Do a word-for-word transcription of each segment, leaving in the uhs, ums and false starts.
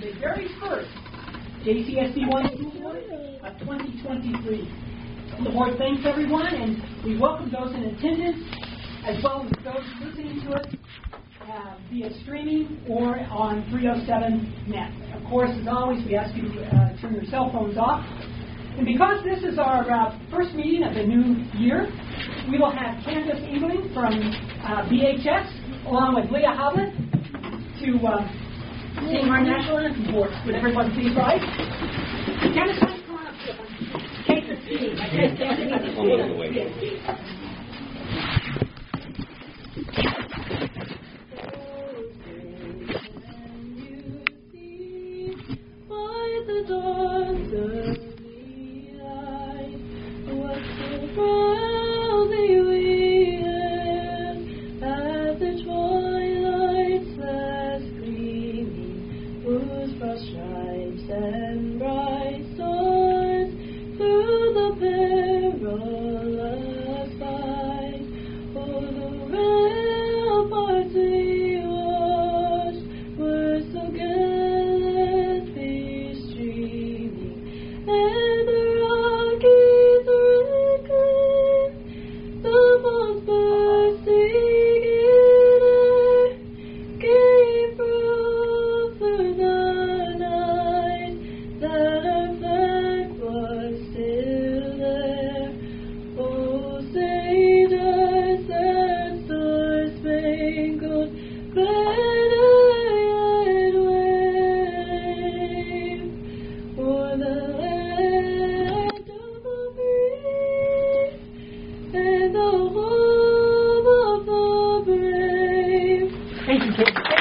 the very first J C S B one School Board of twenty twenty-three. The board thanks everyone, and we welcome those in attendance, as well as those listening to us uh, via streaming or on three oh seven net. Of course, as always, we ask you to uh, turn your cell phones off. And because this is our uh, first meeting of the new year, we will have Candace Eagling from uh, B H S, along with Leah Howlett, to uh, sing our national anthem for us. Would everyone please rise? Candace, why don't you come on up here? Take the seat. I can't stand it. By the dawn's early light, what so proudly we hailed at the twilight's last gleaming, whose broad stripes and bright swords through the perilous fight, o'er the ramparts we watched, were so gallantly streaming, and the Rockies reclaimed, the bombs bursting in air, gave proof through the night that our flag was still there. Oh, sailors and star-spangled banner yet wave, o'er the land of the free and the home of the brave. Thank you, Kate. Thank you so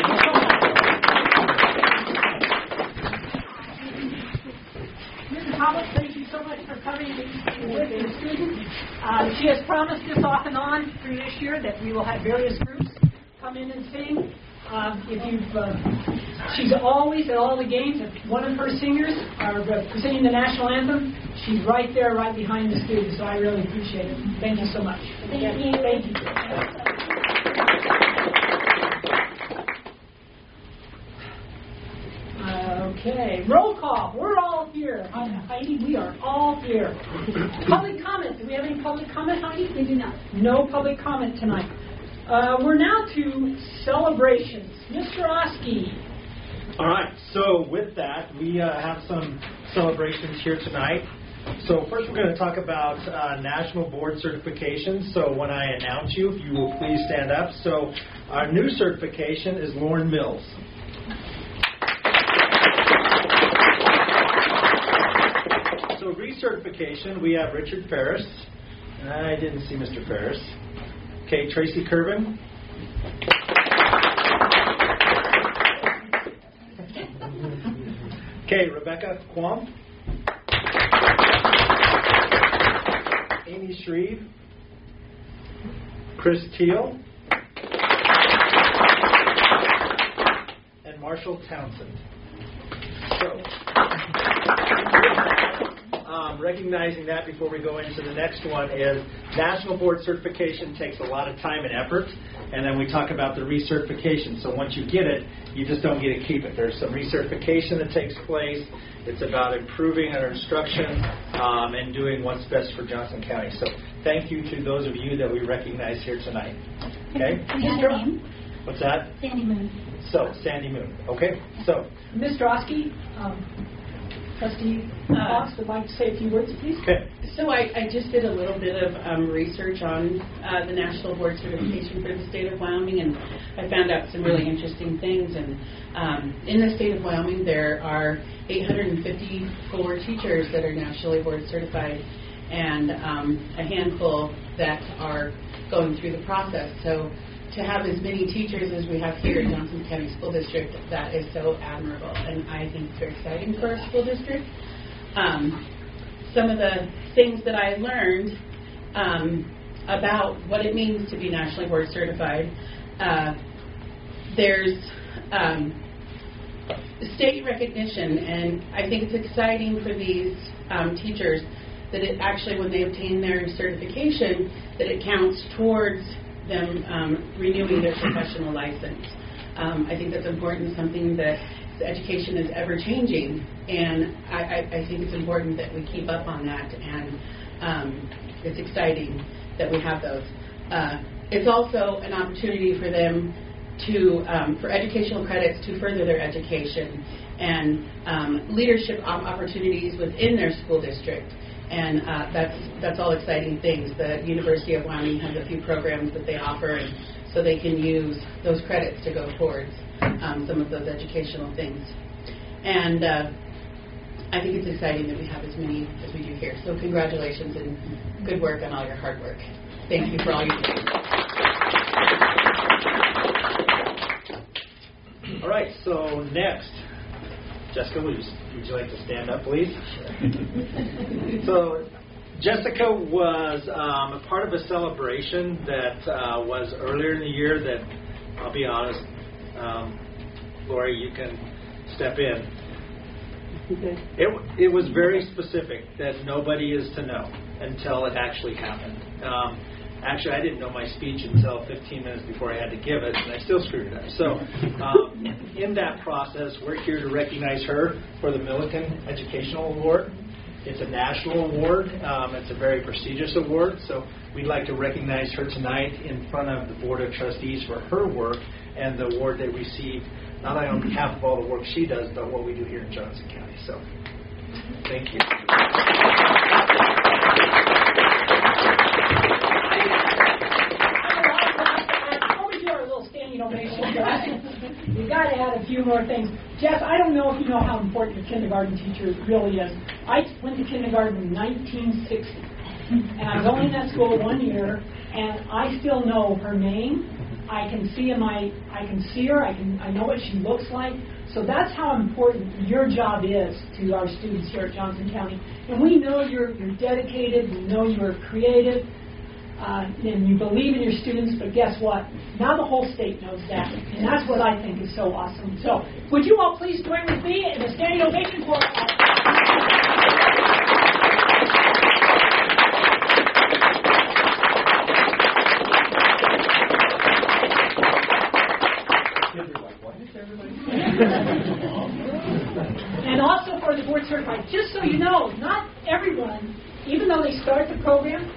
much. Missus Howlett, thank you so much for coming with the students. Uh, she has promised us off and on through this year that we will have various groups come in and sing. Um, if you've, uh, she's always at all the games. If one of her singers are uh, singing the national anthem, she's right there, right behind the students. So I really appreciate it. Thank you so much. Thank you. Thank you. Okay, roll call. We're all here. Uh, Heidi, we are all here. Public comment. Do we have any public comment, Heidi? We do not. No public comment tonight. Uh, we're now to celebrations. Mister Oski. All right, so with that, we uh, have some celebrations here tonight. So first we're going to talk about uh, national board certifications. So when I announce you, if you will please stand up. So our new certification is Lauren Mills. So recertification, we have Richard Ferris. I didn't see Mister Ferris. Okay, Tracy Curvin. Okay, Rebecca Quam. Amy Shreve. Chris Teal. And Marshall Townsend. So, um, recognizing that before we go into the next one is national board certification takes a lot of time and effort, and then we talk about the recertification. So once you get it, you just don't get to keep it. There's some recertification that takes place. It's about improving our instruction um, and doing what's best for Johnson County. So thank you to those of you that we recognize here tonight. Okay? Mister name? What's that? Sandy Moon. So, Sandy Moon. Okay? So, Mister Oski, um, Trustee Fox would like to say a few words, please. okay. So I, I just did a little bit of um, research on uh, the National Board Certification for the state of Wyoming, and I found out some really interesting things. And um, in the state of Wyoming, there are eight hundred fifty-four teachers that are nationally board certified, and um, a handful that are going through the process. So to have as many teachers as we have here in Johnson County School District, that is so admirable, and I think it's very exciting for our school district. Um, some of the things that I learned um, about what it means to be nationally board certified, uh, there's um, state recognition, and I think it's exciting for these um, teachers that it actually, when they obtain their certification, that it counts towards them um, renewing their professional license. Um, I think that's important, something that education is ever changing, and I, I, I think it's important that we keep up on that, and um, it's exciting that we have those. Uh, it's also an opportunity for them to, um, for educational credits to further their education, and um, leadership opportunities within their school district. And uh, that's that's all exciting things. The University of Wyoming has a few programs that they offer, and so they can use those credits to go towards um, some of those educational things. And uh, I think it's exciting that we have as many as we do here. So congratulations and good work on all your hard work. Thank you for all you do. All right, so next, Jessica, would you, would you like to stand up, please? So Jessica was um, a part of a celebration that uh, was earlier in the year that, I'll be honest, um, Lori, you can step in. Okay. It, it was very specific that nobody is to know until it actually happened. Um, Actually, I didn't know my speech until fifteen minutes before I had to give it, and I still screwed it up. So um, in that process, we're here to recognize her for the Milliken Educational Award. It's a national award. Um, it's a very prestigious award. So we'd like to recognize her tonight in front of the Board of Trustees for her work and the award they received, not only on behalf of all the work she does, but what we do here in Johnson County. So thank you. We've got to add a few more things. Jeff, I don't know if you know how important a kindergarten teacher really is. I went to kindergarten in nineteen sixty, and I was only in that school one year, and I still know her name. I can see my, I can see her. I can, I know what she looks like. So that's how important your job is to our students here at Johnson County. And we know you're, you're dedicated. We know you're creative. Uh, and you believe in your students, but guess what? Now the whole state knows that, and that's what I think is so awesome. So, would you all please join with me in a standing ovation for our and also for the board certified. Just so you know, not everyone, even though they start the program,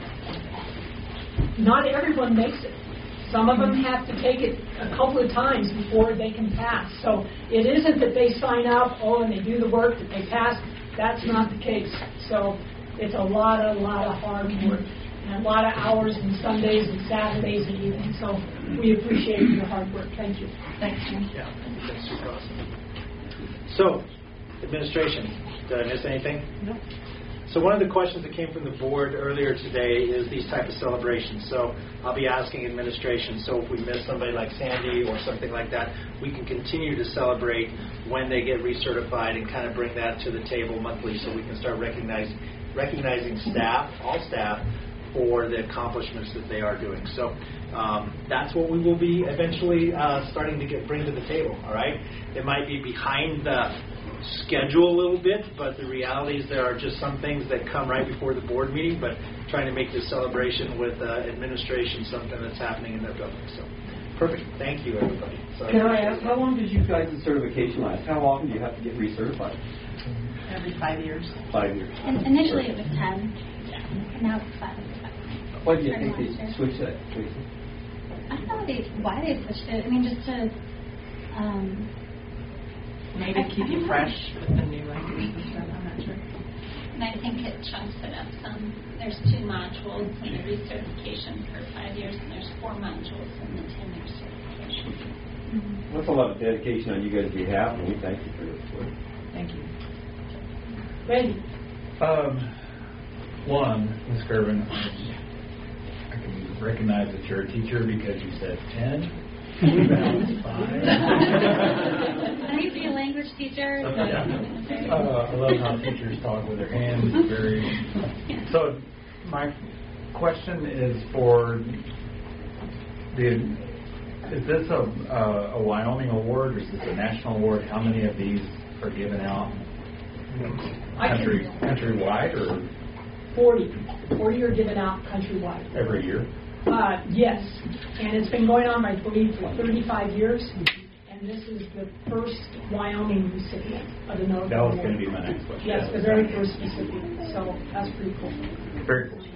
not everyone makes it. Some of them have to take it a couple of times before they can pass. So it isn't that they sign up, oh, and they do the work, that they pass. That's not the case. So it's a lot, a lot of hard work, and a lot of hours and Sundays and Saturdays and evenings. So we appreciate your hard work. Thank you. Thanks, Jim. Yeah, that's super awesome. So, administration, did I miss anything? No. So one of the questions that came from the board earlier today is these type of celebrations. So I'll be asking administration, so if we miss somebody like Sandy or something like that, we can continue to celebrate when they get recertified and kind of bring that to the table monthly so we can start recognize, recognizing staff, all staff, for the accomplishments that they are doing. So um, that's what we will be eventually uh, starting to get bring to the table, all right? It might be behind the schedule a little bit, but the reality is there are just some things that come right before the board meeting, but trying to make this celebration with uh, administration something that's happening in their building. So, perfect. Thank you, everybody. Sorry. Can I ask, how long did you guys' certification last? How often do you have to get recertified? Every five years. Five years. And initially it was ten, and now it's five. Why do you think they switched that, Tracy? I don't know they, why they switched it. I mean, just to... Um, Maybe I, keep I you know. fresh with the new language and stuff. I'm not sure. And I think it chunks it up some. There's two modules in the recertification for five years, and there's four modules in the ten-year certification. Mm-hmm. That's a lot of dedication on you guys' behalf, and we thank you for this work. Thank you. Randy. Um, one, Miz Gervin, I can recognize that you're a teacher because you said ten. Now it's five. I used to be a language teacher. So Yeah. uh, I love how teachers talk with their hands. It's very. So my question is for the. Is this a, uh, a Wyoming award or is this a national award? How many of these are given out country countrywide or forty. forty are given out countrywide. every year? Uh, yes, and it's been going on, I believe, for thirty-five years, and and this is the first Wyoming recipient of the Notable That was Award. going to be my next question. Yes, the very first recipient. So that's pretty cool. Very cool.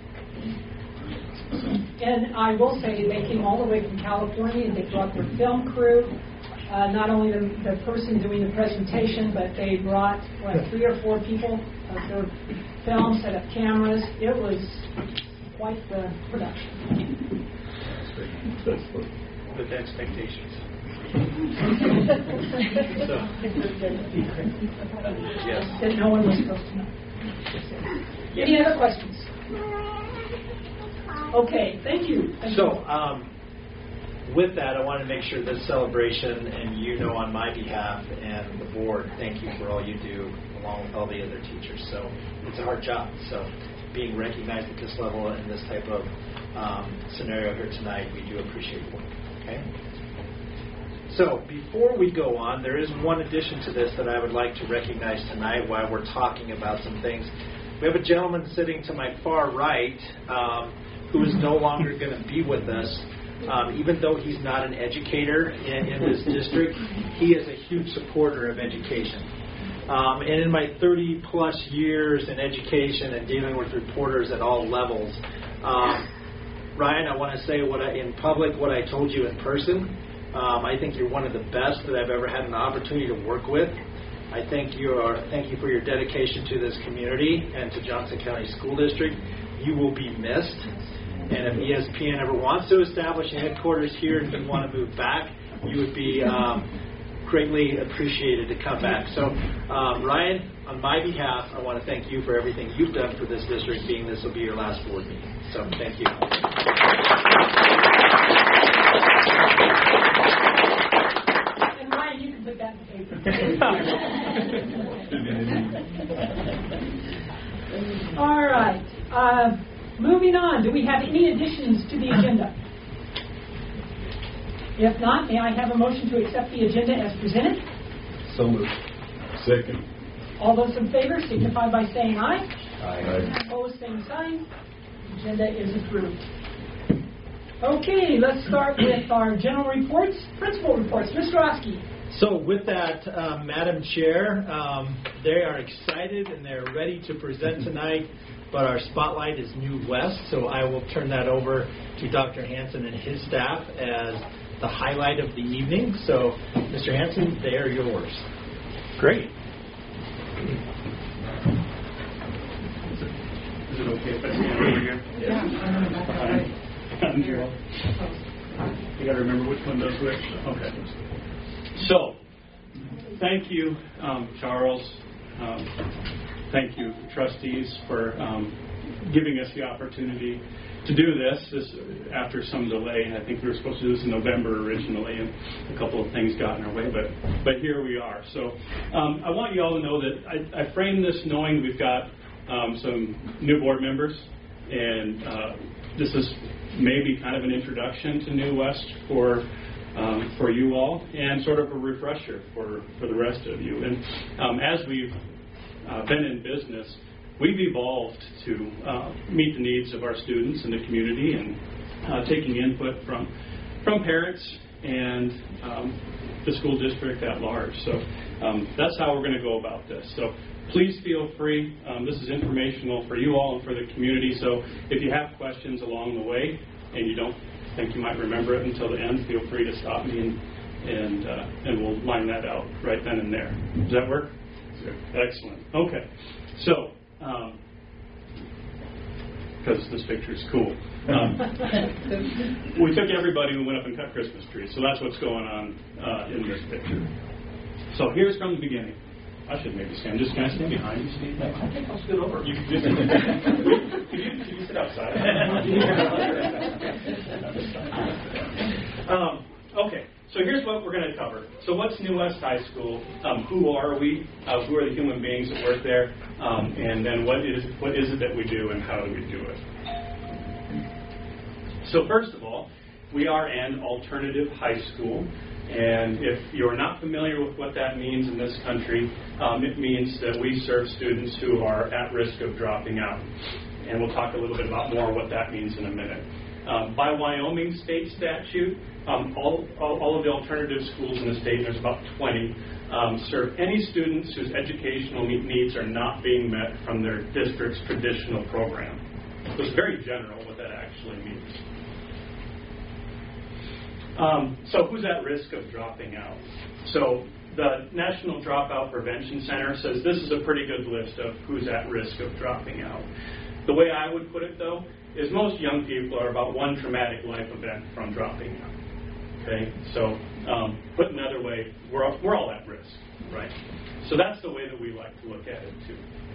And I will say they came all the way from California, and they brought their film crew. Uh, not only the, the person doing the presentation, but they brought what, three or four people of their film, set up cameras. It was quite the production. With expectations. So, Yes. that no one was supposed to know. Any other questions? Okay, thank you. Thank So, you. um, with that, I want to make sure this celebration, and you know on my behalf and the board, thank you for all you do along with all the other teachers. So it's a hard job. So being recognized at this level in this type of um, scenario here tonight, we do appreciate your work. Okay? So before we go on, there is one addition to this that I would like to recognize tonight while we're talking about some things. We have a gentleman sitting to my far right um, who is no longer going to be with us. Um, even though he's not an educator in, in this district, he is a huge supporter of education. Um, and in my thirty plus years in education and dealing with reporters at all levels, um, Ryan, I want to say what I, in public what I told you in person. Um, I think you're one of the best that I've ever had an opportunity to work with. I thank you, are, thank you for your dedication to this community and to Johnson County School District. You will be missed. And if E S P N ever wants to establish a headquarters here and you want to move back, you would be um, greatly appreciated to come back. So, um, Ryan, on my behalf, I want to thank you for everything you've done for this district, being this will be your last board meeting. So, thank you. And Ryan, you can put that in paper. All right. Uh, moving on, do we have any additions to the agenda? If not, may I have a motion to accept the agenda as presented? So moved. Second. All those in favor signify by saying aye. Aye. Opposed, same sign. Agenda is approved. Okay, let's start with our general reports. Principal reports. Mister Oski. So with that, uh, Madam Chair, um, they are excited and they're ready to present tonight, but our spotlight is New West, so I will turn that over to Doctor Hanson and his staff as the highlight of the evening. So, Mister Hanson, they are yours. Great. Is it okay if I stand over here? Yeah. You got to remember which one does which. Okay. So, thank you, um, Charles. Um, thank you, trustees, for um, giving us the opportunity to do this. This after some delay. I think we were supposed to do this in November originally, and a couple of things got in our way, but but here we are. So, um, I want you all to know that I, I framed this knowing we've got um, some new board members, and uh, this is maybe kind of an introduction to New West for um, for you all, and sort of a refresher for, for the rest of you. And um, as we've uh, been in business, we've evolved to uh, meet the needs of our students and the community, and uh, taking input from from parents and um, the school district at large. So um, that's how we're going to go about this. So please feel free. Um, this is informational for you all and for the community. So if you have questions along the way and you don't think you might remember it until the end, feel free to stop me and and, uh, and we'll line that out right then and there. Does that work? Excellent. Okay. So, because um, this picture is cool. Um, we took everybody and went up and cut Christmas trees. So that's what's going on uh, in this picture. So here's from the beginning. I should maybe stand. Just can I stand behind you, Steve? I think I'll scoot over. You can just can you, can you sit outside? um, okay. So here's what we're going to cover. So what's New West High School? Um, who are we? Uh, who are the human beings that work there? Um, and then what is what is it that we do, and how do we do it? So first of all, we are an alternative high school. And if you're not familiar with what that means in this country, um, it means that we serve students who are at risk of dropping out. And we'll talk a little bit about more what that means in a minute. Um, by Wyoming state statute, um, all, all, all of the alternative schools in the state, there's about twenty, um, serve any students whose educational needs are not being met from their district's traditional program. So it's very general what that actually means. Um, so who's at risk of dropping out? So the National Dropout Prevention Center says this is a pretty good list of who's at risk of dropping out. The way I would put it, though, is most young people are about one traumatic life event from dropping out. Okay, so um, put another way, we're all, we're all at risk, right? So that's the way that we like to look at it too.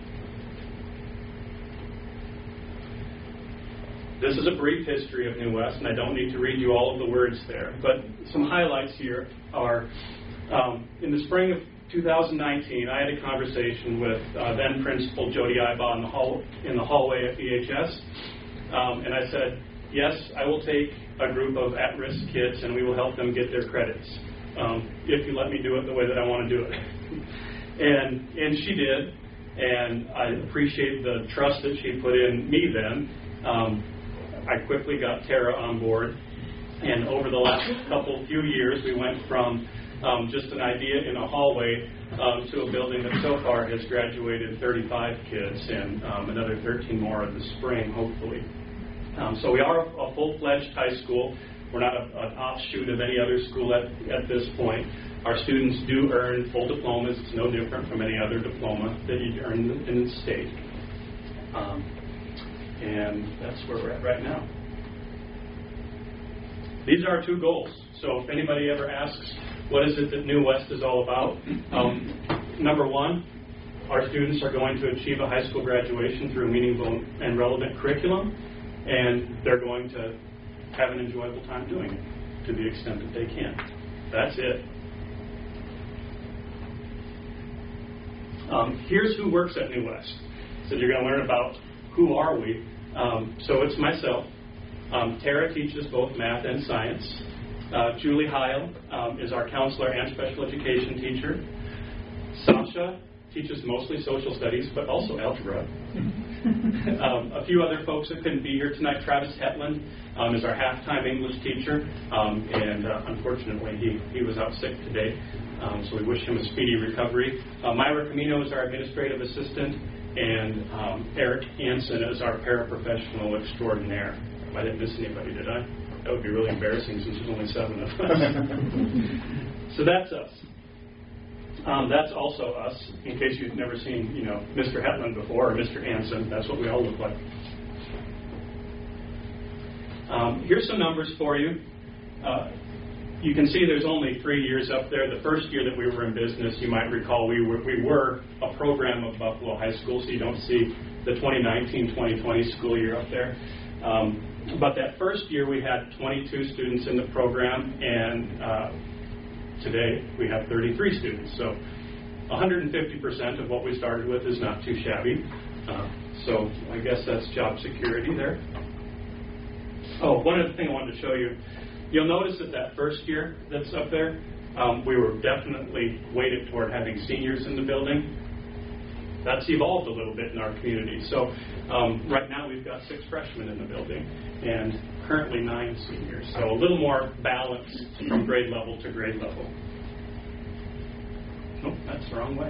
This is a brief history of New West, and I don't need to read you all of the words there, but some highlights here are, um, in the spring of two thousand nineteen, I had a conversation with uh, then Principal Jody Ibaugh in the, hall, in the hallway at V H S, um, and I said, yes, I will take a group of at-risk kids and we will help them get their credits, um, if you let me do it the way that I want to do it. and and she did, and I appreciate the trust that she put in me then. Um, I quickly got Tara on board, and over the last couple few years, we went from um, just an idea in a hallway um, to a building that so far has graduated thirty-five kids and um, another thirteen more in the spring, hopefully. Um, so we are a, a full-fledged high school. We're not a, an offshoot of any other school at, at this point. Our students do earn full diplomas. It's no different from any other diploma that you'd earn in the state. Um, and that's where we're at right now. These are our two goals. So if anybody ever asks, what is it that New West is all about? Um, number one, our students are going to achieve a high school graduation through a meaningful and relevant curriculum, and they're going to have an enjoyable time doing it to the extent that they can. That's it. Um, here's who works at New West. So you're going to learn about who are we. Um, so it's myself. Um, Tara teaches both math and science. Uh, Julie Heil um, is our counselor and special education teacher. Sasha teaches mostly social studies, but also algebra. um, a few other folks that couldn't be here tonight. Travis Hetland um, is our halftime English teacher, um, and uh, unfortunately he, he was out sick today, um, so we wish him a speedy recovery. Uh, Myra Camino is our administrative assistant, and um, Eric Anson is our paraprofessional extraordinaire. I didn't miss anybody, did I? That would be really embarrassing since there's only seven of us. So that's us. Um, that's also us, in case you've never seen, you know, Mister Hetland before, or Mister Anson. That's what we all look like. Um, here's some numbers for you. Uh, you can see there's only three years up there. The first year that we were in business, you might recall, we were, we were a program of Buffalo High School, so you don't see the twenty nineteen twenty twenty school year up there. Um, but that first year, we had twenty-two students in the program, and uh, today we have thirty-three students. So one hundred fifty percent of what we started with is not too shabby. Uh, so I guess that's job security there. Oh, one other thing I wanted to show you. You'll notice that that first year that's up there, um, we were definitely weighted toward having seniors in the building. That's evolved a little bit in our community. So um, right now we've got six freshmen in the building and currently nine seniors. So a little more balance from grade level to grade level. Oh, that's the wrong way.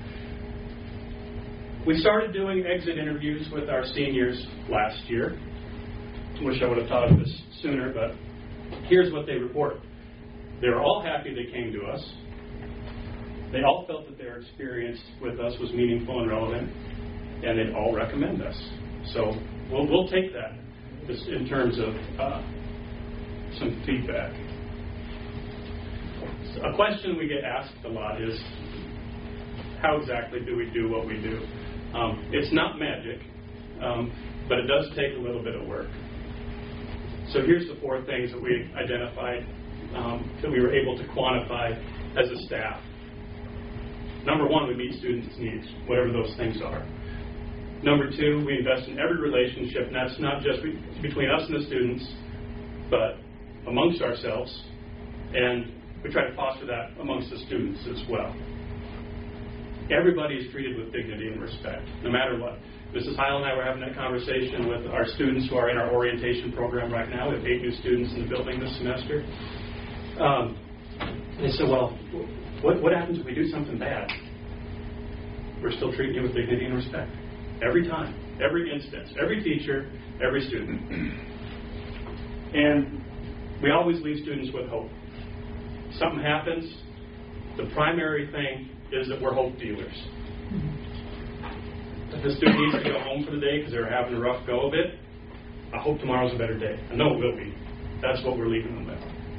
We started doing exit interviews with our seniors last year. Wish I would have thought of this sooner, but here's what they report. They were all happy they came to us. They all felt that their experience with us was meaningful and relevant, and they'd all recommend us. So we'll, we'll take that just in terms of uh, some feedback. So a question we get asked a lot is, how exactly do we do what we do? Um, it's not magic, um, but it does take a little bit of work. So here's the four things that we identified um, that we were able to quantify as a staff. Number one, we meet students' needs, whatever those things are. Number two, we invest in every relationship, and that's not just be- between us and the students, but amongst ourselves, and we try to foster that amongst the students as well. everybody is treated with dignity and respect, no matter what. Missus Heil and I were having that conversation with our students who are in our orientation program right now. We have eight new students in the building this semester. Um, they said, well, what, what happens if we do something bad? We're still treating you with dignity and respect. Every time, every instance, every teacher, every student. And we always leave students with hope. Something happens, the primary thing is that we're hope dealers. If the student needs to go home for the day because they're having a rough go of it, I hope tomorrow's a better day. I know it will be. That's what we're leaving them with.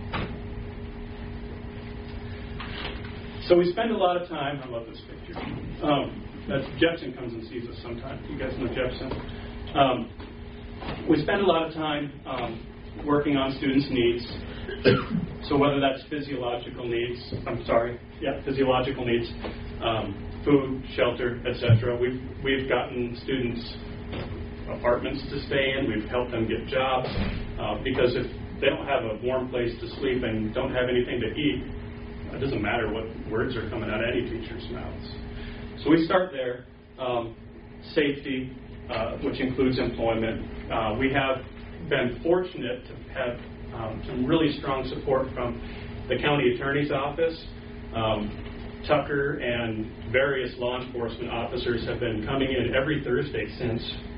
So we spend a lot of time, I love this picture. Um, that's Jepson comes and sees us sometimes. You guys know Jepson. Um, we spend a lot of time um, working on students' needs. So whether that's physiological needs, I'm sorry, yeah, physiological needs, um, food, shelter, et cetera. We've we've gotten students apartments to stay in. We've helped them get jobs uh, because if they don't have a warm place to sleep and don't have anything to eat, it doesn't matter what words are coming out of any teacher's mouths. So we start there. Um, safety, uh, which includes employment. Uh, we have been fortunate to have um, some really strong support from the county attorney's office. Um, Tucker and various law enforcement officers have been coming in every Thursday since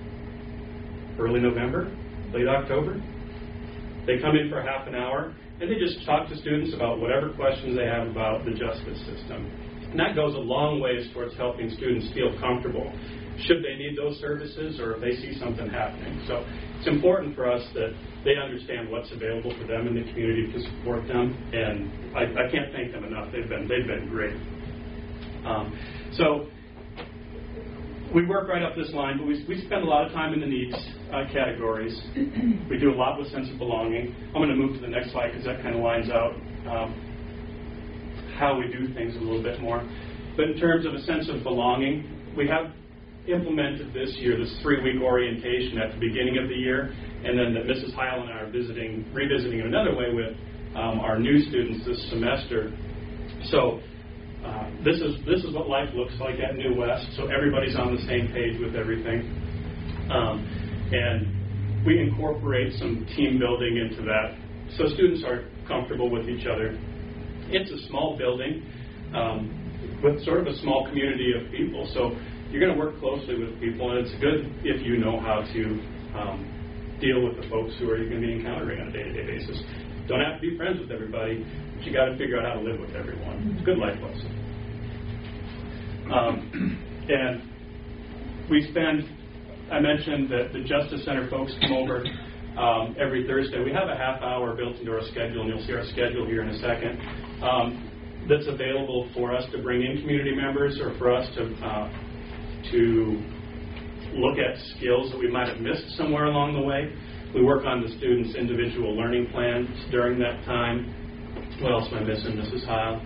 early November, late October. They come in for half an hour and they just talk to students about whatever questions they have about the justice system. And that goes a long ways towards helping students feel comfortable should they need those services or if they see something happening. So it's important for us that they understand what's available for them in the community to support them, and I, I can't thank them enough. They've been they've been great. Um, so we work right up this line, but we, we spend a lot of time in the needs uh, categories. We do a lot with sense of belonging. I'm going to move to the next slide because that kind of lines out um, how we do things a little bit more. But in terms of a sense of belonging, we have implemented this year this three-week orientation at the beginning of the year, and then that Missus Heil and I are visiting, revisiting in another way with um, our new students this semester. So uh, this is this is what life looks like at New West. So everybody's on the same page with everything, um, and we incorporate some team building into that, so students are comfortable with each other. It's a small building um, with sort of a small community of people, so you're going to work closely with people, and it's good if you know how to um, deal with the folks who are you going to be encountering on a day-to-day basis. Don't have to be friends with everybody, but you got to figure out how to live with everyone. It's a good life lesson. Um, and we spend, I mentioned that the Justice Center folks come over um, every Thursday. We have a half hour built into our schedule, and you'll see our schedule here in a second, um, that's available for us to bring in community members or for us to uh, to look at skills that we might have missed somewhere along the way. We work on the students' individual learning plans during that time. What else am I missing, Missus Heil?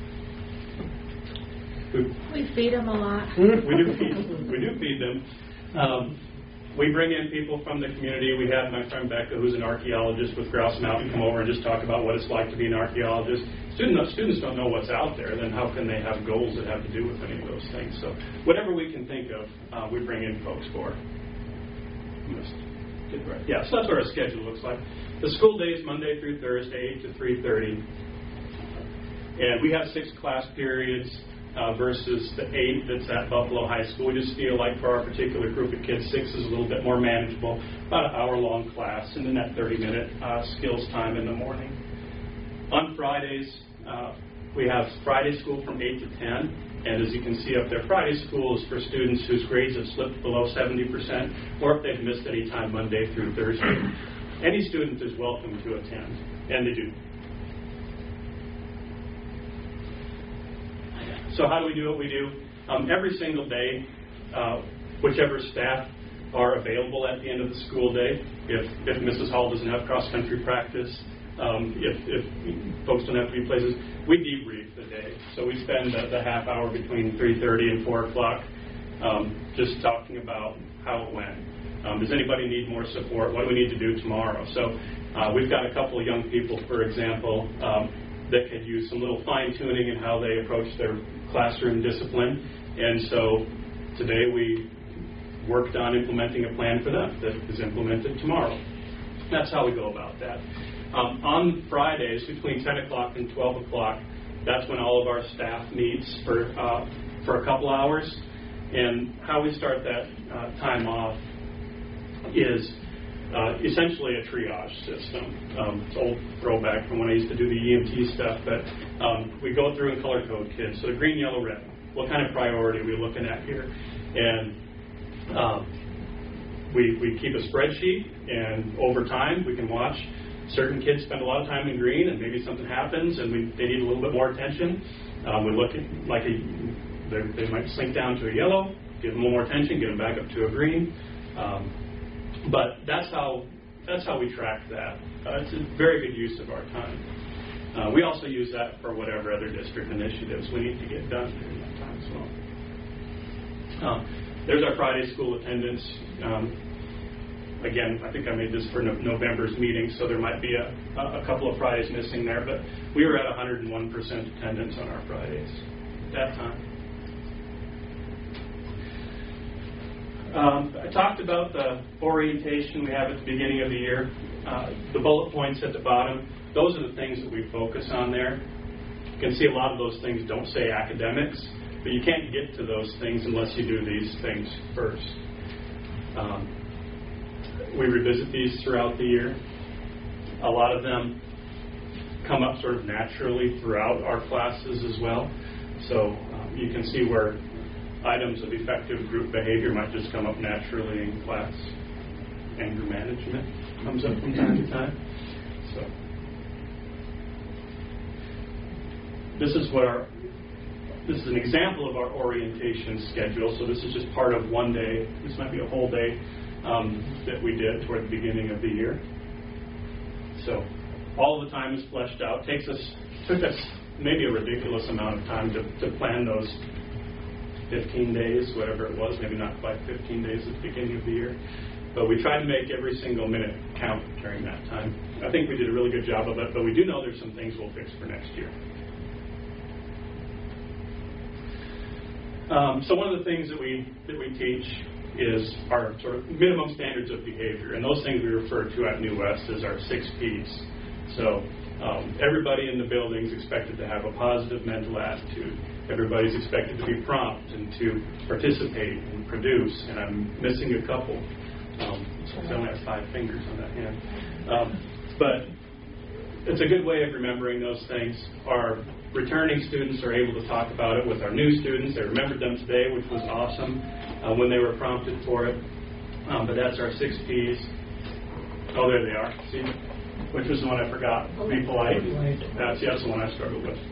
We, we feed them a lot. we do feed we do feed them. Um, we bring in people from the community. We have my friend Becca, who's an archaeologist with Grouse Mountain, come over and just talk about what it's like to be an archaeologist. Student, students don't know what's out there, then how can they have goals that have to do with any of those things? So whatever we can think of, uh, we bring in folks for. Yeah, so that's what our schedule looks like. The school day is Monday through Thursday, eight to three thirty. And we have six class periods uh, versus the eight that's at Buffalo High School. We just feel like for our particular group of kids, six is a little bit more manageable, about an hour-long class, and then that thirty-minute uh, skills time in the morning. On Fridays, uh, we have Friday school from eight to ten, and as you can see up there, Friday school is for students whose grades have slipped below seventy percent, or if they've missed any time Monday through Thursday. Any student is welcome to attend, and they do. So how do we do what we do? Um, every single day, uh, whichever staff are available at the end of the school day, if, if Missus Hall doesn't have cross-country practice, Um, if, if folks don't have to be places, we debrief the day. So we spend the, the half hour between three thirty and four o'clock um, just talking about how it went. Um, does anybody need more support? What do we need to do tomorrow? So uh, we've got a couple of young people, for example, um, that could use some little fine-tuning in how they approach their classroom discipline. And so today we worked on implementing a plan for them that is implemented tomorrow. That's how we go about that. Um, on Fridays between ten o'clock and twelve o'clock, that's when all of our staff meets for uh, for a couple hours. And how we start that uh, time off is uh, essentially a triage system. Um, it's old throwback from when I used to do the E M T stuff, but um, we go through and color code kids. So the green, yellow, red. What kind of priority are we looking at here? And um, we we keep a spreadsheet, and over time we can watch. Certain kids spend a lot of time in green, and maybe something happens, and we, they need a little bit more attention. Um, we look at like a, they might sink down to a yellow, give them a little more attention, get them back up to a green. Um, but that's how that's how we track that. Uh, it's a very good use of our time. Uh, we also use that for whatever other district initiatives we need to get done during that time as well. Um, there's our Friday school attendance. Um, Again, I think I made this for no- November's meeting, so there might be a, a couple of Fridays missing there, but we were at one hundred one percent attendance on our Fridays at that time. Um, I talked about the orientation we have at the beginning of the year. Uh, the bullet points at the bottom, those are the things that we focus on there. You can see a lot of those things don't say academics, but you can't get to those things unless you do these things first. Um, We revisit these throughout the year. A lot of them come up sort of naturally throughout our classes as well. So um, you can see where items of effective group behavior might just come up naturally in class. Anger management comes up from time to time. So this is what our this is an example of our orientation schedule. So this is just part of one day. This might be a whole day. Um, that we did toward the beginning of the year. So all the time is fleshed out. Takes us took us maybe a ridiculous amount of time to, to plan those fifteen days, whatever it was, maybe not quite fifteen days at the beginning of the year. But we tried to make every single minute count during that time. I think we did a really good job of it, but we do know there's some things we'll fix for next year. Um, so one of the things that we that we teach is our sort of minimum standards of behavior. And those things we refer to at New West as our six Ps. So um, everybody in the building is expected to have a positive mental attitude. Everybody's expected to be prompt and to participate and produce. And I'm missing a couple. Um, I only have five fingers on that hand. Um, but it's a good way of remembering those things. Our returning students are able to talk about it with our new students. They remembered them today, which was awesome uh, when they were prompted for it. Um, but that's our six Ps. Oh, there they are. See? Which was the one I forgot. Be polite. That's, yeah, that's the one I struggled with.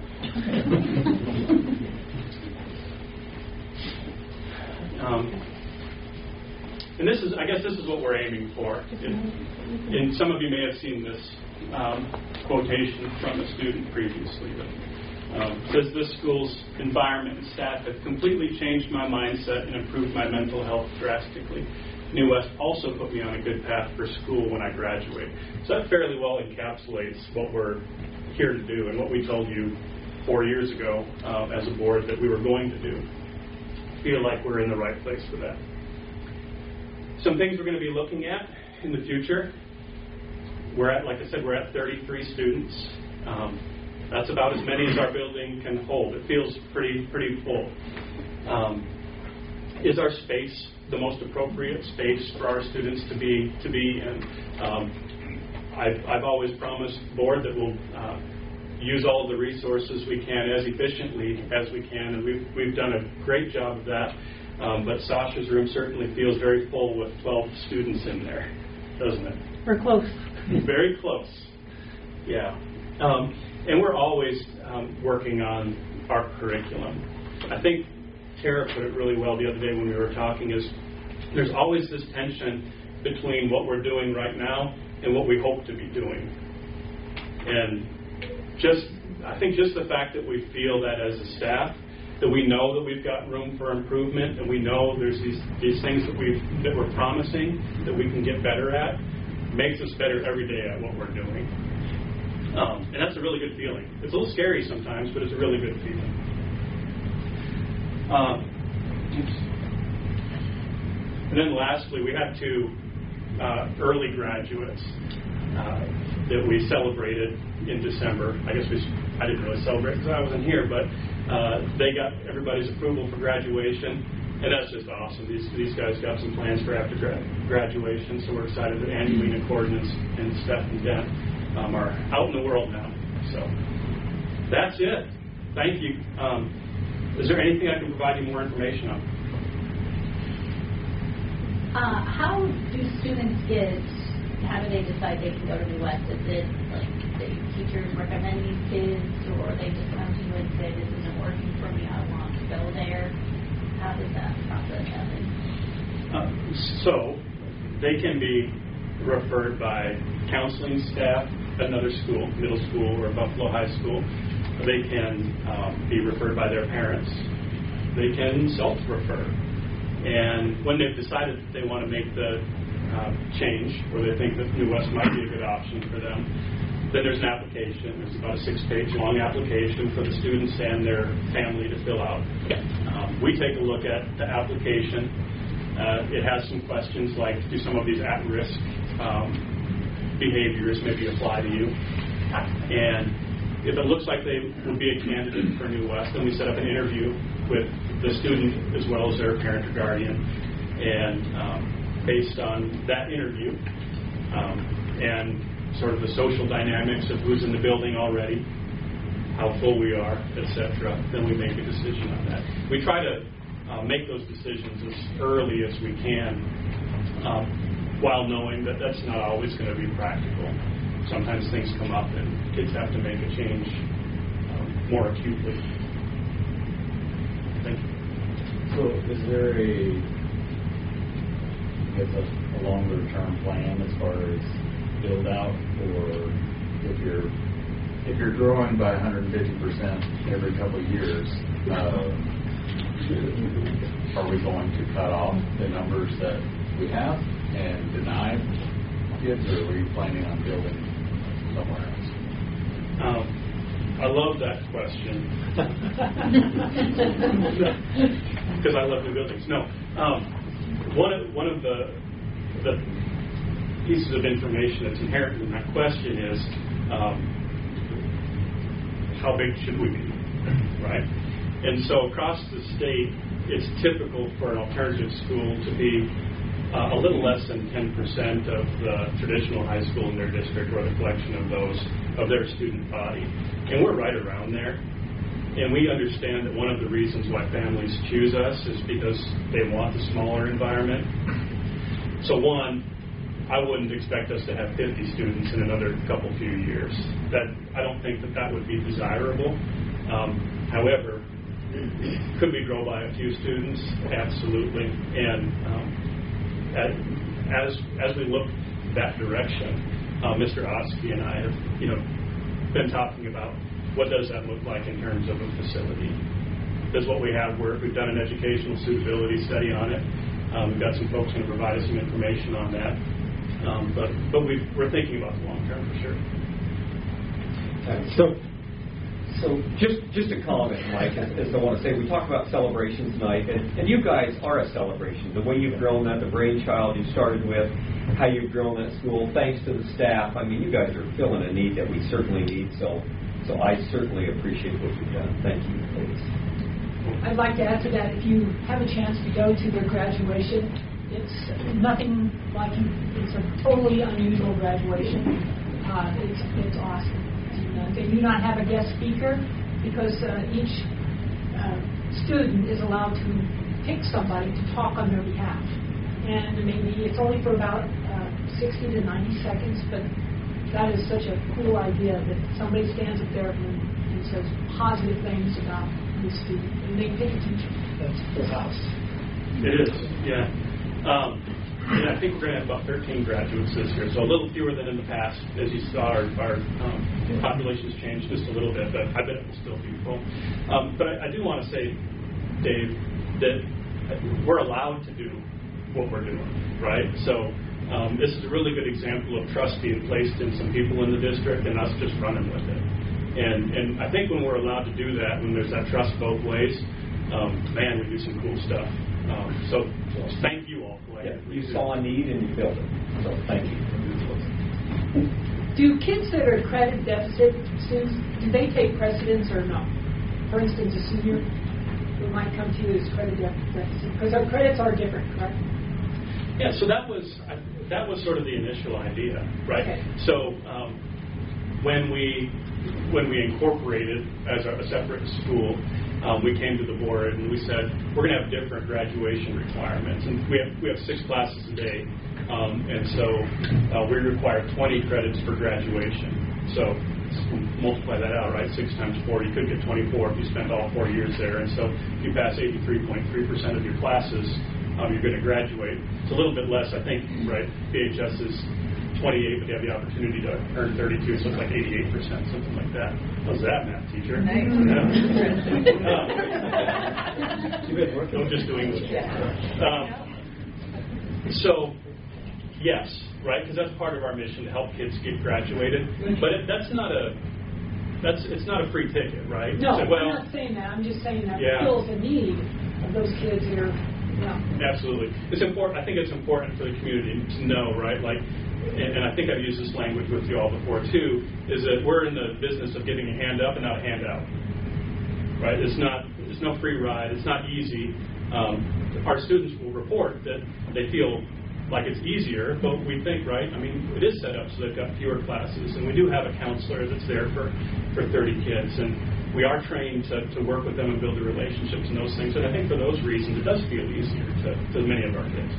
um, and this is, I guess this is what we're aiming for. And, and some of you may have seen this um, quotation from a student previously. But, Um, says this school's environment and staff have completely changed my mindset and improved my mental health drastically. New West also put me on a good path for school when I graduate. So that fairly well encapsulates what we're here to do and what we told you four years ago uh, as a board that we were going to do. Feel like we're in the right place for that. Some things we're going to be looking at in the future. We're at, like I said, we're at thirty-three students. Um, That's about as many as our building can hold. It feels pretty pretty full. Um, is our space the most appropriate space for our students to be to be in? Um, I've, I've always promised the board that we'll uh, use all the resources we can as efficiently as we can, and we've we've done a great job of that. Um, but Sasha's room certainly feels very full with twelve students in there, doesn't it? We're close. Very close. Yeah. Um, And we're always um, working on our curriculum. I think Tara put it really well the other day when we were talking is there's always this tension between what we're doing right now and what we hope to be doing. And just, I think just the fact that we feel that as a staff, that we know that we've got room for improvement and we know there's these, these things that, we've, that we're promising that we can get better at, makes us better every day at what we're doing. Um, and that's a really good feeling. It's a little scary sometimes, but it's a really good feeling. Um, And then lastly, we had two uh, early graduates uh, that we celebrated in December. I guess we, I didn't really celebrate because I wasn't here, but uh, they got everybody's approval for graduation, and that's just awesome. These these guys got some plans for after gra- graduation, so we're excited that Angelina Corden and Steph and Dent um, are out in the world now. So that's it. Thank you. Um, is there anything I can provide you more information on? Uh, how do students get, how do they decide they can go to New West? Is it like the teachers recommend these kids, or they just come to you and say, this isn't working for me, I want to go there? How does that process happen? Uh, so they can be referred by counseling staff at another school, middle school or Buffalo High School. They can um, be referred by their parents. They can self-refer. And when they've decided that they want to make the uh, change, or they think that New West might be a good option for them, then there's an application. There's about a six-page long application for the students and their family to fill out. Um, we take a look at the application. Uh, it has some questions like, do some of these at-risk um, behaviors maybe apply to you? And if it looks like they would be a candidate for New West, then we set up an interview with the student as well as their parent or guardian. And um, based on that interview um, and sort of the social dynamics of who's in the building already, how full we are, et cetera, then we make a decision on that. We try to uh, make those decisions as early as we can, um, while knowing that that's not always going to be practical. Sometimes things come up and kids have to make a change um, more acutely. Thank you. So is there a, I guess, a, a longer term plan as far as build out, or if you're if you're growing by one hundred fifty percent every couple of years, uh, are we going to cut off the numbers that we have and deny kids, or are we planning on building somewhere else? Um, I love that question because I love new buildings. No, um, one of one of the the pieces of information that's inherent in that question is um, how big should we be, right? And so across the state, it's typical for an alternative school to be uh, a little less than ten percent of the traditional high school in their district, or the collection of those of their student body. And we're right around there. And we understand that one of the reasons why families choose us is because they want the smaller environment. So one, I wouldn't expect us to have fifty students in another couple few years. That I don't think that that would be desirable. Um, however, could we grow by a few students? Absolutely. And um, as as we look that direction, uh, Mister Oski and I have, you know, been talking about what does that look like in terms of a facility. Does what we have work? We've done an educational suitability study on it. Um, we've got some folks going to provide us some information on that. Um, but but we we're thinking about the long term for sure. So, so just just a comment, Mike, as, as I want to say, we talk about celebrations tonight, and, and you guys are a celebration. The way you've grown that, the brainchild you started with, how you've grown that school, thanks to the staff. I mean, you guys are filling a need that we certainly need. So, so I certainly appreciate what you've done. Thank you, ladies. I'd like to add to that, if you have a chance to go to their graduation, it's nothing like you, it's a totally unusual graduation. Uh, it's it's awesome. And they do not have a guest speaker because uh, each uh, student is allowed to pick somebody to talk on their behalf. And maybe it's only for about uh, sixty to ninety seconds, but that is such a cool idea that somebody stands up there and, and says positive things about the student, and they pick a teacher. That's full house. It is, yeah. Um, and I think we're going to have about thirteen graduates this year, so a little fewer than in the past. As you saw, our, our um, population's changed just a little bit, but I bet it will still be full. Um, but I, I do want to say, Dave, that we're allowed to do what we're doing, right? So um, this is a really good example of trust being placed in some people in the district and us just running with it. And and I think when we're allowed to do that, when there's that trust both ways, um, man, we do some cool stuff. Um, so thank you all. Yeah, you saw a need and you filled it. So thank you. Do kids that are credit deficit students, do they take precedence or not? For instance, a senior who might come to you as credit deficit, because our credits are different, correct? Yeah, so that was that was sort of the initial idea, right? Okay. So um, when we when we incorporated as a, a separate school, um, we came to the board and we said we're going to have different graduation requirements, and we have we have six classes a day, um, and so uh, we require twenty credits for graduation. So multiply that out, right? Six times four, you could get twenty-four if you spent all four years there, and so if you pass eighty-three point three percent of your classes, um, you're going to graduate. It's a little bit less, I think, right? B H S is twenty-eight, but you have the opportunity to earn thirty-two, so it's like eighty-eight percent, something like that. How's that, math teacher? Nice. Yeah. um, Don't just do English. Um, so, yes, right? Because that's part of our mission to help kids get graduated. But it, that's not a that's it's not a free ticket, right? No, So, well, I'm not saying that. I'm just saying that Yeah. fills the need of those kids that are, you know. Absolutely. It's important. I think it's important for the community to know, right? Like, and, and I think I've used this language with you all before too, is that we're in the business of giving a hand up and not a handout, right? It's not. It's no free ride. It's not easy. Um, our students will report that they feel like it's easier, but we think, right? I mean, it is set up so they've got fewer classes, and we do have a counselor that's there for, for thirty kids, and we are trained to, to work with them and build the relationships and those things. And I think for those reasons, it does feel easier to, to many of our kids.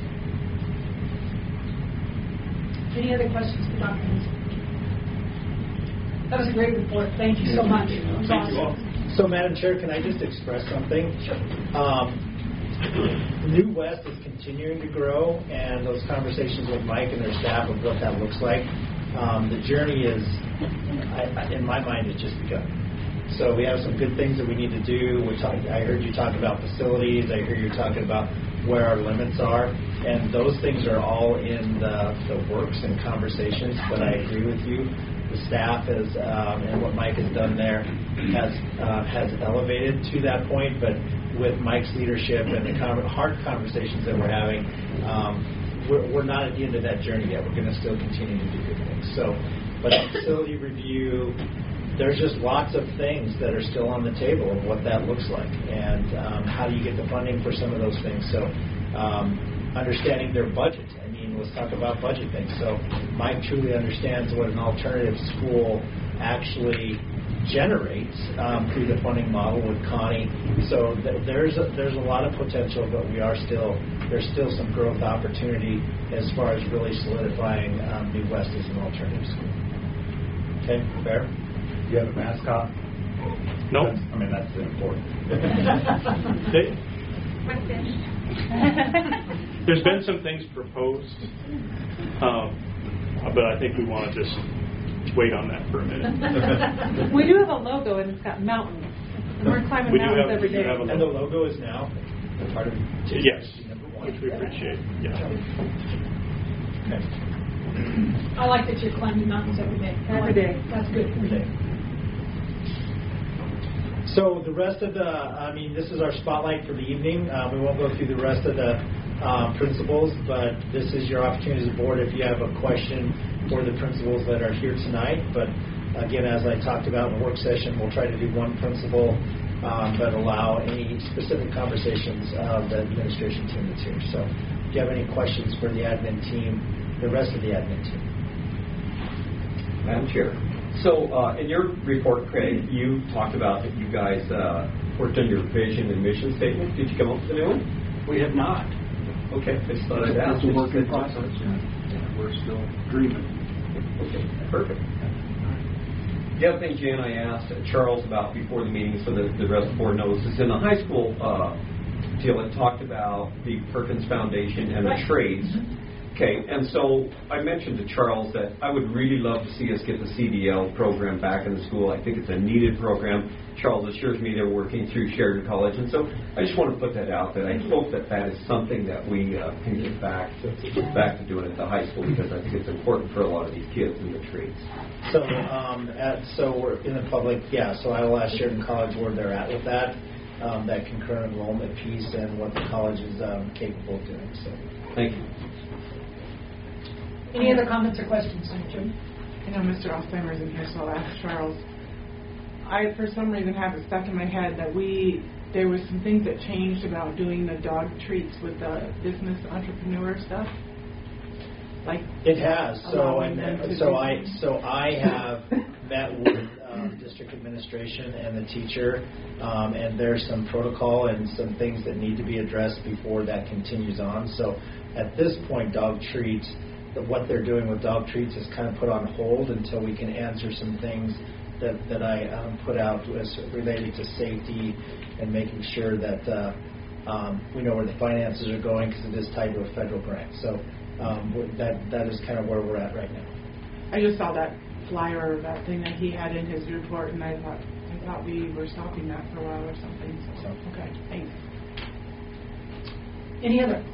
Any other questions for Doctor Hanson? That was a great report. Thank you so much. It was Thank you all. awesome. So, Madam Chair, can I just express something? Sure. Um, New West is continuing to grow, and those conversations with Mike and their staff of what that looks like, um, the journey is, I, I, in my mind, it's just begun. So we have some good things that we need to do. We're talking, I heard you talk about facilities. I hear you talking about where our limits are, and those things are all in the, the works and conversations. But I agree with you. The staff has, um, and what Mike has done there has uh, has elevated to that point. But with Mike's leadership and the con- hard conversations that we're having, um, we're, we're not at the end of that journey yet. We're going to still continue to do good things. So, but facility review, there's just lots of things that are still on the table of what that looks like, and um, how do you get the funding for some of those things. So, um, understanding their budget. I mean, let's talk about budget things. So, Mike truly understands what an alternative school actually generates um, through the funding model with Connie. So th- there's a, there's a lot of potential, but we are still there's still some growth opportunity as far as really solidifying um, New West as an alternative school. Okay, fair. Do you have a mascot? No. That's, I mean, that's important. They, there's been some things proposed, um, but I think we want to just wait on that for a minute. We do have a logo, and it's got mountains. And we're climbing We do mountains have- every we do day. have a And the logo is now part of Yes, number one. which we appreciate. Yeah. Okay. I like that you're climbing mountains every day. I Every like day. that. That's good. Every day. So the rest of the, I mean, this is our spotlight for the evening. Uh, we won't go through the rest of the um, principals, but this is your opportunity as a board if you have a question for the principals that are here tonight. But again, as I talked about in the work session, we'll try to do one principal, um, but allow any specific conversations of the administration team that's here. So if you have any questions for the admin team, the rest of the admin team. Madam Chair. So uh, in your report, Craig, you talked about that you guys uh, worked on your vision and mission statement. Did you come up with a new one? We have not. Okay, I just thought I'd ask. It's a work in process. Yeah. We're still dreaming. Okay, perfect. The other thing, Jan, I asked Charles about before the meeting, so that the rest of the board knows, is in the high school uh, deal, it talked about the Perkins Foundation and the trades. Okay, and so I mentioned to Charles that I would really love to see us get the C D L program back in the school. I think it's a needed program. Charles assures me they're working through Sheridan College, and so I just want to put that out, that I hope that that is something that we uh, can get back to, back to doing at the high school, because I think it's important for a lot of these kids in the trades. So, um, at, so we're in the public, yeah, so I will ask Sheridan College where they're at with that. um, that concurrent enrollment piece and what the college is um, capable of doing. So, thank you. Any other comments or questions, Jim? I know Mister Alzheimer's in here, so I'll ask Charles. I, for some reason, have it stuck in my head that we there was some things that changed about doing the dog treats with the business entrepreneur stuff. Like it has. So and so I so I have met with um, district administration and the teacher, um, and there's some protocol and some things that need to be addressed before that continues on. So at this point, dog treats, that what they're doing with dog treats is kind of put on hold until we can answer some things that that I um, put out as related to safety and making sure that uh, um, we know where the finances are going because it is tied to a federal grant. So. Um, that that is kind of where we're at right now. I just saw that flyer, that thing that he had in his report, and I thought I thought we were stopping that for a while or something. So, okay, thanks. Any other?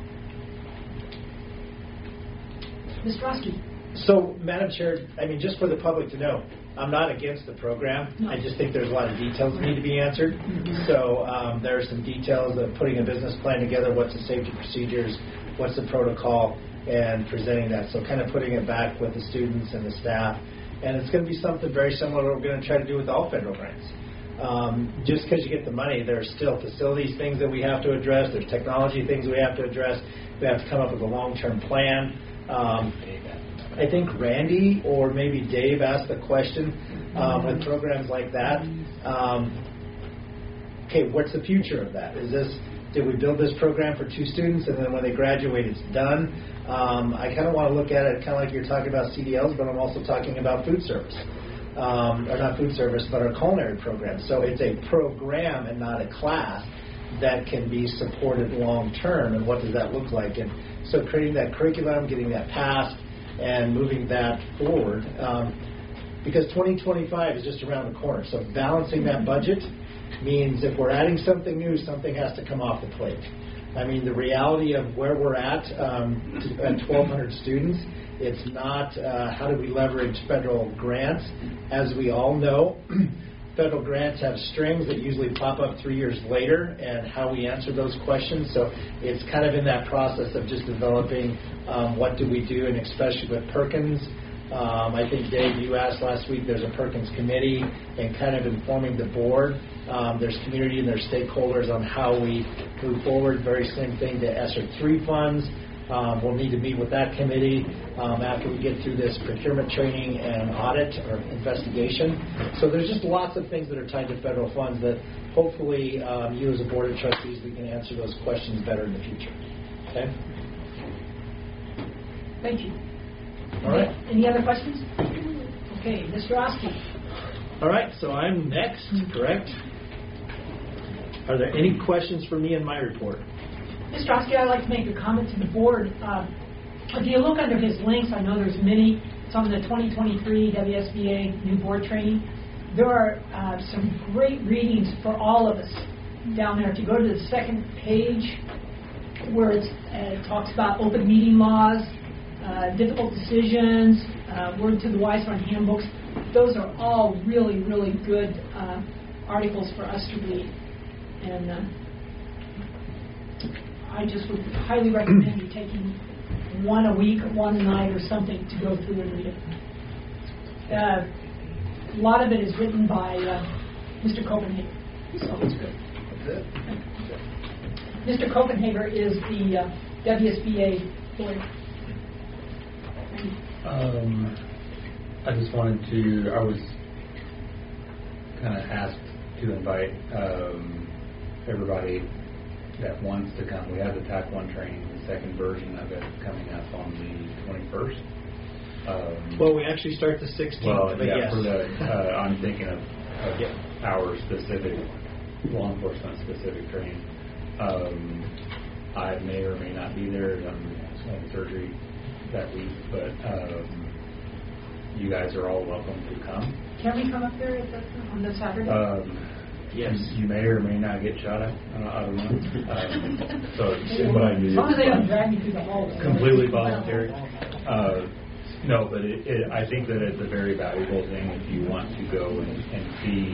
Miz Drosky. So, Madam Chair, I mean, just for the public to know, I'm not against the program. No. I just think there's a lot of details that need to be answered. Mm-hmm. So um, there are some details of putting a business plan together, what's the safety procedures, what's the protocol, and presenting that. So kind of putting it back with the students and the staff. And it's going to be something very similar to what we're going to try to do with all federal grants. Um, just because you get the money, there's still facilities things that we have to address. There's technology things we have to address. We have to come up with a long-term plan. Um, I think Randy or maybe Dave asked the question um, with programs like that. Um, okay, what's the future of that? Is this, did we build this program for two students and then when they graduate it's done? Um, I kind of want to look at it kind of like you're talking about C D Ls, but I'm also talking about food service. Um, or not food service, but our culinary program. So it's a program and not a class that can be supported long term. And what does that look like? And so creating that curriculum, getting that passed, and moving that forward, um, because twenty twenty-five is just around the corner. So balancing that budget means if we're adding something new, something has to come off the plate. I mean, the reality of where we're at, um, at twelve hundred students, it's not uh, how do we leverage federal grants. As we all know, federal grants have strings that usually pop up three years later, and how we answer those questions. So it's kind of in that process of just developing um, what do we do, and especially with Perkins. Um, I think, Dave, you asked last week, there's a Perkins committee, and kind of informing the board. Um, there's community and there's stakeholders on how we move forward. Very same thing to ESSER three funds. Um, we'll need to meet with that committee um, after we get through this procurement training and audit or investigation. So there's just lots of things that are tied to federal funds that hopefully um, you as a board of trustees, we can answer those questions better in the future. Okay? Thank you. All right. Any other questions? Okay, Mister Oski. All right, so I'm next, correct? Are there any questions for me in my report? Mister Oski, I'd like to make a comment to the board. Uh, if you look under his links, I know there's many. It's on the twenty twenty-three W S B A new board training. There are uh, some great readings for all of us down there. If you go to the second page where it's, uh, it talks about open meeting laws, uh, difficult decisions, uh, word to the wise on handbooks, those are all really, really good uh, articles for us to read. And uh, I just would highly recommend you taking one a week or one a night or something to go through and read it. Uh, a lot of it is written by uh, Mister Copenhagen, so it's good. Mister Copenhagen is the uh, W S B A lawyer. Um, I just wanted to, I was kind of asked to invite um, everybody that wants to come. We have the T A C one training, the second version of it coming up on the twenty-first. Um, well, we actually start the sixteenth. Well, but yeah, yes. for the, uh, I'm thinking of, of yeah. our specific, law enforcement specific training. Um, I may or may not be there. I'm having surgery that week, but um, you guys are all welcome to come. Can we come up there if that's on the Saturday? Um, yes. You may or may not get shot at. Uh, I don't know. Um, so, but I as long as they don't drag me through the hallway. Completely voluntary. Uh, no, but it, it, I think that it's a very valuable thing if you want to go and, and see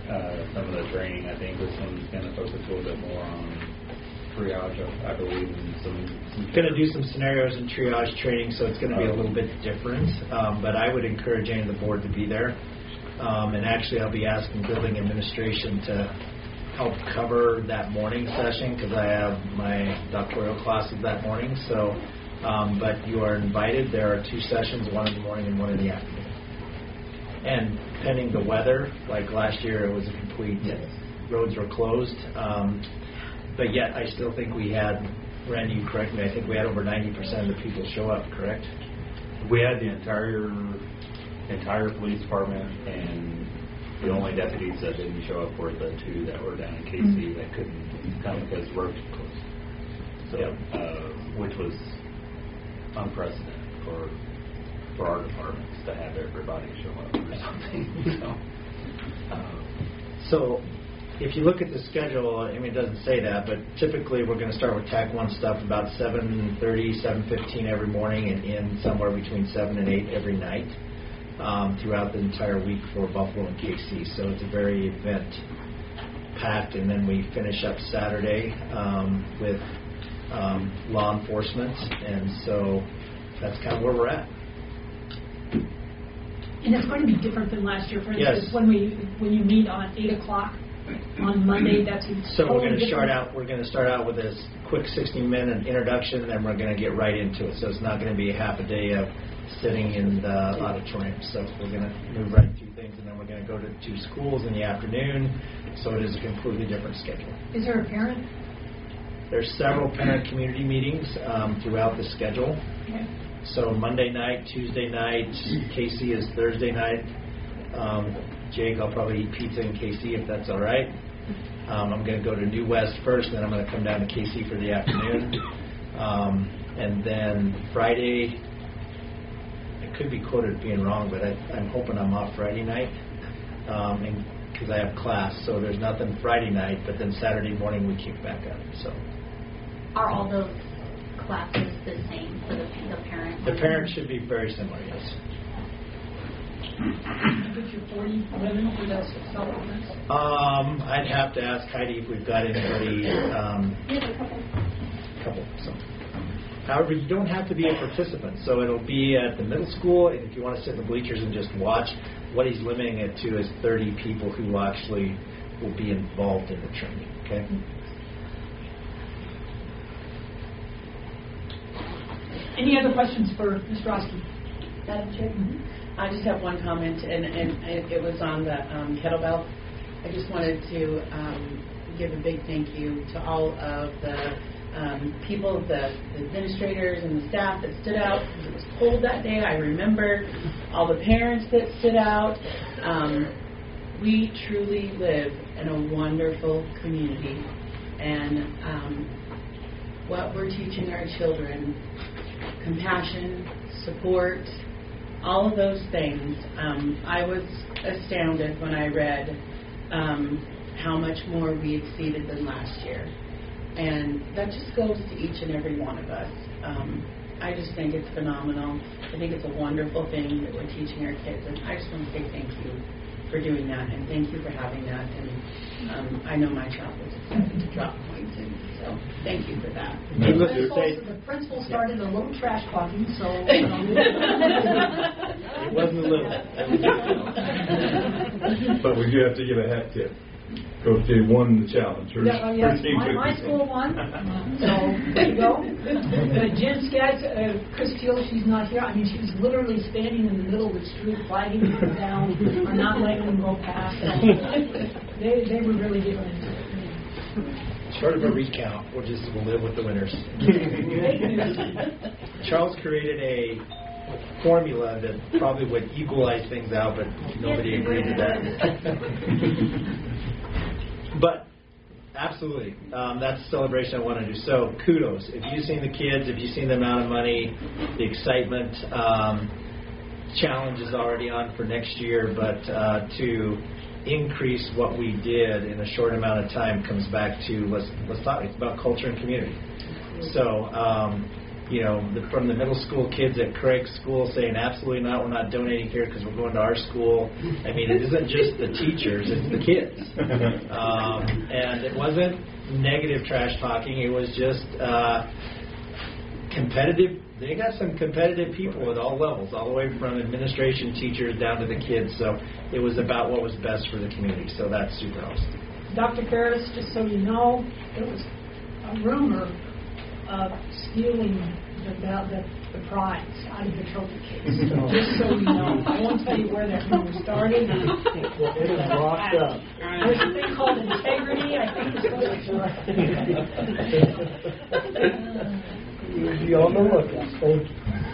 uh, some of the training. I think this one's going to focus a little bit more on triage, I believe, and some. some going to do some scenarios and triage training, so it's going to be a little bit different. Um, but I would encourage any of the board to be there. Um, and actually, I'll be asking building administration to help cover that morning session because I have my doctoral classes that morning. So, um, but you are invited. There are two sessions, one in the morning and one in the afternoon. And pending the weather, like last year, it was a complete, yes. roads were closed. Um, but yet, I still think we had, Randy, you correct me, I think we had over ninety percent of the people show up, correct? We had the entire entire police department, and the only deputies that didn't show up were the two that were down in K C mm-hmm. that couldn't come because roads were closed. So, yep. uh, which was unprecedented for for our departments to have everybody show up or something. so, uh, so, if you look at the schedule, I mean, it doesn't say that, but typically we're going to start with TAC one stuff about seven thirty, seven fifteen every morning and end somewhere between seven and eight every night um, throughout the entire week for Buffalo and K C. So it's a very event-packed, and then we finish up Saturday um, with um, law enforcement, and so that's kind of where we're at. And it's going to be different than last year. For instance, yes. when we when you meet on eight o'clock on Monday, that's so totally we're going to start different. out. We're going to start out with this quick sixty-minute introduction, and then we're going to get right into it. So it's not going to be a half a day of sitting in the auditorium. So we're going to move right through things, and then we're going to go to two schools in the afternoon. So it is a completely different schedule. Is there a parent? There's several parent community meetings um, throughout the schedule. Okay. So Monday night, Tuesday night, K C is Thursday night. Um, Jake, I'll probably eat pizza in K C if that's all right. Um, I'm going to go to New West first, and then I'm going to come down to K C for the afternoon. Um, and then Friday, I could be quoted being wrong, but I, I'm hoping I'm off Friday night um, because I have class. So there's nothing Friday night, but then Saturday morning we kick back up. So are all those classes the same for the, the parents? The parents should be very similar, yes. Get your forty women for those supplements? Um, I'd have to ask Heidi if we've got anybody. Um, we have a couple. couple. So. However, you don't have to be a participant. So it'll be at the middle school. And if you want to sit in the bleachers and just watch, what he's limiting it to is thirty people who actually will be involved in the training. Okay. Any other questions for Miz Roski? Madam Chair? Mm-hmm. I just have one comment, and, and it was on the um, kettlebell. I just wanted to um, give a big thank you to all of the um, people, the, the administrators and the staff that stood out. It was cold that day. I remember all the parents that stood out. Um, we truly live in a wonderful community, and um, what we're teaching our children, compassion, support, all of those things. Um, I was astounded when I read um, how much more we exceeded than last year. And that just goes to each and every one of us. Um, I just think it's phenomenal. I think it's a wonderful thing that we're teaching our kids. And I just want to say thank you for doing that, and thank you for having that. And um, I know my child was excited to drop points in, so thank you for that. The principal, the principal started a little trash talking, so um, it wasn't a little. But we do have to give a hat tip. Coach Dave won the challenge. Her, yeah, uh, yes, her team my, my school won. So there you go. Uh, Jen Skaggs, uh, Chris Teal, she's not here. I mean, she was literally standing in the middle of the street, flagging people down, or not letting them go past. So they they were really giving it to it. Short of a recount, we'll just we'll live with the winners. Charles created a formula that probably would equalize things out, but nobody agreed to that. But absolutely, um, that's a celebration I want to do. So kudos. If you've seen the kids, if you've seen the amount of money, the excitement, um, challenge is already on for next year, but uh, to increase what we did in a short amount of time comes back to, let's, let's talk, it's about culture and community. So um, you know, the, from the middle school kids at Craig's school saying, absolutely not, we're not donating here because we're going to our school. I mean, it isn't just the teachers, it's the kids. Um, and it wasn't negative trash talking, it was just uh, competitive. They got some competitive people at all levels, all the way from administration, teachers, down to the kids. So it was about what was best for the community. So that's super awesome. Doctor Ferris, just so you know, there was a rumor of stealing the, the, the prize out of the trophy case. So just so you know, I won't tell you where that rumor started. Well, it is locked up. There's a thing called integrity. I think it's what Be on the lookout. Thank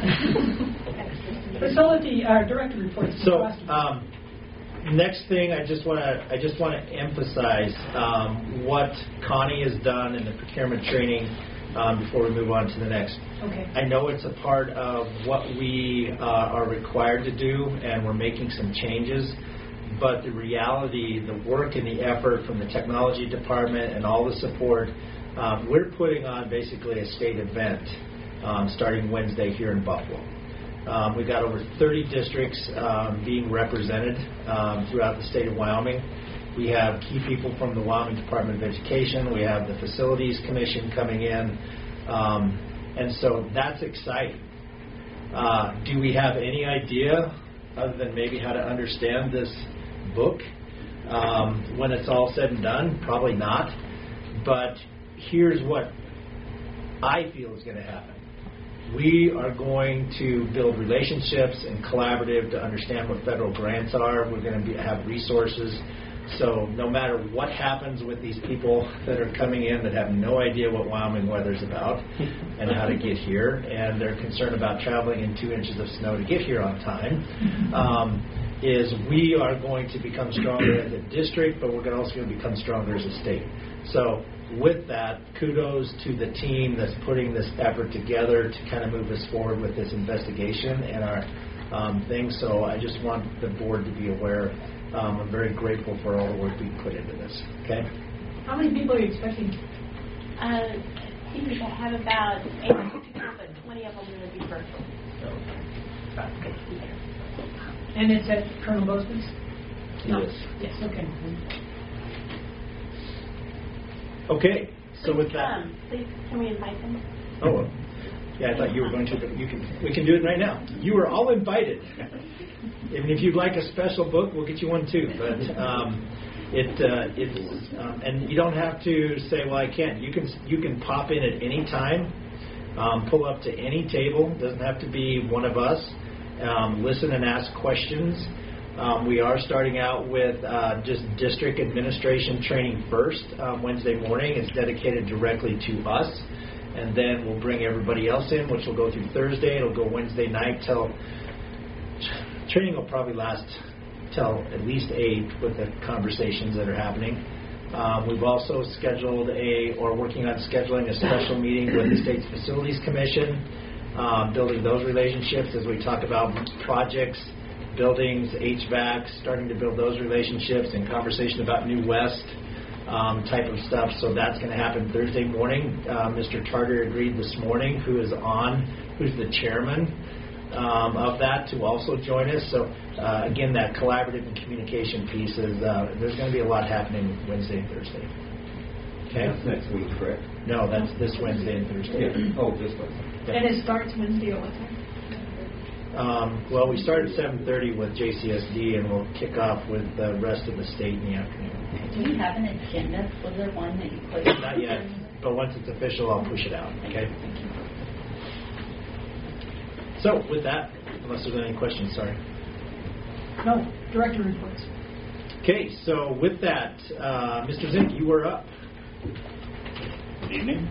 you. Facility uh, director reports. So, um, next thing, I just want to I just want to emphasize um, what Connie has done in the procurement training um, before we move on to the next. Okay. I know it's a part of what we uh, are required to do, and we're making some changes. But the reality, the work and the effort from the technology department and all the support. Um, we're putting on basically a state event um, starting Wednesday here in Buffalo. Um, we've got over thirty districts um, being represented um, throughout the state of Wyoming. We have key people from the Wyoming Department of Education. We have the Facilities Commission coming in. Um, and so that's exciting. Uh, do we have any idea, other than maybe how to understand this book um, when it's all said and done? Probably not. But here's what I feel is going to happen. We are going to build relationships and collaborative to understand what federal grants are. We're going to be, have resources. So no matter what happens with these people that are coming in that have no idea what Wyoming weather's about and how to get here, and they're concerned about traveling in two inches of snow to get here on time, um, is we are going to become stronger as a district, but we're also going to become stronger as a state. So with that, kudos to the team that's putting this effort together to kind of move us forward with this investigation and our um, thing. So I just want the board to be aware. Um, I'm very grateful for all the work we put into this. Okay. How many people are you expecting? Uh, I think we have about eighty people, but twenty of them will be virtual. So that's good. And it's at Colonel Bozeman's? Yes. Yes, okay. Okay, so with that, Um, please, can we invite them? oh, yeah, I thought you were going to, but you can, we can do it right now. You are all invited. Even if you'd like a special book, we'll get you one too. But um, it, uh, it's, um, and you don't have to say, well, I can't. You can, you can pop in at any time, um, pull up to any table. Doesn't have to be one of us. Um, listen and ask questions. Um, we are starting out with uh, just district administration training first um, Wednesday morning. It's dedicated directly to us. And then we'll bring everybody else in, which will go through Thursday. It'll go Wednesday night till... Training will probably last till at least eight with the conversations that are happening. Um, we've also scheduled a, or working on scheduling a special meeting with the State's Facilities Commission, um, building those relationships as we talk about projects, buildings, H V A C, starting to build those relationships and conversation about New West um, type of stuff. So that's going to happen Thursday morning. Uh, Mister Tarter agreed this morning, who is on, who's the chairman um, of that, to also join us. So uh, again, that collaborative and communication piece is, uh, there's going to be a lot happening Wednesday and Thursday. Okay? That's next week, correct? No, that's this Wednesday and Thursday. Yeah. Oh, this Wednesday. Yeah. And it starts Wednesday at what time? Um, well, we start at seven thirty with J C S D, and we'll kick off with the rest of the state in the afternoon. Do you have an agenda? Was there one that you put? Not yet, but once it's official, I'll push it out. Okay. So, with that, unless there's any questions, sorry. No, director reports. Okay, so with that, uh, Mister Zink, you are up. Good evening.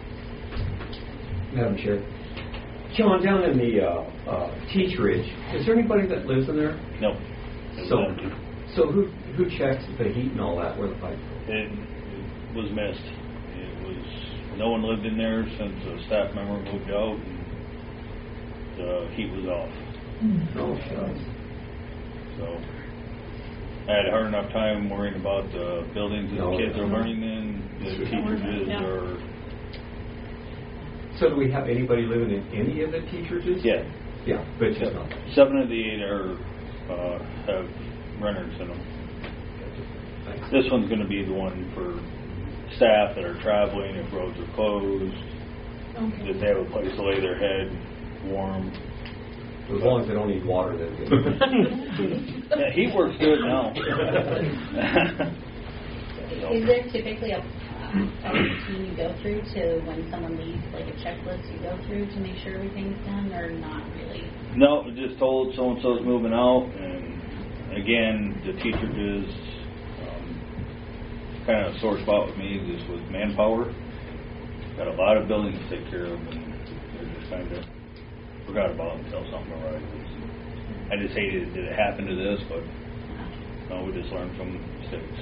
Madam Chair. John, down in the uh, uh, Teach Ridge, is there anybody that lives in there? No. So, so who who checks the heat and all that? Where the pipe? It, it was missed. It was no one lived in there since a staff member moved out, and the heat was off. Oh, shucks. So I had a hard enough time worrying about the buildings that No, the kids no. are learning in. The teachers Yeah. are So do we have anybody living in any of the teachers? Yeah. Yeah, but just not. Seven of the eight are uh, have renters in them. This one's going to be the one for staff that are traveling if roads are closed, Okay. that they have a place to lay their head, warm. As long as they don't need water, then good. Yeah, heat works good now. Is there typically a, a routine you go through to when someone leaves, like a checklist you go through to make sure everything's done, or not really? No, just told so and so's moving out, and again, the teacher is um, kind of a sore spot with me, just with manpower. Got a lot of buildings to take care of, and they're just kind of forgot about it until something arrived. I just hated it. Did it happen to this? But no, we just learned from mistakes.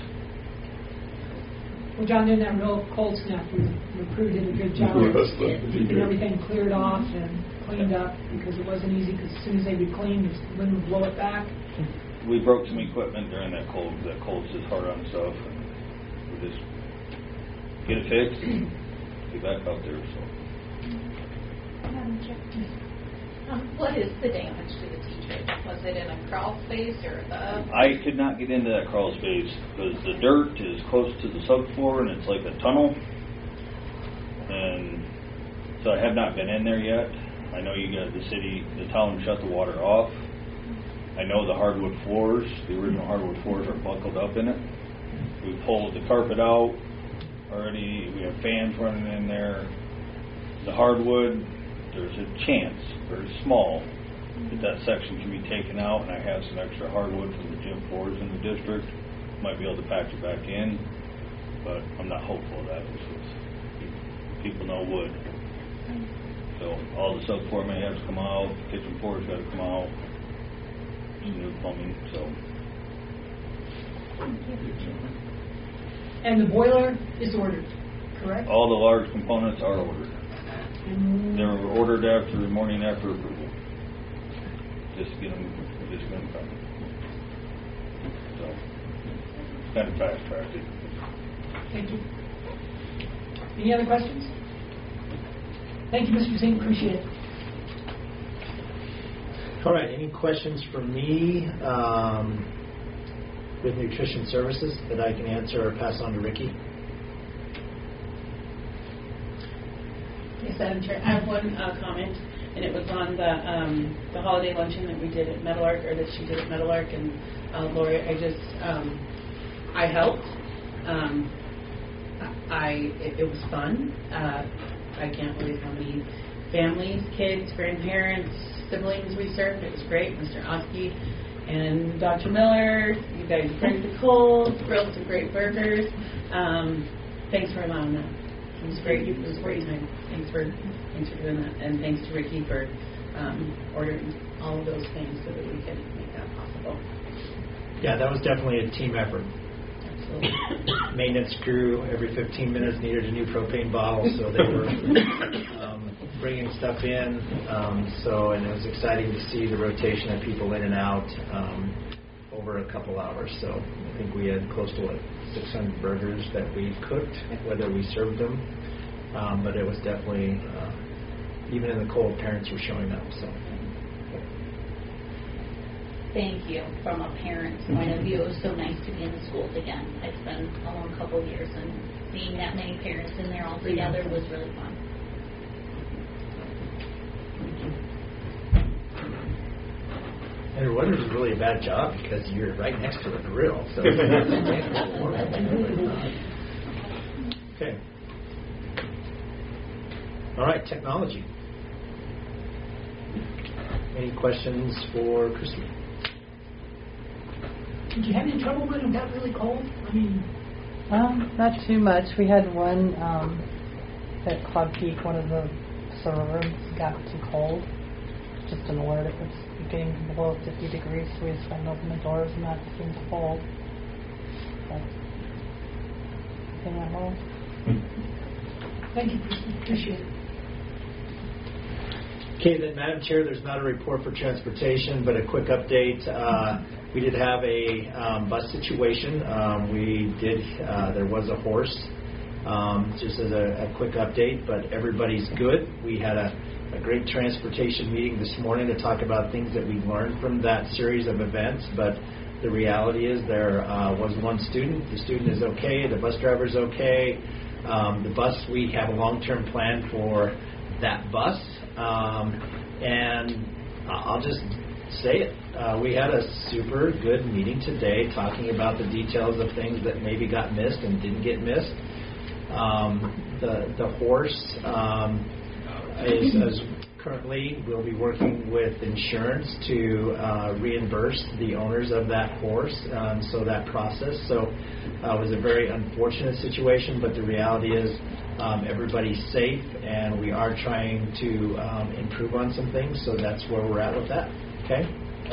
Well, John, in that real cold snap, we, the crew did a good job of keeping everything cleared off and cleaned up, because it wasn't easy, because as soon as they would clean, the wind would blow it back. We broke some equipment during that cold. That cold's just hard on stuff, and we just get it fixed and get back out there. So. Um, what is the damage to the teacher? Was it in a crawl space or the... I could not get into that crawl space because the dirt is close to the subfloor and it's like a tunnel. And so I have not been in there yet. I know you got the city, the town shut the water off. I know the hardwood floors, the original hardwood floors are buckled up in it. We pulled the carpet out already. We have fans running in there. The hardwood, there's a chance, very small, that that section can be taken out, and I have some extra hardwood from the gym floors in the district. Might be able to patch it back in, but I'm not hopeful of that because people know wood. So all the subfloor may have to come out, the kitchen floor's got to come out, some new plumbing, so. And the boiler is ordered, correct? All the large components are ordered. Mm. They were ordered after the morning after approval. Just get them, just get them coming. So, it's kind of fast tracked. Thank you. Any other questions? Thank you, Mister Singh. Appreciate it. All right. Any questions for me um, with nutrition services that I can answer or pass on to Ricky? Yes, Madam Chair. I have one uh, comment, and it was on the um, the holiday luncheon that we did at Meadowlark, or that she did at Meadowlark, and uh, Lori, I just um, I helped. Um, I it, it was fun. Uh, I can't believe how many families, kids, grandparents, siblings we served. It was great. Mister Oski and Doctor Miller, you guys drank the cold, grilled some great burgers. Um, thanks for allowing that. It was great. It was a great time. Thanks for thanks for doing that, and thanks to Ricky for um, ordering all of those things so that we could make that possible. Yeah, that was definitely a team effort. Absolutely. Maintenance crew every fifteen minutes needed a new propane bottle, so they were um, bringing stuff in. Um, so, and it was exciting to see the rotation of people in and out um, over a couple hours. So, I think we had close to what six hundred burgers that we cooked, whether we served them. Um, but it was definitely, uh, even in the cold, parents were showing up. So. Thank you. From a parent's point of view, it was so nice to be in the schools again. It's been a long couple of years, and seeing that many parents in there all together was really fun. And it wasn't really a bad job because you're right next to the grill. So. Okay. All right, technology. Any questions for Christy? Did you have any trouble when it got really cold? I mean, Um, not too much. We had one um, at Cloud Peak, one of the server rooms got too cold. Just an alert, it was getting below fifty degrees, so we just had to open the doors and that seemed cold. But everything went well. thank you, Kristen. Appreciate it. Okay, then, Madam Chair, there's not a report for transportation, but a quick update. Uh, we did have a um, bus situation. Um, we did, uh, there was a horse um, just as a, a quick update, but everybody's good. We had a, a great transportation meeting this morning to talk about things that we learned from that series of events, but the reality is there uh, was one student. The student is okay. The bus driver is okay. Um, the bus, we have a long-term plan for that bus. Um, and I'll just say it. Uh, we had a super good meeting today talking about the details of things that maybe got missed and didn't get missed. Um, the, the horse um, is, is currently, we'll be working with insurance to uh, reimburse the owners of that horse, um, so that process. So uh, it was a very unfortunate situation, but the reality is um, everybody's safe, and we are trying to um, improve on some things, so that's where we're at with that. Okay?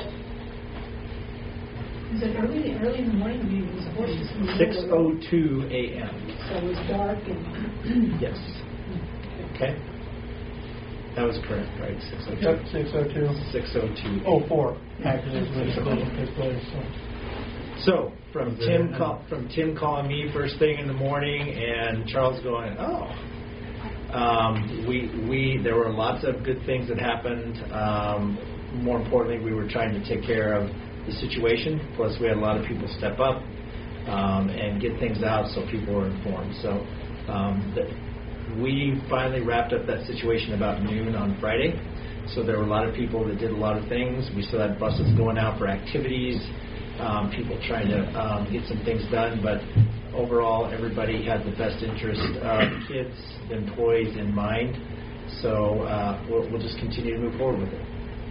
Is it early, early in the morning? I mean, it was a horse. six oh two a.m. So it was dark and... Yes. Okay. That was correct, right? six oh two. six oh two. six oh two. Oh, four. Actually, that's when the collision took place. So, so from Tim, call, from Tim calling me first thing in the morning, and Charles going, oh. Um, we we there were lots of good things that happened. Um, more importantly, we were trying to take care of the situation. Plus, we had a lot of people step up um, and get things out, so people were informed. So. Um, the, We finally wrapped up that situation about noon on Friday. So there were a lot of people that did a lot of things. We still had buses going out for activities, um, people trying to um, get some things done. But overall, everybody had the best interest of kids, the employees in mind. So uh, we'll, we'll just continue to move forward with it.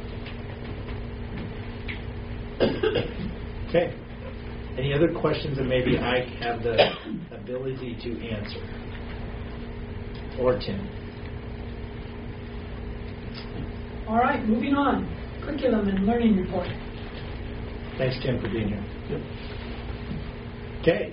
Okay. Any other questions that maybe I have the ability to answer? Or Tim. All right, moving on. Curriculum and learning report. Thanks, Tim, for being here. Yep. Okay.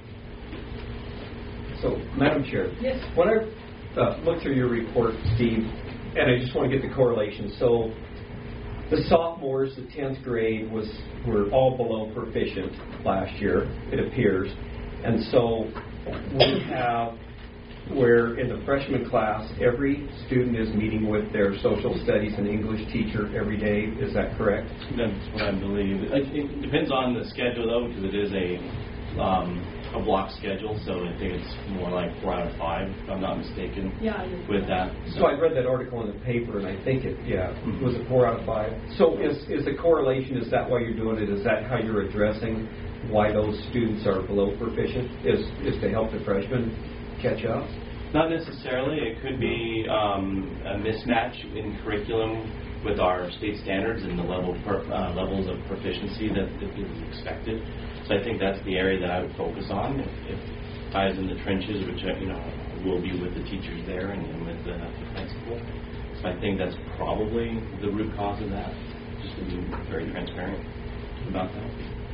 So, Madam Chair. Yes. When I uh, looked through your report, Steve, and I just want to get the correlation. So, the sophomores, the tenth grade, was were all below proficient last year, it appears. And so, we have where in the freshman class, every student is meeting with their social studies and English teacher every day. Is that correct? That's what I believe. It, it depends on the schedule, though, because it is a um, a block schedule, so I think it's more like four out of five, if I'm not mistaken, yeah, with that. So, so I read that article in the paper, and I think it, yeah, mm-hmm. was it four out of five? So is, is the correlation, is that why you're doing it? Is that how you're addressing why those students are below proficient, is, is to help the freshmen catch up? Not necessarily. It could be um, a mismatch in curriculum with our state standards and the level per, uh, levels of proficiency that, that is expected. So I think that's the area that I would focus on. If, if ties in the trenches, which you know will be with the teachers there and, and with the, the principal. So I think that's probably the root cause of that. Just to be very transparent about that.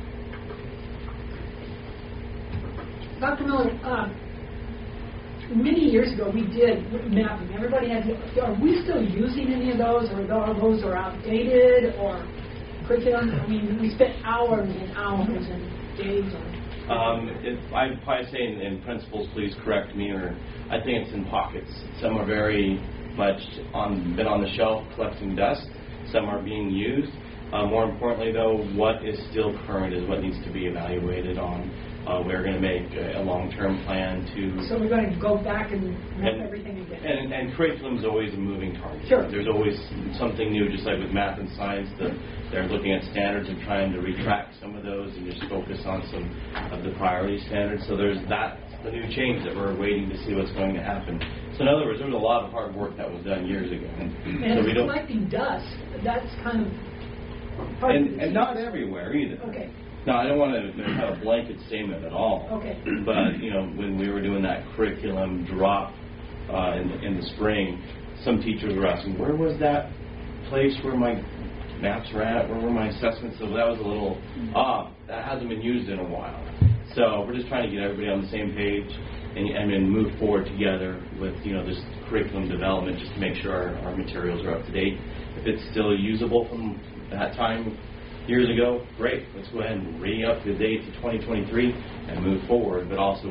Doctor Miller. Uh, Many years ago, we did mapping. Everybody had. Are we still using any of those, or are those are outdated, or curriculum? I mean, we spent hours and hours and days on. Um, if I'd probably say, in, in principles, please correct me, or I think it's in pockets. Some are very much on been on the shelf collecting dust. Some are being used. Uh, more importantly, though, what is still current is what needs to be evaluated on. Uh, we're going to make a, a long-term plan to... So we're going to go back and map and, everything again. And, and curriculum is always a moving target. Sure. There's always something new, just like with math and science. The, they're looking at standards and trying to retract some of those and just focus on some of the priority standards. So there's that, the new change that we're waiting to see what's going to happen. So in other words, there was a lot of hard work that was done years ago. And, and so we don't, collecting dust, that's kind of... And, and not everywhere either. Okay. No, I don't want to have a blanket statement at all. Okay. But, you know, when we were doing that curriculum drop uh, in, the, in the spring, some teachers were asking, where was that place where my maps were at? Where were my assessments? So that was a little, ah, that hasn't been used in a while. So we're just trying to get everybody on the same page and, and then move forward together with, you know, this curriculum development just to make sure our, our materials are up to date. If it's still usable from that time years ago, great. Let's go ahead and re-up the date to twenty twenty-three and move forward, but also with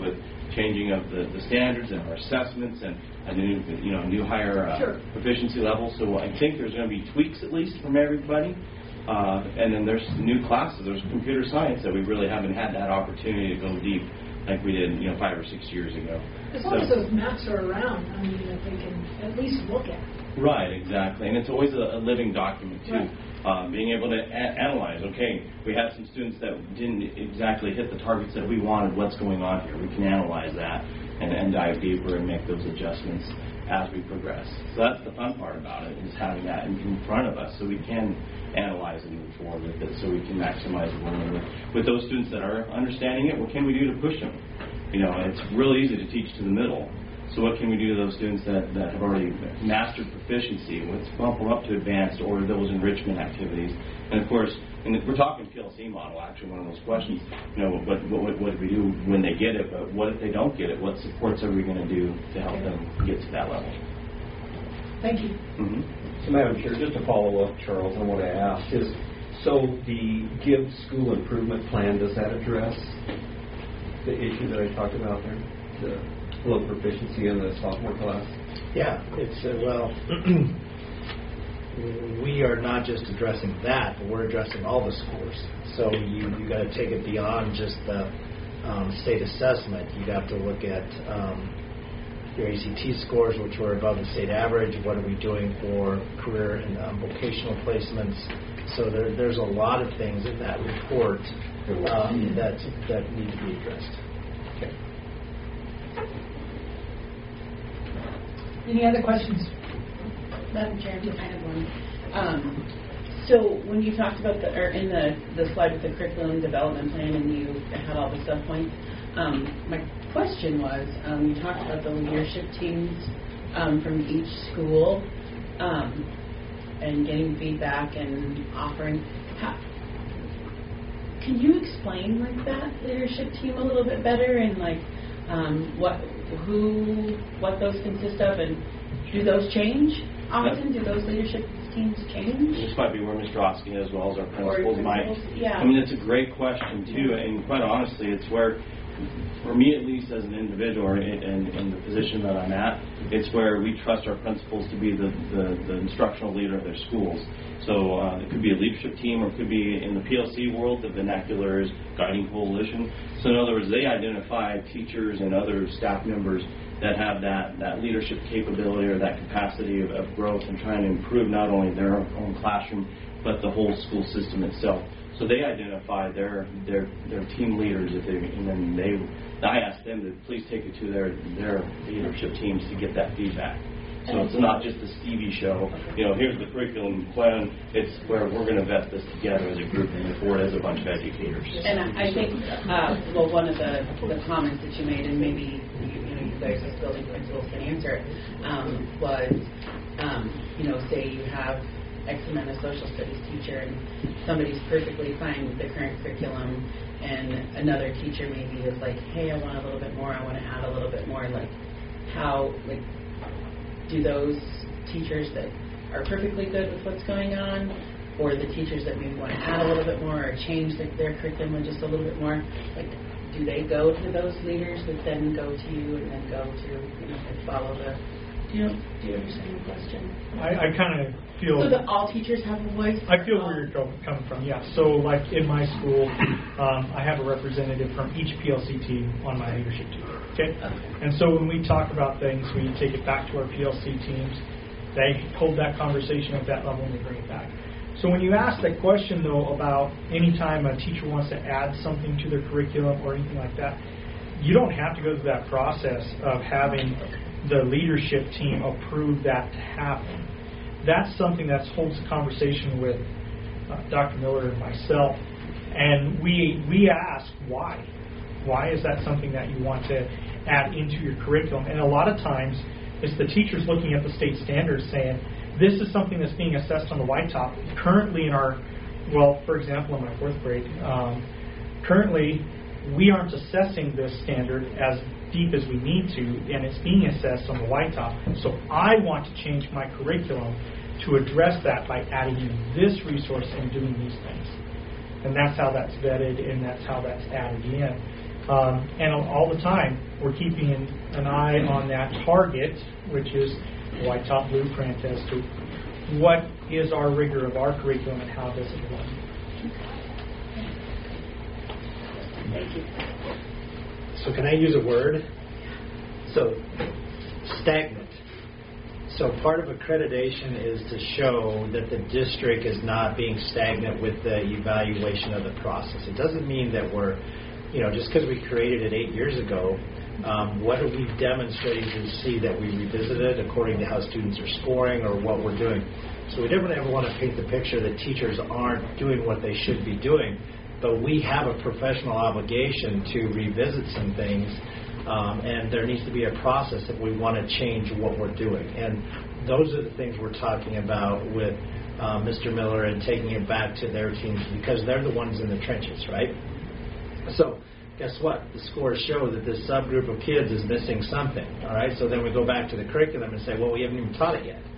changing of the, the standards and our assessments and a new, you know, new higher uh, Sure. proficiency level. So I think there's going to be tweaks at least from everybody. Uh, and then there's new classes. There's computer science that we really haven't had that opportunity to go deep like we did, you know, five or six years ago. As long So- as those maps are around, I mean, that they can at least look at. Right, exactly. And it's always a, a living document, too. Right. Uh, being able to a- analyze, okay, we had some students that didn't exactly hit the targets that we wanted. What's going on here? We can analyze that and, and dive deeper and make those adjustments as we progress. So that's the fun part about it, is having that in, in front of us so we can analyze and move forward with it, so we can maximize learning. With, with those students that are understanding it, what can we do to push them? You know, it's real easy to teach to the middle. So what can we do to those students that, that have already mastered proficiency? Let's bump them up to advanced or those enrichment activities. And of course, and we're talking P L C model, actually, one of those questions, you know, what, what, what do we do when they get it? But what if they don't get it? What supports are we going to do to help them get to that level? Thank you. Mm-hmm. So, Madam Chair, just to follow up, Charles, I want to ask is, so the GIVE School Improvement Plan, does that address the issue that I talked about there? The low proficiency in the sophomore class? Yeah, it's, uh, well, we are not just addressing that, but we're addressing all the scores. So you you got to take it beyond just the um, state assessment. You have to look at um, your A C T scores, which were above the state average. What are we doing for career and um, vocational placements? So there, there's a lot of things in that report um, that that need to be addressed. Okay. Any other questions? Madam Chair, I have one. Um, so when you talked about the, or in the, the slide with the curriculum development plan and you had all the sub points, um, my question was, um, you talked about the leadership teams um, from each school um, and getting feedback and offering. How, can you explain like that leadership team a little bit better and like um, what, who, what those consist of, and do those change often? Do those leadership teams change? This might be where Mister Oski as well as our principals might. Yeah. I mean, it's a great question too, and quite honestly, it's where, for me at least as an individual, or in, in, in the position that I'm at, it's where we trust our principals to be the, the, the instructional leader of their schools. So uh, it could be a leadership team, or it could be in the P L C world, the vernacular is Guiding Coalition. So in other words, they identify teachers and other staff members that have that, that leadership capability or that capacity of, of growth and trying to improve not only their own classroom, but the whole school system itself. So they identify their their their team leaders, if they, and then they, I ask them to please take it to their their leadership teams to get that feedback. So it's not just a Stevie show. You know, here's the curriculum plan. It's where we're going to vet this together as a group and move forward as a bunch of educators. And I, I think, uh, well, one of the, the comments that you made, and maybe you, you know, you guys as building principals can answer it, um, was, um, you know, say you have X amount of social studies teacher, and somebody's perfectly fine with the current curriculum, and another teacher maybe is like, hey, I want a little bit more. I want to add a little bit more. Like, how, like. Do those teachers that are perfectly good with what's going on, or the teachers that maybe want to add a little bit more or change the, their curriculum just a little bit more, like, do they go to those leaders that then go to you and then go to, you know, and follow the, do you, do you understand the question? I, I kind of feel... So that all teachers have a voice? I feel where you're go- coming from, yeah. So, like, in my school, um, I have a representative from each P L C team on my leadership team. Okay? And so when we talk about things, we take it back to our P L C teams. They hold that conversation at that level and they bring it back. So when you ask that question, though, about any time a teacher wants to add something to their curriculum or anything like that, you don't have to go through that process of having the leadership team approve that to happen. That's something that holds a conversation with uh, Doctor Miller and myself. And we we ask why. Why is that something that you want to add into your curriculum? And a lot of times, it's the teachers looking at the state standards saying, this is something that's being assessed on the white top. Currently in our, well, for example, in my fourth grade, um, currently we aren't assessing this standard as deep as we need to, and it's being assessed on the white top. So I want to change my curriculum to address that by adding in this resource and doing these things. And that's how that's vetted, and that's how that's added in. Um, and all the time, we're keeping an eye on that target, which is the White Top Blueprint, as to what is our rigor of our curriculum and how does it run. Thank you. So can I use a word? So, stagnant. So part of accreditation is to show that the district is not being stagnant with the evaluation of the process. It doesn't mean that we're, you know, just because we created it eight years ago, um, what are we demonstrating to see that we revisited according to how students are scoring or what we're doing? So we never ever want to paint the picture that teachers aren't doing what they should be doing, but we have a professional obligation to revisit some things. Um, and there needs to be a process if we want to change what we're doing. And those are the things we're talking about with uh, Mister Miller and taking it back to their teams, because they're the ones in the trenches, right? So guess what? The scores show that this subgroup of kids is missing something, all right? So then we go back to the curriculum and say, well, we haven't even taught it yet.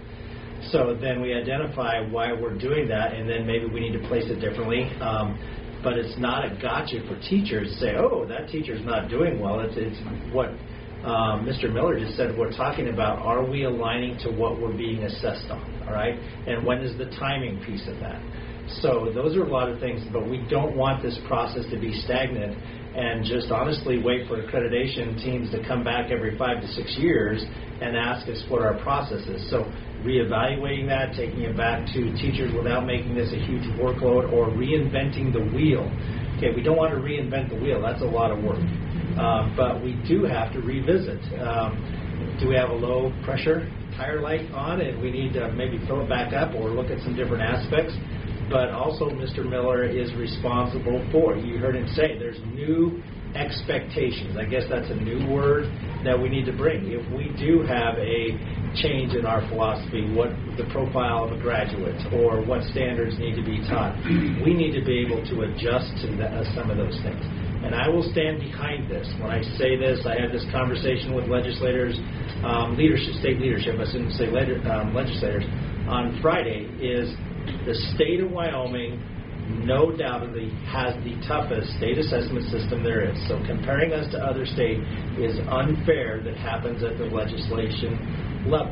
So then we identify why we're doing that, and then maybe we need to place it differently. Um, But it's not a gotcha for teachers to say, oh, that teacher's not doing well. It's, it's what um, Mister Miller just said. We're talking about, are we aligning to what we're being assessed on, all right? And when is the timing piece of that? So those are a lot of things, but we don't want this process to be stagnant and just honestly wait for accreditation teams to come back every five to six years and ask us what our process is. So reevaluating that, taking it back to teachers without making this a huge workload, or reinventing the wheel. Okay, we don't want to reinvent the wheel. That's a lot of work. Um, but we do have to revisit. Um, do we have a low pressure tire light on and we need to maybe fill it back up or look at some different aspects? But also Mister Miller is responsible for, you heard him say, there's new expectations. I guess that's a new word that we need to bring. If we do have a change in our philosophy, what the profile of a graduate or what standards need to be taught, we need to be able to adjust to the, uh, some of those things. And I will stand behind this. When I say this, I had this conversation with legislators, um, leadership, state leadership, I shouldn't say leg- um, legislators, on Friday, is the state of Wyoming no doubtedly has the toughest state assessment system there is. So comparing us to other states is unfair that happens at the legislation level.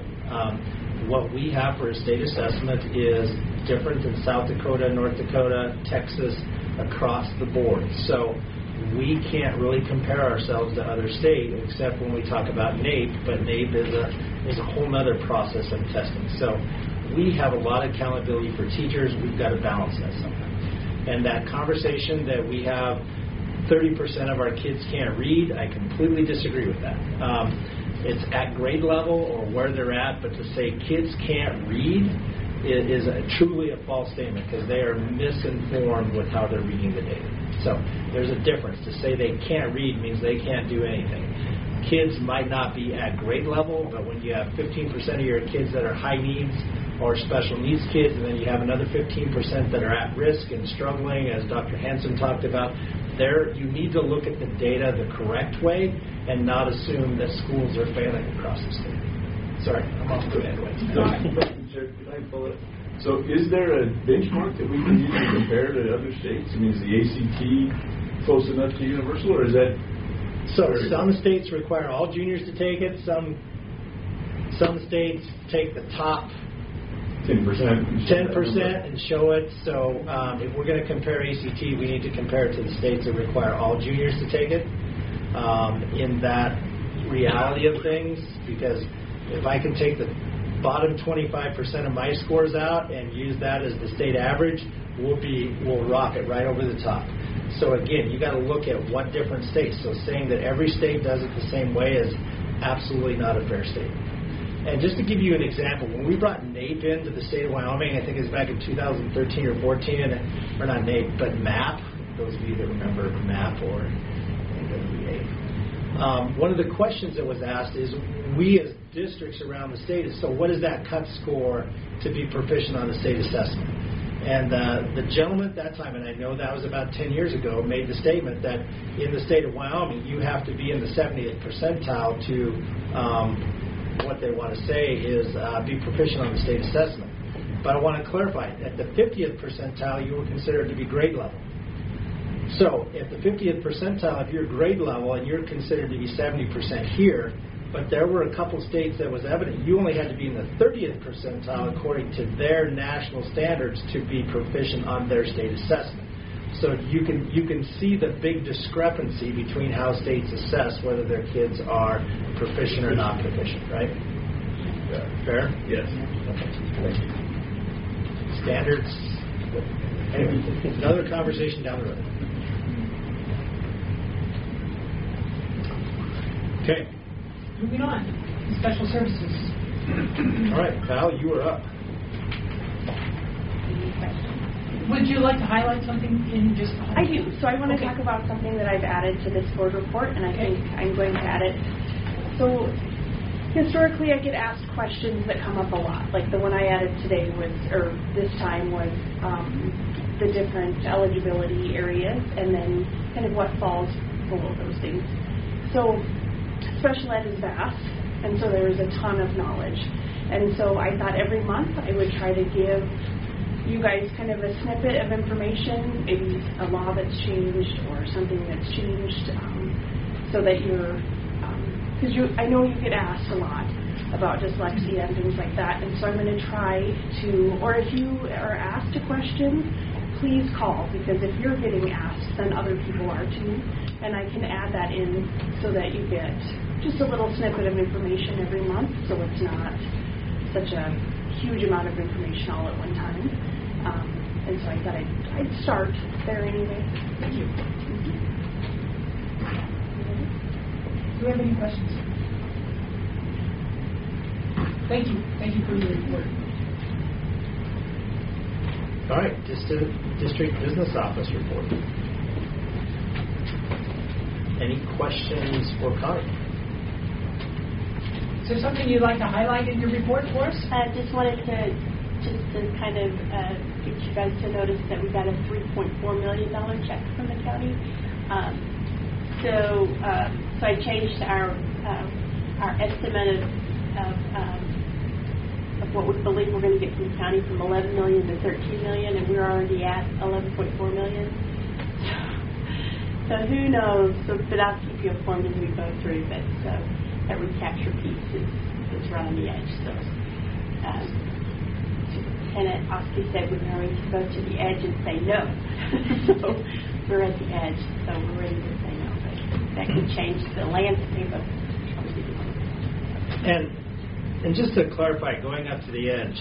Um, what we have for a state assessment is different than South Dakota, North Dakota, Texas, across the board. So we can't really compare ourselves to other states except when we talk about NAEP, but NAEP is a, is a whole other process of testing. So we have a lot of accountability for teachers. We've got to balance that somehow. And that conversation that we have thirty percent of our kids can't read, I completely disagree with that. Um, it's at grade level or where they're at, but to say kids can't read is a, truly a false statement, because they are misinformed with how they're reading the data. So there's a difference. To say they can't read means they can't do anything. Kids might not be at grade level, but when you have fifteen percent of your kids that are high needs or special needs kids, and then you have another fifteen percent that are at risk and struggling, as Doctor Hansen talked about, there you need to look at the data the correct way and not assume that schools are failing across the state. Sorry, I'm off to anyway. So is there a benchmark that we can use to compare to other states? I mean, is the A C T close enough to universal, or is that... So some states require all juniors to take it. Some some states take the top ten percent. ten percent and show it. So um, if we're going to compare A C T, we need to compare it to the states that require all juniors to take it. Um, in that reality of things, because if I can take the bottom twenty-five percent of my scores out and use that as the state average, we'll be we'll rock it right over the top. So again, you got to look at what different states. So saying that every state does it the same way is absolutely not a fair statement. And just to give you an example, when we brought NAEP into the state of Wyoming, I think it was back in two thousand thirteen or fourteen, or not NAEP, but MAP, those of you that remember MAP or N W A. Um, one of the questions that was asked is, we as districts around the state, is so what is that cut score to be proficient on the state assessment? And uh, the gentleman at that time, and I know that was about ten years ago, made the statement that in the state of Wyoming, you have to be in the seventieth percentile to, um, what they want to say is uh, be proficient on the state assessment. But I want to clarify, at the fiftieth percentile, you were considered to be grade level. So at the fiftieth percentile of your grade level, and you're considered to be seventy percent here, but there were a couple states that was evident you only had to be in the thirtieth percentile according to their national standards to be proficient on their state assessment. So you can you can see the big discrepancy between how states assess whether their kids are proficient or not proficient, right? Yeah. Fair? Yes. Okay. Standards. Anyway, another conversation down the road. Okay. Moving on, special services. All right, Val, you are up. Would you like to highlight something in just? I do. So I want to okay. talk about something that I've added to this board report, and I okay. think I'm going to add it. So historically, I get asked questions that come up a lot. Like the one I added today was, or this time was, um, the different eligibility areas, and then kind of what falls below those things. So special ed is vast, and so there is a ton of knowledge. And so I thought every month I would try to give you guys kind of a snippet of information, maybe a law that's changed or something that's changed, um, so that you're, because um, you, I know you get asked a lot about dyslexia and things like that, and so I'm going to try to, or if you are asked a question, please call, because if you're getting asked, then other people are too, and I can add that in so that you get just a little snippet of information every month, so it's not such a huge amount of information all at one time. Um, and so I thought I'd, I'd start there anyway. Thank you. Mm-hmm. Do we have any questions? Thank you. Thank you for your report. All right, district, district business office report. Any questions for Connie? Is there something you'd like to highlight in your report for us? I just wanted to just to kind of uh, get you guys to notice that we got a three point four million dollars check from the county. Um, so, uh, so I changed our uh, our estimate of of, um, of what we believe we're going to get from the county from eleven million dollars to thirteen million dollars, and we're already at eleven point four million dollars. So who knows? So, but I'll keep you informed as we go through. But so that recapture piece is, is right on the edge. So. Um, Superintendent Oski said we're going to go to the edge and say no. So we're at the edge, so we're ready to say no. But that could change the landscape of And and just to clarify, going up to the edge,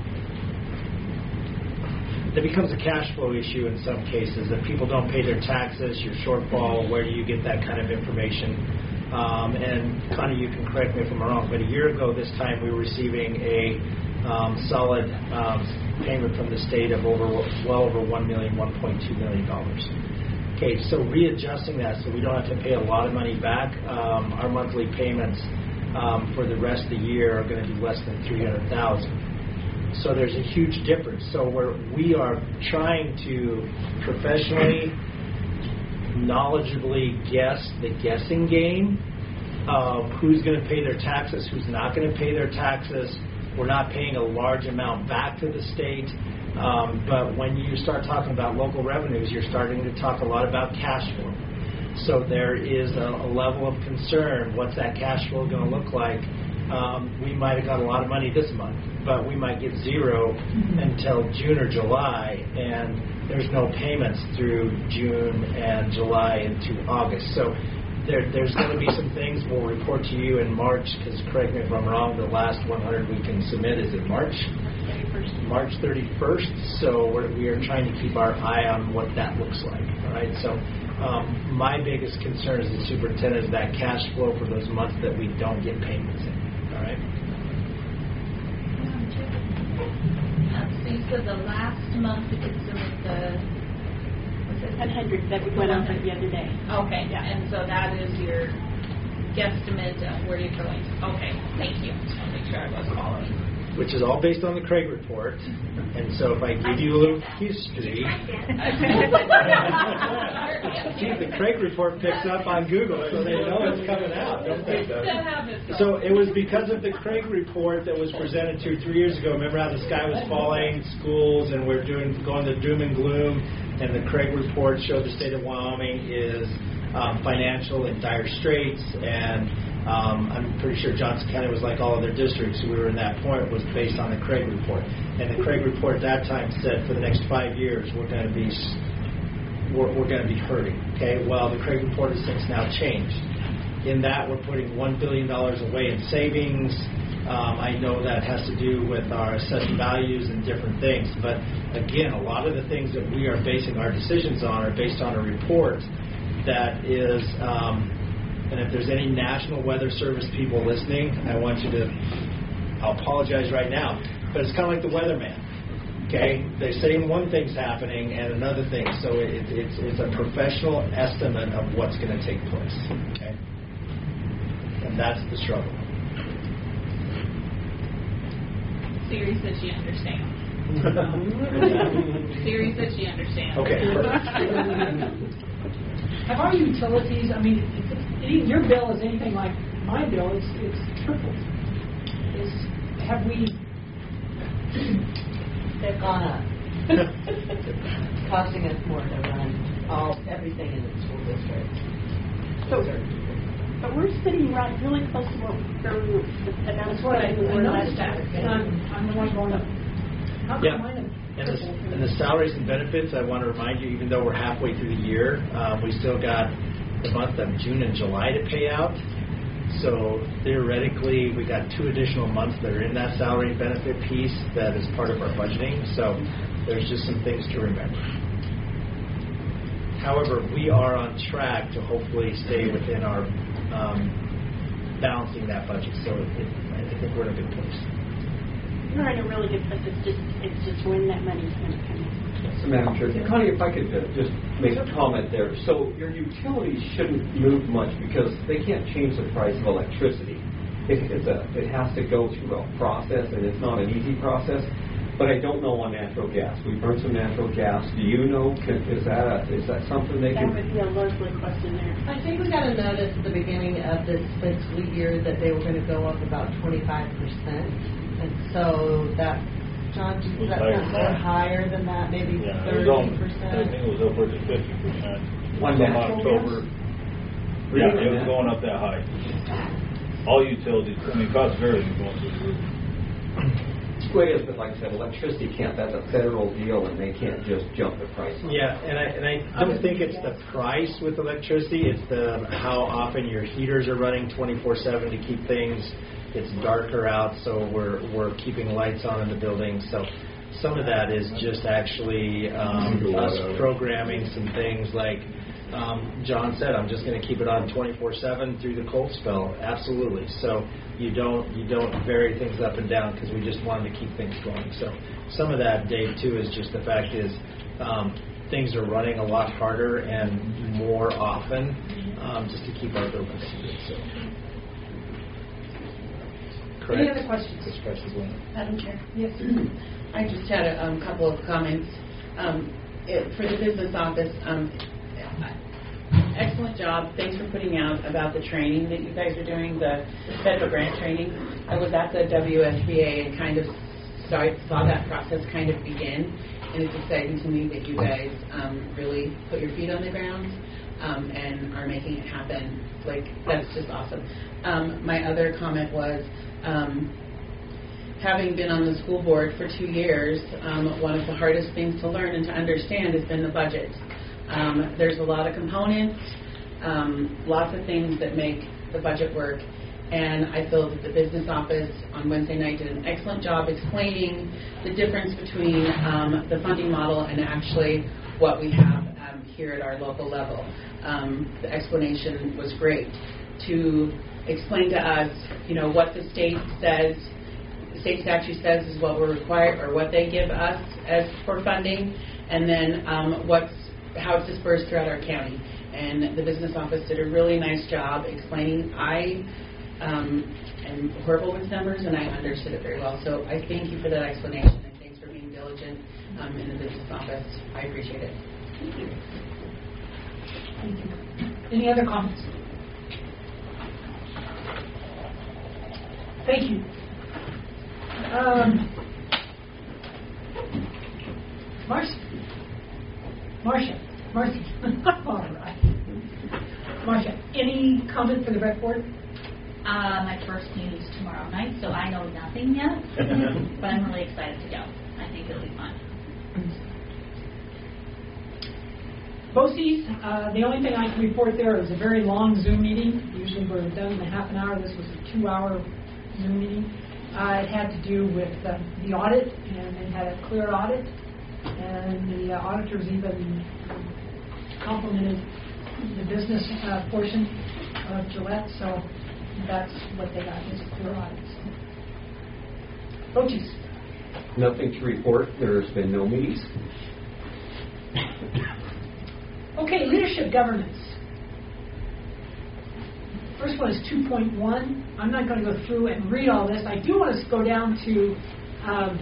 it becomes a cash flow issue in some cases. If people don't pay their taxes, your shortfall, where do you get that kind of information? Um, and Connie, you can correct me if I'm wrong, but a year ago this time we were receiving a Um, solid um, payment from the state of over well over one million, one point two million dollars. Okay, so readjusting that so we don't have to pay a lot of money back. Um, our monthly payments um, for the rest of the year are going to be less than three hundred thousand. So there's a huge difference. So we're, we are trying to professionally, knowledgeably guess the guessing game of who's going to pay their taxes, who's not going to pay their taxes. We're not paying a large amount back to the state, um, but when you start talking about local revenues, you're starting to talk a lot about cash flow. So there is a, a level of concern. What's that cash flow going to look like? Um, we might have got a lot of money this month, but we might get zero until June or July, and there's no payments through June and July into August. So There, there's going to be some things we'll report to you in March, because correct me if I'm wrong, the last one hundred we can submit is in March? March thirty-first. So we're, we are trying to keep our eye on what that looks like. All right. So um, my biggest concern as the superintendent is that cash flow for those months that we don't get payments in. All right. Um, so you said the last month we could submit the one hundred that we went over the other day. Okay, yeah. And so that is your guesstimate of where you're going. Okay, thank you. Just want to make sure I was following. which is all based on the Craig report. And so if I give you a little history, see if the Craig report picks up on Google, so they know it's coming out, don't they? So it was because of the Craig report that was presented two or three years ago. Remember how the sky was falling, schools, and we're doing going to doom and gloom. And the Craig report showed the state of Wyoming is um, financial in dire straits, and um, I'm pretty sure Johnson County was like all other districts. We were in that point was based on the Craig report, and the Craig report at that time said for the next five years we're going to be we're, we're going to be hurting. Okay, well the Craig report has since now changed. In that we're putting one billion dollars away in savings. Um, I know that has to do with our assessed values and different things, but again, a lot of the things that we are basing our decisions on are based on a report that is, um, and if there's any National Weather Service people listening, I want you to, I'll apologize right now, but it's kind of like the weatherman. Okay, they're saying one thing's happening and another thing, so it, it's it's a professional estimate of what's going to take place. Okay, and that's the struggle. Siri says she understands. Siri says she understands. Okay. Have our utilities, I mean, if, if your bill is anything like my bill, it's, it's tripled. Is, have we... They've gone up. It's costing us more to run all everything in the school district. So, but we're sitting right really close to what the That's what I, I noticed that. And I'm, I'm the one going up. How Yeah. come mine And the, and the salaries and benefits, I want to remind you, even though we're halfway through the year, um, we still got the month of June and July to pay out. So theoretically, we got two additional months that are in that salary and benefit piece that is part of our budgeting. So there's just some things to remember. However, we are on track to hopefully stay within our um, balancing that budget. So it, it, I think we're in a good place. We're in a really good place. It's just, it's just when that money's going to come in. So, Madam Chair, Connie, if I could uh, just make a comment there. So your utilities shouldn't move much because they can't change the price of electricity. It, it's a, it has to go through a process, and it's not an easy process. But I don't know on natural gas. We burn some natural gas. Do you know? Can, is that a, is that something they That can? would be a Leslie question there. I think we got a notice at the beginning of this fiscal year that they were going to go up about twenty-five percent. And so that, John, is that something higher than that, maybe Yeah, thirty it was on- percent? I think it was upwards of fifty percent. One From natural October. gas? Yeah, Really? it was going up that high. All utilities, I mean, cost of everything going through the roof. Well, it is, but like I said, electricity can't. That's a federal deal, and they can't just jump the price. Yeah, and I and I don't think it's the price with electricity. It's the how often your heaters are running twenty-four seven to keep things. It's darker out, so we're we're keeping lights on in the building. So some of that is just actually um, us programming some things like um, John said. I'm just going to keep it on twenty-four seven through the cold spell. Absolutely. So you don't you don't vary things up and down because we just wanted to keep things going. So some of that, Dave, too, is just the fact is um, things are running a lot harder and more often um, just to keep our buildings heated. So. Correct. Any other questions? This question is Madam Chair? Yes. I just had a um, couple of comments. Um, it, for the business office, um, excellent job. Thanks for putting out about the training that you guys are doing, the, the federal grant training. I was at the W S B A and kind of saw, saw that process kind of begin, and it's exciting to me that you guys um, really put your feet on the ground um, and are making it happen. Like, that's just awesome. Um, my other comment was, Um, having been on the school board for two years, um, one of the hardest things to learn and to understand has been the budget. Um, there's a lot of components, um, lots of things that make the budget work, and I feel that the business office on Wednesday night did an excellent job explaining the difference between um, the funding model and actually what we have um, here at our local level. Um, the explanation was great. To explain to us, you know, what the state says, the state statute says is what we're required, or what they give us as for funding, and then um, what's how it's dispersed throughout our county. And the business office did a really nice job explaining. I um, am horrible with numbers, and I understood it very well. So I thank you for that explanation, and thanks for being diligent um, in the business office. I appreciate it. Thank you. Thank you. Any other comments? Thank you. Um, Marcy. Marcia. Marcy. All right. Marcia, any comment for the rec board? Uh, my first meeting is tomorrow night, so I know nothing yet, but I'm really excited to go. I think it'll be fun. BOCES, uh, the only thing I can report there is a very long Zoom meeting. Usually we're done in a half an hour. This was a two-hour Zoom meeting. Uh, it had to do with uh, the audit, and they had a clear audit, and the uh, auditors even complimented the business uh, portion of Gillette, so that's what they got, is a clear audit. So. Coaches. Nothing to report. There's been no meetings. Okay, leadership governance. First one is two point one. I'm not going to go through and read all this. I do want us to go down to um,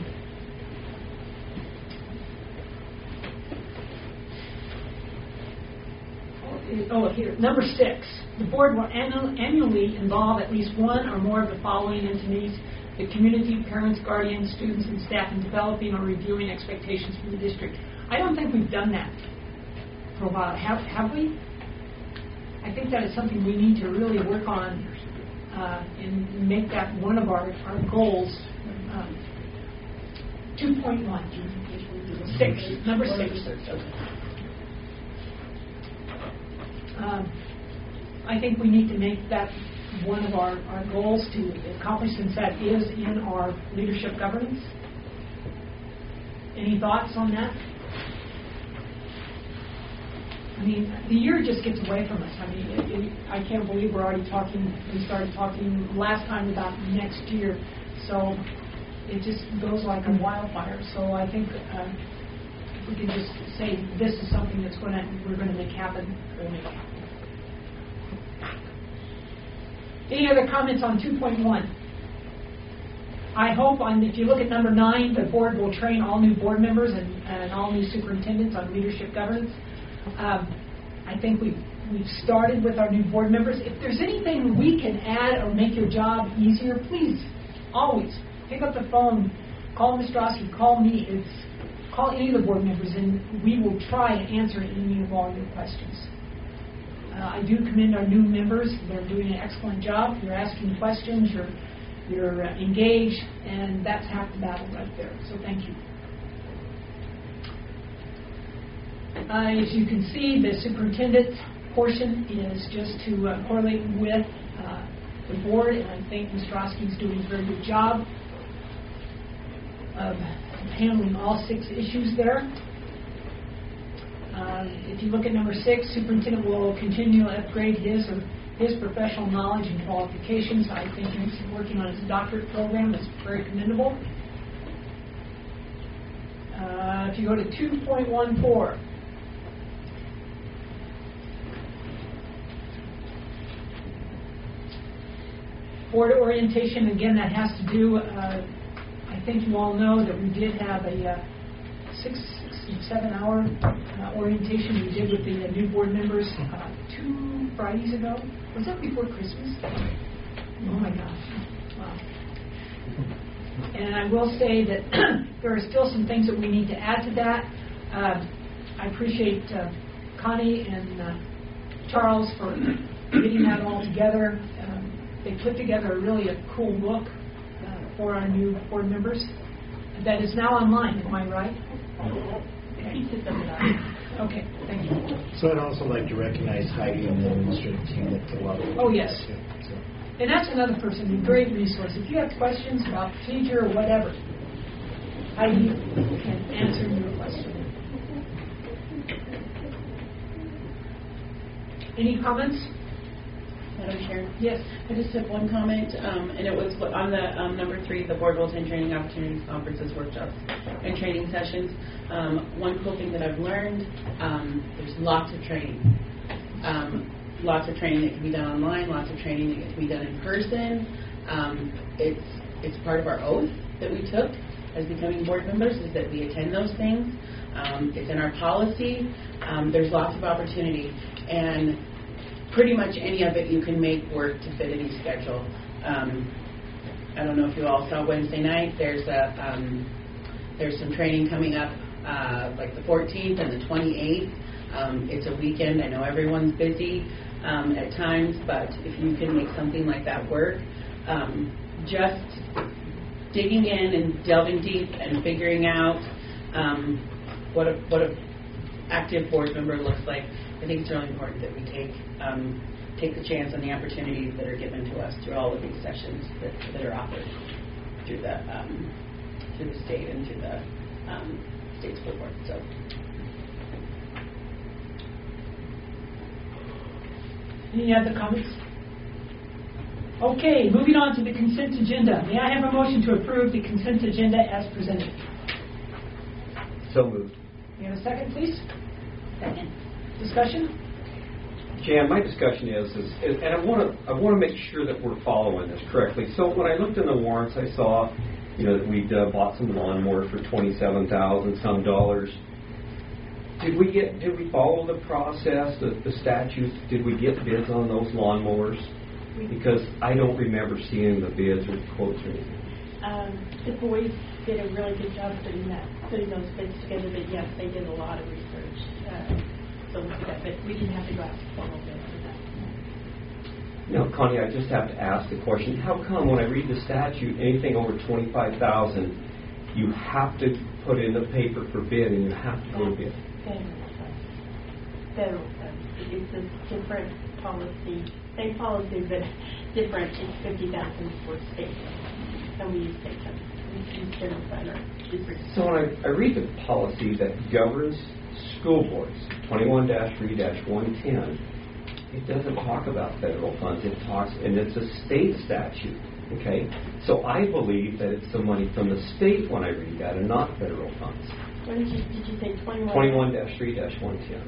oh, here, number six. The board will annu- annually involve at least one or more of the following entities: the community, parents, guardians, students, and staff in developing or reviewing expectations from the district. I don't think we've done that for a while. Have, have we? I think that is something we need to really work on uh, and make that one of our, our goals. Um, two point one. Six. Number six. Um, I think we need to make that one of our, our goals to accomplish, since that is in our leadership governance. Any thoughts on that? I mean, the year just gets away from us. I mean, it, it, I can't believe we're already talking, we started talking last time about next year. So it just goes like a wildfire. So I think uh, if we can just say this is something that's going to, we're going to make happen, we'll make it happen. Any other comments on two point one? I hope on, if you look at number nine, the board will train all new board members and, and all new superintendents on leadership governance. Um, I think we've, we've started with our new board members. If there's anything we can add or make your job easier, please, always pick up the phone, call Miz Strosky, call me, it's, call any of the board members, and we will try and answer any of all your questions. Uh, I do commend our new members. They're doing an excellent job. You're asking questions, you're, you're uh, engaged, and that's half the battle right there. So thank you. Uh, as you can see, the superintendent portion is just to uh, correlate with uh, the board, and I think Miz Strosky is doing a very good job of handling all six issues there. Uh, if you look at number six, superintendent will continue to upgrade his or his professional knowledge and qualifications. I think he's working on his doctorate program. That's very commendable. Uh, if you go to two point one four, board orientation, again, that has to do, uh, I think you all know that we did have a uh, six, six, seven hour uh, orientation we did with the uh, new board members uh, two Fridays ago. Was that before Christmas? Oh my gosh. Wow. And I will say that there are still some things that we need to add to that. Uh, I appreciate uh, Connie and uh, Charles for getting that all together. Um, they put together really a cool book uh, for our new board members that is now online. Am I right? Okay. Okay, thank you. So I'd also like to recognize Heidi and the administrative team that did a lot of work. Oh, yes. So. And that's another person, a great resource. If you have questions about procedure or whatever, Heidi can answer your question. Any comments? Madam Chair? Yes. I just have one comment, um, and it was on the um, number three, the board will attend training opportunities, conferences, workshops, and training sessions. Um, one cool thing that I've learned, um, there's lots of training. Um, lots of training that can be done online, lots of training that can be done in person. Um, it's it's part of our oath that we took as becoming board members, is that we attend those things. Um, it's in our policy. Um, there's lots of opportunity, and pretty much any of it you can make work to fit any schedule. Um, I don't know if you all saw Wednesday night. There's a um, there's some training coming up, uh, like the fourteenth and the twenty-eighth. Um, it's a weekend. I know everyone's busy um, at times, but if you can make something like that work, um, just digging in and delving deep and figuring out um, what a what a active board member looks like. I think it's really important that we take um, take the chance on the opportunities that are given to us through all of these sessions that, that are offered through the um, through the state and through the um, state school board. So. Any other comments? Okay, moving on to the consent agenda. May I have a motion to approve the consent agenda as presented? So moved. May I have a second, please? Second. Discussion? Jan, my discussion is, is, is and I want to I want to make sure that we're following this correctly. So when I looked in the warrants, I saw, you know, that we'd uh, bought some lawnmowers for twenty-seven thousand some dollars. Did we get? Did we follow the process, the, the statutes? Did we get bids on those lawnmowers? Because I don't remember seeing the bids or quotes or anything. Um, the boys did a really good job putting that, putting those bids together. But yes, they did a lot of research. Uh, so we that, but we didn't have to go out to formal bid for that. Now, Connie, I just have to ask the question: how come when I read the statute, anything over twenty-five thousand, you have to put in the paper for bid and you have to go to bid? Federal funds. Federal funds. It's a different policy. Same policy, but different. It's fifty thousand for state, and we use state funds. We use federal funds. So when I, I read the policy that governs school boards, twenty-one dash three dash one ten, it doesn't talk about federal funds. It talks, and it's a state statute. Okay, so I believe that it's the money from the state when I read that, and not federal funds. What did you did you say? Twenty-one. Twenty-one dash three dash one ten.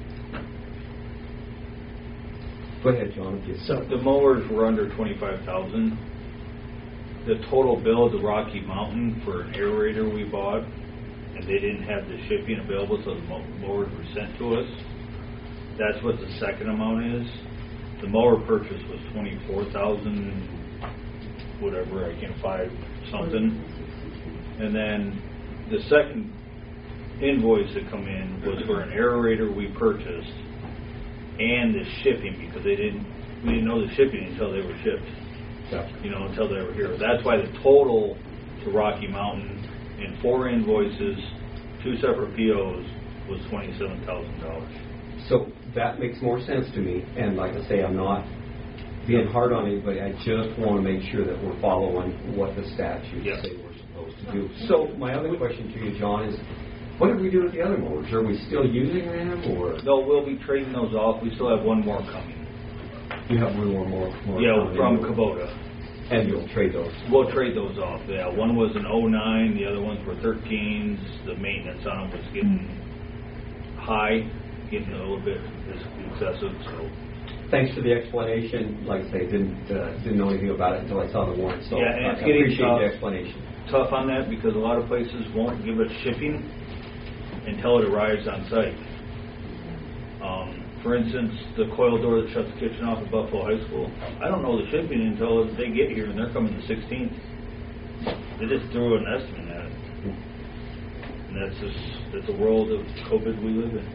Go ahead, John. So the mowers were under twenty-five thousand. The total bill of the Rocky Mountain for an aerator we bought, and they didn't have the shipping available, so the mowers were sent to us. That's what the second amount is. The mower purchase was twenty-four thousand, whatever, I can't find something. And then the second invoice that come in was for an aerator we purchased and the shipping, because they didn't we didn't know the shipping until they were shipped. Yeah. You know, until they were here. That's why the total to Rocky Mountain in four invoices, two separate P Os, was twenty-seven thousand dollars. So that makes more sense to me. And like I say, I'm not being hard on anybody. I just want to make sure that we're following what the statutes yeah. say we're supposed to do. So my other question to you, John, is what do we do with the other mowers? Are we still using them, or? No, we'll be trading those off. We still have one more coming. You have one more, more, more yeah, coming from in. Kubota. And you'll trade those? We'll trade those off, yeah. One was an oh nine, the other ones were thirteens. The maintenance on them was getting high, getting a little bit excessive, so. Thanks for the explanation. Like I say, didn't uh, didn't know anything about it until I saw the warrant, so yeah, and I it's getting appreciate tough, the explanation. Tough on that because a lot of places won't give us shipping until it arrives on site. Um, for instance, the coil door that shuts the kitchen off at Buffalo High School, I don't know the shipping until they get here, and they're coming the sixteenth. They just threw an estimate at it. And that's just, that's the world of COVID we live in.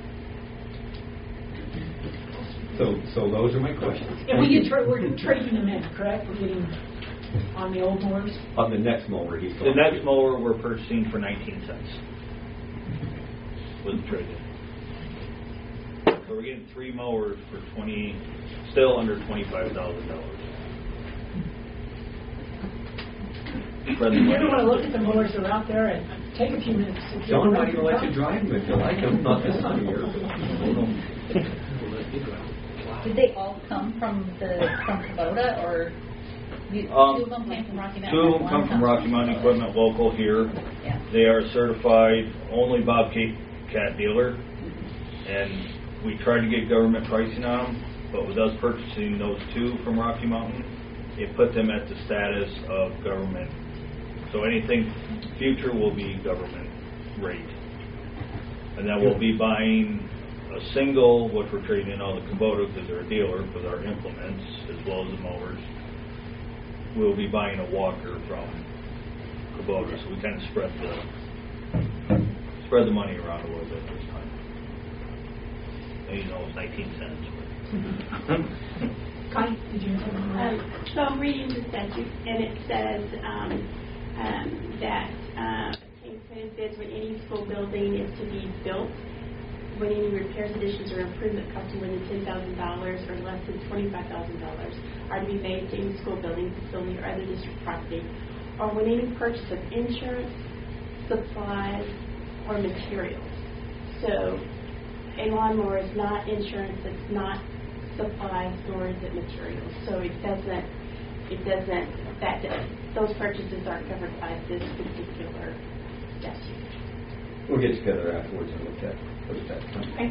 So, so those are my questions. And we get tra- we're trading them in, correct? We're getting on the old mowers? On the next mower, he's The next mower we're purchasing for nineteen cents with the trade-in. So we're getting three mowers for twenty, still under twenty-five thousand dollars. You ever want to look at the mowers that are out there and take a few minutes? John might even let you drive them if you like them. Not this time of year. Did they all come from the from Kubota, or you, Um, two of them came from Rocky Mountain? Two of them one come from comes Rocky Mountain Equipment local here. Yeah. They are certified only Bobcat cat dealer, and we tried to get government pricing on them, but with us purchasing those two from Rocky Mountain, it put them at the status of government. So anything future will be government rate. And then we'll be buying a single, which we're trading in all the Kubota because they're a dealer with our implements as well as the mowers. We'll be buying a walker from Kubota, so we kind of spread the spread the money around a little bit this time. And, you know, it's nineteen cents. Connie, did you have something? Um, so I'm reading the statute, and it says um, um, that uh, obtains bids when any school building is to be built, when any repairs, additions, or improvement costing more than ten thousand dollars or less than twenty-five thousand dollars are to be made to any school building, facility, or other district property, or when any purchase of insurance, supplies, or materials. So a lawnmower is not insurance, it's not supplies, nor is it materials. So it doesn't, it doesn't, that does, those purchases aren't covered by this particular statute. We'll get together afterwards and look at look at that. Okay.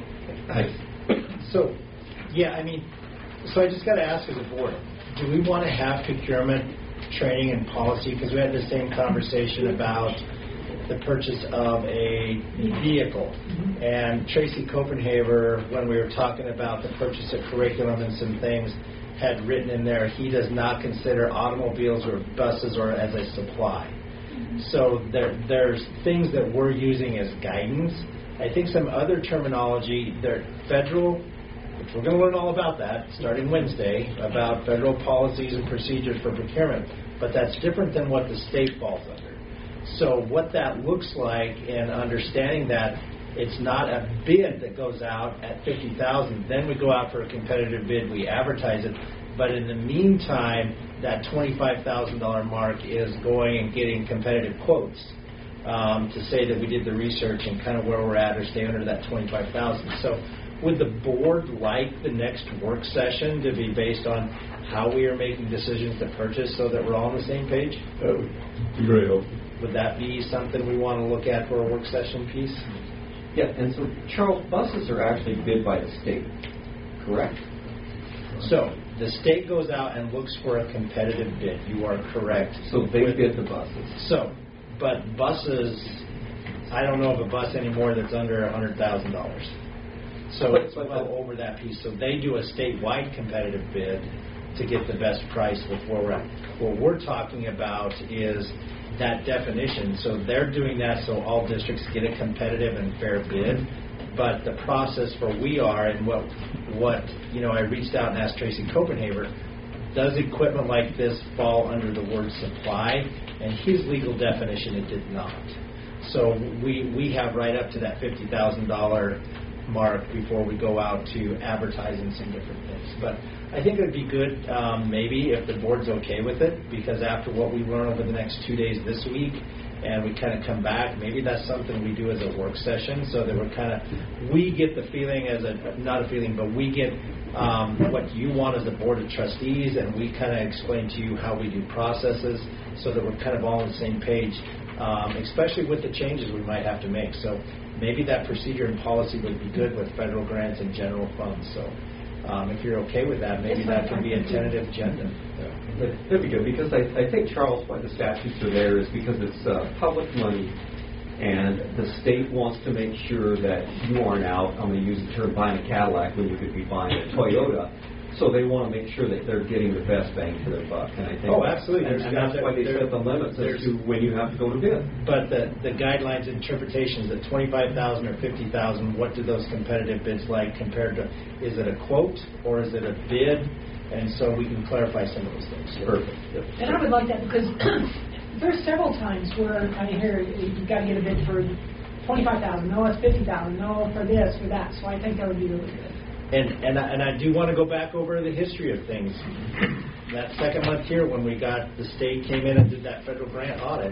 Nice. So, yeah, I mean, so I just got to ask as a board, do we want to have procurement training and policy? Because we had the same conversation about the purchase of a vehicle. Mm-hmm. And Tracy Copenhaver, when we were talking about the purchase of curriculum and some things, had written in there, he does not consider automobiles or buses or as a supply. Mm-hmm. So there, there's things that we're using as guidance. I think some other terminology, there, federal, which we're going to learn all about that starting Wednesday, about federal policies and procedures for procurement, but that's different than what the state falls under. So what that looks like, and understanding that it's not a bid that goes out at fifty thousand dollars, then we go out for a competitive bid, we advertise it, but in the meantime, that twenty-five thousand dollars mark is going and getting competitive quotes um, to say that we did the research and kind of where we're at or stay under that twenty-five thousand dollars. So would the board like the next work session to be based on how we are making decisions to purchase so that we're all on the same page? That would be very helpful. Would that be something we want to look at for a work session piece? Yeah, and so, Charles, buses are actually bid by the state, correct? So, the state goes out and looks for a competitive bid. You are correct. So they bid the buses. So, but buses, I don't know of a bus anymore that's under one hundred thousand dollars. So but, it's but well the, over that piece. So they do a statewide competitive bid to get the best price with where we're at. What we're talking about is that definition. So they're doing that so all districts get a competitive and fair bid. But the process for we are, and what, what you know, I reached out and asked Tracy Copenhaver, does equipment like this fall under the word supply? And his legal definition, it did not. So we we have right up to that fifty thousand dollars mark before we go out to advertising some different things. But I think it would be good um, maybe if the board's okay with it, because after what we learn over the next two days this week, and we kind of come back, maybe that's something we do as a work session, so that we're kind of, we get the feeling as a, not a feeling, but we get um, what you want as a board of trustees, and we kind of explain to you how we do processes, so that we're kind of all on the same page, um, especially with the changes we might have to make. So maybe that procedure and policy would be good with federal grants and general funds. So um, if you're okay with that, maybe that could be a tentative agenda. Yeah. That'd be good, because I, I think, Charles, why the statutes are there is because it's uh, public money, and the state wants to make sure that you aren't out, I'm going to use the term buying a Cadillac when you could be buying a Toyota. So they want to make sure that they're getting the best bang for their buck. And I think oh, absolutely. And, and that's why they set the limits as to when you have to go to bid. But the, the guidelines and interpretations at twenty-five thousand dollars or fifty thousand dollars, what do those competitive bids like compared to, is it a quote or is it a bid? And so we can clarify some of those things. Perfect. Yep. And I would like that because there's several times where I hear you've got to get a bid for twenty-five thousand dollars, no, it's fifty thousand dollars, no, for this, for that. So I think that would be really good. And and I, and I do want to go back over the history of things. That second month here, when we got, the state came in and did that federal grant audit,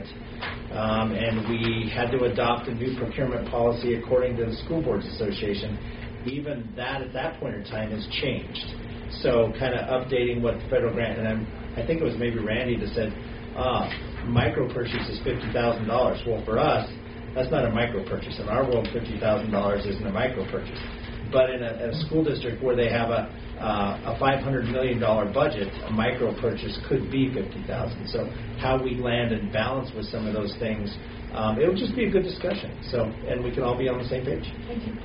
um, and we had to adopt a new procurement policy according to the School Boards Association. Even that at that point in time has changed. So kind of updating what the federal grant, and I'm, I think it was maybe Randy that said, ah, micro purchase is fifty thousand dollars. Well, for us, that's not a micro purchase. In our world, fifty thousand dollars isn't a micro purchase. but in a, a school district where they have a uh, a five hundred million dollars budget, a micro purchase could be fifty thousand dollars. So how we land and balance with some of those things, um, it would just be a good discussion. So, and we can all be on the same page. Thank you.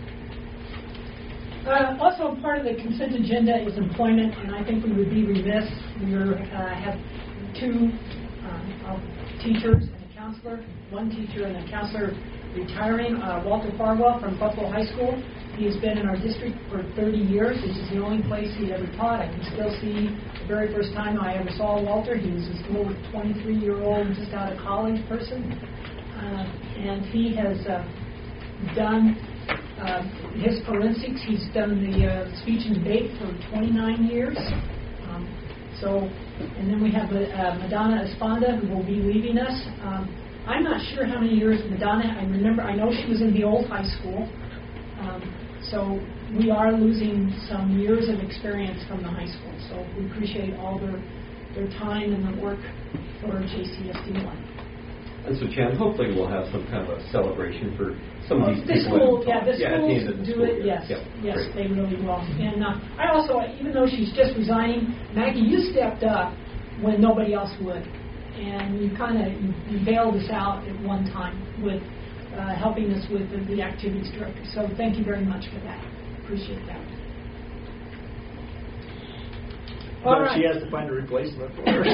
Uh, also, part of the consent agenda is employment, and I think we would be remiss. We are, uh, have two uh, teachers and a counselor, one teacher and a counselor retiring. Uh, Walter Farwell from Buffalo High School. He has been in our district for thirty years. This is the only place he ever taught. I can still see the very first time I ever saw Walter. He was this little twenty-three-year-old, just out of college person. Uh, and he has uh, done uh, his forensics. He's done the uh, speech and debate for twenty-nine years. Um, so, and then we have uh, Madonna Esponda, who will be leaving us. Um, I'm not sure how many years Madonna, I remember, I know she was in the old high school. Um, so we are losing some years of experience from the high school. So we appreciate all their their time and the work for J C S D one. And so, Chan, hopefully we'll have some kind of a celebration for some of these the people. School, yeah, the yeah, schools at the end of the do school it, year. yes. Yep, yes, great. they really will. And uh, I also, even though she's just resigning, Maggie, you stepped up when nobody else would. And you kind of you, you bailed us out at one time with uh, helping us with the, the activities director. So thank you very much for that. Appreciate that. All But right. she has to find a replacement for her.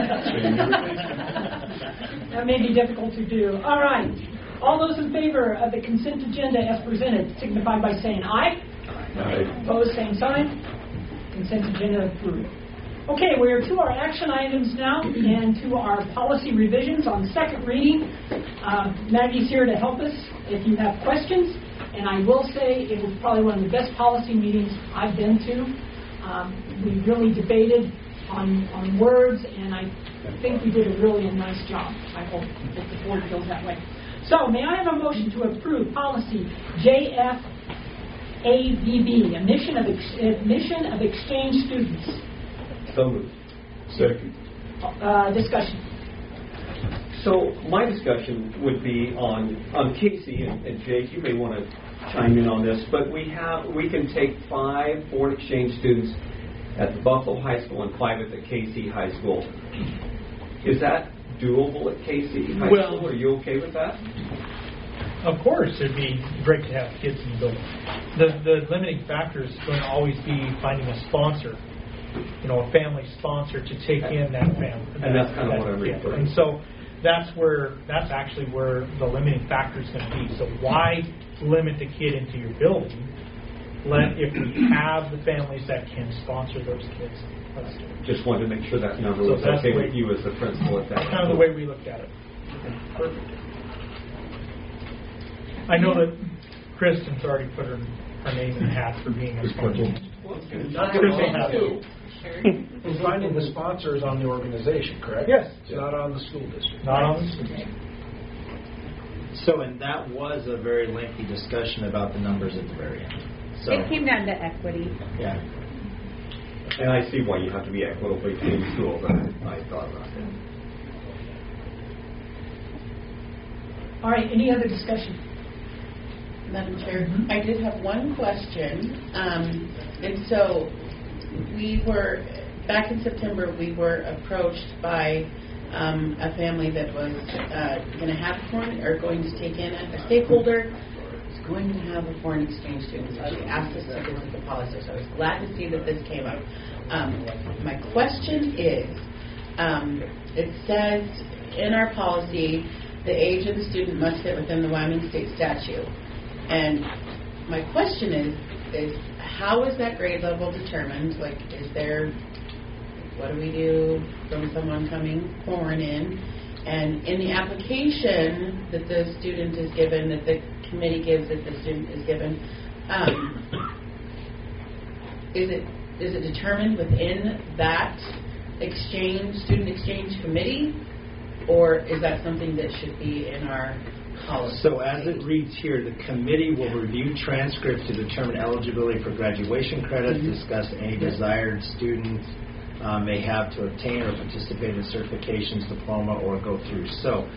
That may be difficult to do. All right. All those in favor of the consent agenda as presented signify by saying aye. Aye. Opposed, same sign. Consent agenda approved. Okay, we are to our action items now and to our policy revisions on second reading. Uh, Maggie's here to help us if you have questions. And I will say it was probably one of the best policy meetings I've been to. Um, we really debated on, on words, and I think we did a really a nice job. I hope that the board feels that way. So may I have a motion to approve policy J F A V B, admission of, ex- admission of exchange students? So moved. Second. Uh, discussion. So my discussion would be on on Casey and, and Jake. You may want to chime in on this, but we have we can take five foreign exchange students at the Buffalo High School and five at the K C High School. Is that doable at K C High Well- School? Are you okay with that? Of course, it'd be great to have kids in the building. The the limiting factor is going to always be finding a sponsor, you know, a family sponsor to take in that family. And that's kind of what I'm yeah. referring. And so that's where that's actually where the limiting factor is going to be. So why limit the kid into your building? Let if we have the families that can sponsor those kids. Let's do it. Just wanted to make sure that number So was that's okay the with way- you as the principal at that. That's kind of the way we looked at it. Perfect. I know that Kristen's already put her, her name in the hat for being a sponsor. Kristen has it. And finding the sponsor is on the organization, correct? Yes. It's not on the school district. Not on the school. So, and that was a very lengthy discussion about the numbers at the very end. So, It came down to equity. yeah. And I see why you have to be equitable between schools. I, I thought about that. All right, any other discussion? Madam Chair, I did have one question. Um, and so we were, back in September, we were approached by um, a family that was uh, going to have a foreign, or going to take in a, a stakeholder who's going to have a foreign exchange student. So she asked us to look at the policy. So I was glad to see that this came up. Um, my question is, um, it says in our policy, the age of the student must fit within the Wyoming State statute. And my question is, is how is that grade level determined? Like, is there, what do we do from someone coming foreign in? And in the application that the student is given, that the committee gives, that the student is given, um, is it is it determined within that exchange, student exchange committee? Or is that something that should be in our policy? So as it reads here, the committee will review transcripts to determine eligibility for graduation credits, Mm-hmm. discuss any desired students uh, may have to obtain or participate in certifications, diploma, or go through. So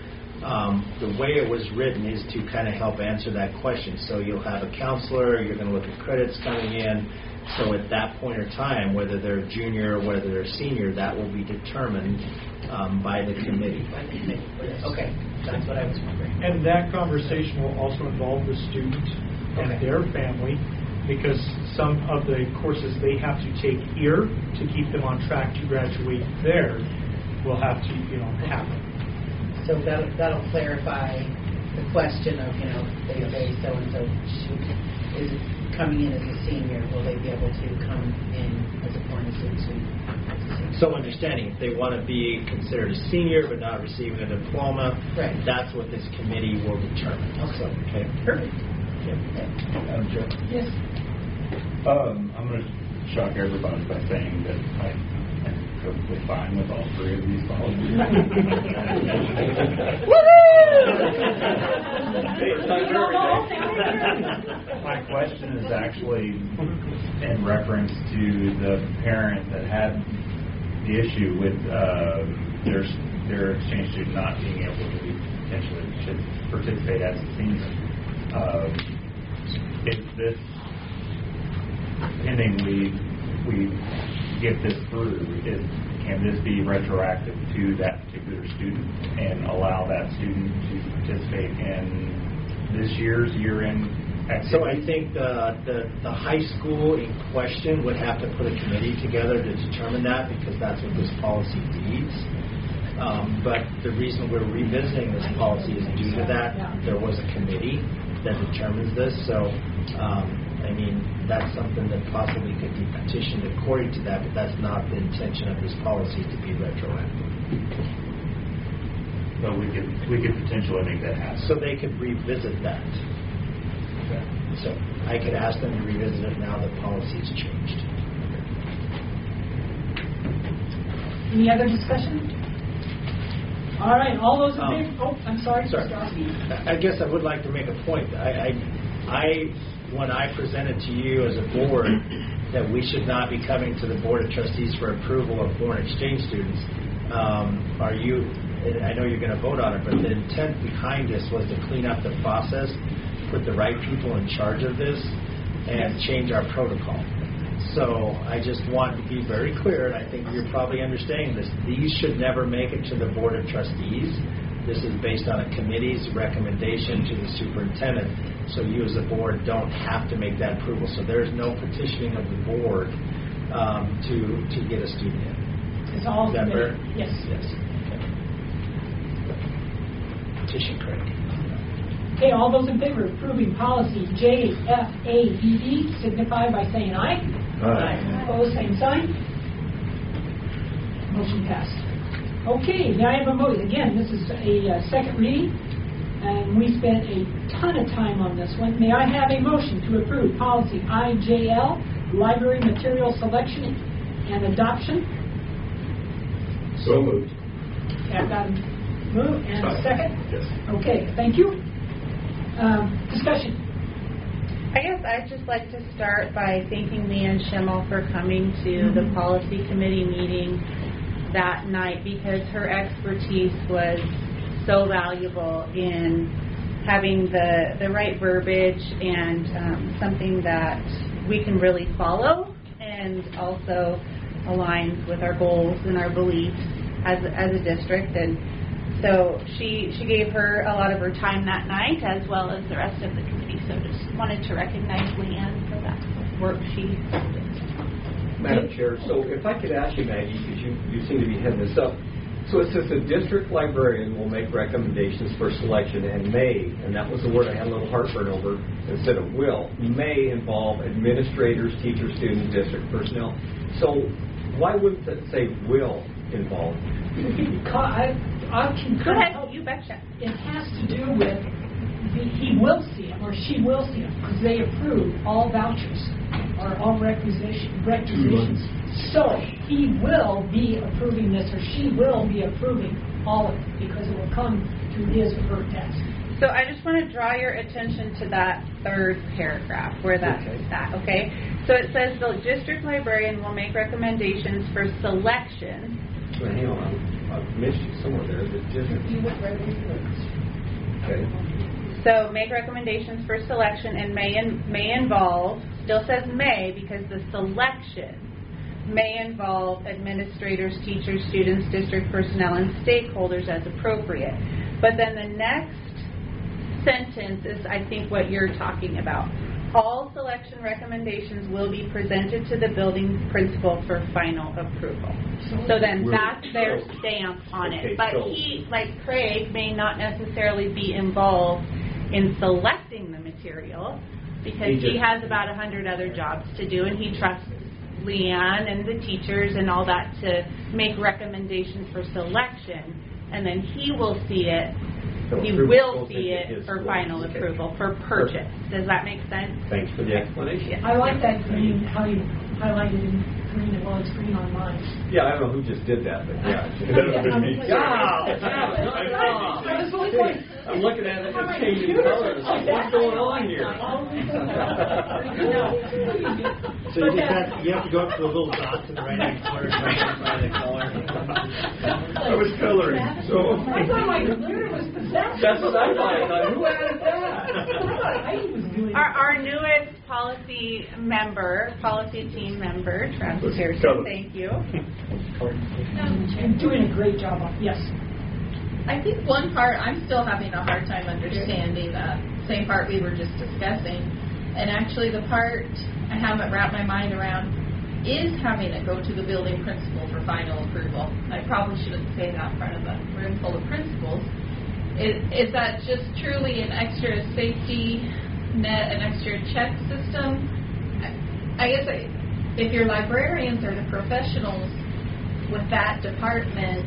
Um, the way it was written is to kind of help answer that question. So you'll have a counselor, you're going to look at credits coming in. So at that point in time, whether they're junior or whether they're senior, that will be determined um, by the committee. By the committee. Okay, that's what I was wondering. And that conversation will also involve the student and Okay. their family, because some of the courses they have to take here to keep them on track to graduate there will have to, you know, happen. So that'll, that'll clarify the question of, you know, they say so-and-so is coming in as a senior, will they be able to come in as a foreign student? So understanding, if they want to be considered a senior but not receiving a diploma, right. That's what this committee will determine. Okay. So, okay. Perfect. Madam Chair? Yes. Um, I'm going to shock everybody by saying that I am perfectly fine with all three of these policies. My question is actually in reference to the parent that had the issue with uh, their their exchange student not being able to potentially should participate as a senior. Uh, if this pending we we get this through, is, can this be retroactive to that particular student and allow that student to participate in this year's year-end activity? So I think the, the the high school in question would have to put a committee together to determine that, because that's what this policy reads. Um, but the reason we're revisiting this policy is due to that. There was a committee that determines this. So, um, I mean, that's something that possibly could be petitioned according to that, but that's not the intention of this policy to be retroactive. So we could we could potentially make that happen. So they could revisit that. Okay. So I could ask them to revisit it now that policy has changed. Any other discussion? All right, all those in Um, favor? Oh, I'm sorry. Sorry. I guess I would like to make a point. I, I, I, when I presented to you as a board that we should not be coming to the Board of Trustees for approval of foreign exchange students, um, are you, I know you're going to vote on it, but the intent behind this was to clean up the process, put the right people in charge of this, and change our protocol. So I just want to be very clear, and I think you're probably understanding this. These should never make it to the Board of Trustees. This is based on a committee's recommendation to the superintendent. So you as a board don't have to make that approval. So there's no petitioning of the board um, to to get a student in. It's all Is that fair? committee. Yes. Yes. Petition Craig. Okay, all those in favor of approving policy J F A B B signify by saying aye. Aye. Opposed, same sign. Motion passed. Okay, now I have a motion. Again, this is a uh, second reading, and we spent a ton of time on this one. May I have a motion to approve policy I J L, library material selection and adoption? So moved. Okay, I've got a move and a second. Yes. Okay, thank you. Um, discussion. I guess I'd just like to start by thanking Leanne Schimmel for coming to mm-hmm. the policy committee meeting that night, because her expertise was so valuable in having the, the right verbiage and um, something that we can really follow and also aligns with our goals and our beliefs as, as a district. And so she she gave her a lot of her time that night, as well as the rest of the committee. So just wanted to recognize Leanne for that work she did. Madam Chair, so if I could ask you, Maggie, because you, you seem to be heading this up. So it says the district librarian will make recommendations for selection and may, and that was the word I had a little heartburn over instead of will, may involve administrators, teachers, students, district personnel. So why wouldn't it say will involve? I, I can Go ahead, you betcha. It has to do with the, he will see them or she will see them because they approve all vouchers or all requisition, requisitions. So he will be approving this or she will be approving all of it because it will come through his or her desk. So I just want to draw your attention to that third paragraph where that's okay. at, okay? So it says the district librarian will make recommendations for selection. Hang on. I've missed you somewhere there. Is it different? You went right into it. Okay. So make recommendations for selection and may in, may involve, still says may because the selection may involve administrators, teachers, students, district personnel, and stakeholders as appropriate. But then the next sentence is, I think, what you're talking about. All selection recommendations will be presented to the building principal for final approval. So then that's their stamp on it. But he, like Craig, may not necessarily be involved in selecting the material because he has about a hundred other jobs to do, and he trusts Leanne and the teachers and all that to make recommendations for selection, and then he will see it. He will see it for final approval, for purchase. Does that make sense? Thanks for the explanation. I like that green, how you highlighted in green, well, it's green on mine. Yeah, I don't know who just did that, but yeah. I'm looking at it, it's changing colors. What's going on here? So you just have, you have to go up to the little dots in the right-hand corner to identify the color. I was coloring, so. I thought my computer was possessed. That's what I thought. Who added that? Our, our newest policy member, policy team member, Travis Pearson, thank you. You're doing a great job on yes. I think one part I'm still having a hard time understanding, the same part we were just discussing. And actually the part I haven't wrapped my mind around is having it go to the building principal for final approval. I probably shouldn't say that in front of a room full of principals. Is, is that just truly an extra safety net, an extra check system? I, I guess I, if your librarians are the professionals with that department,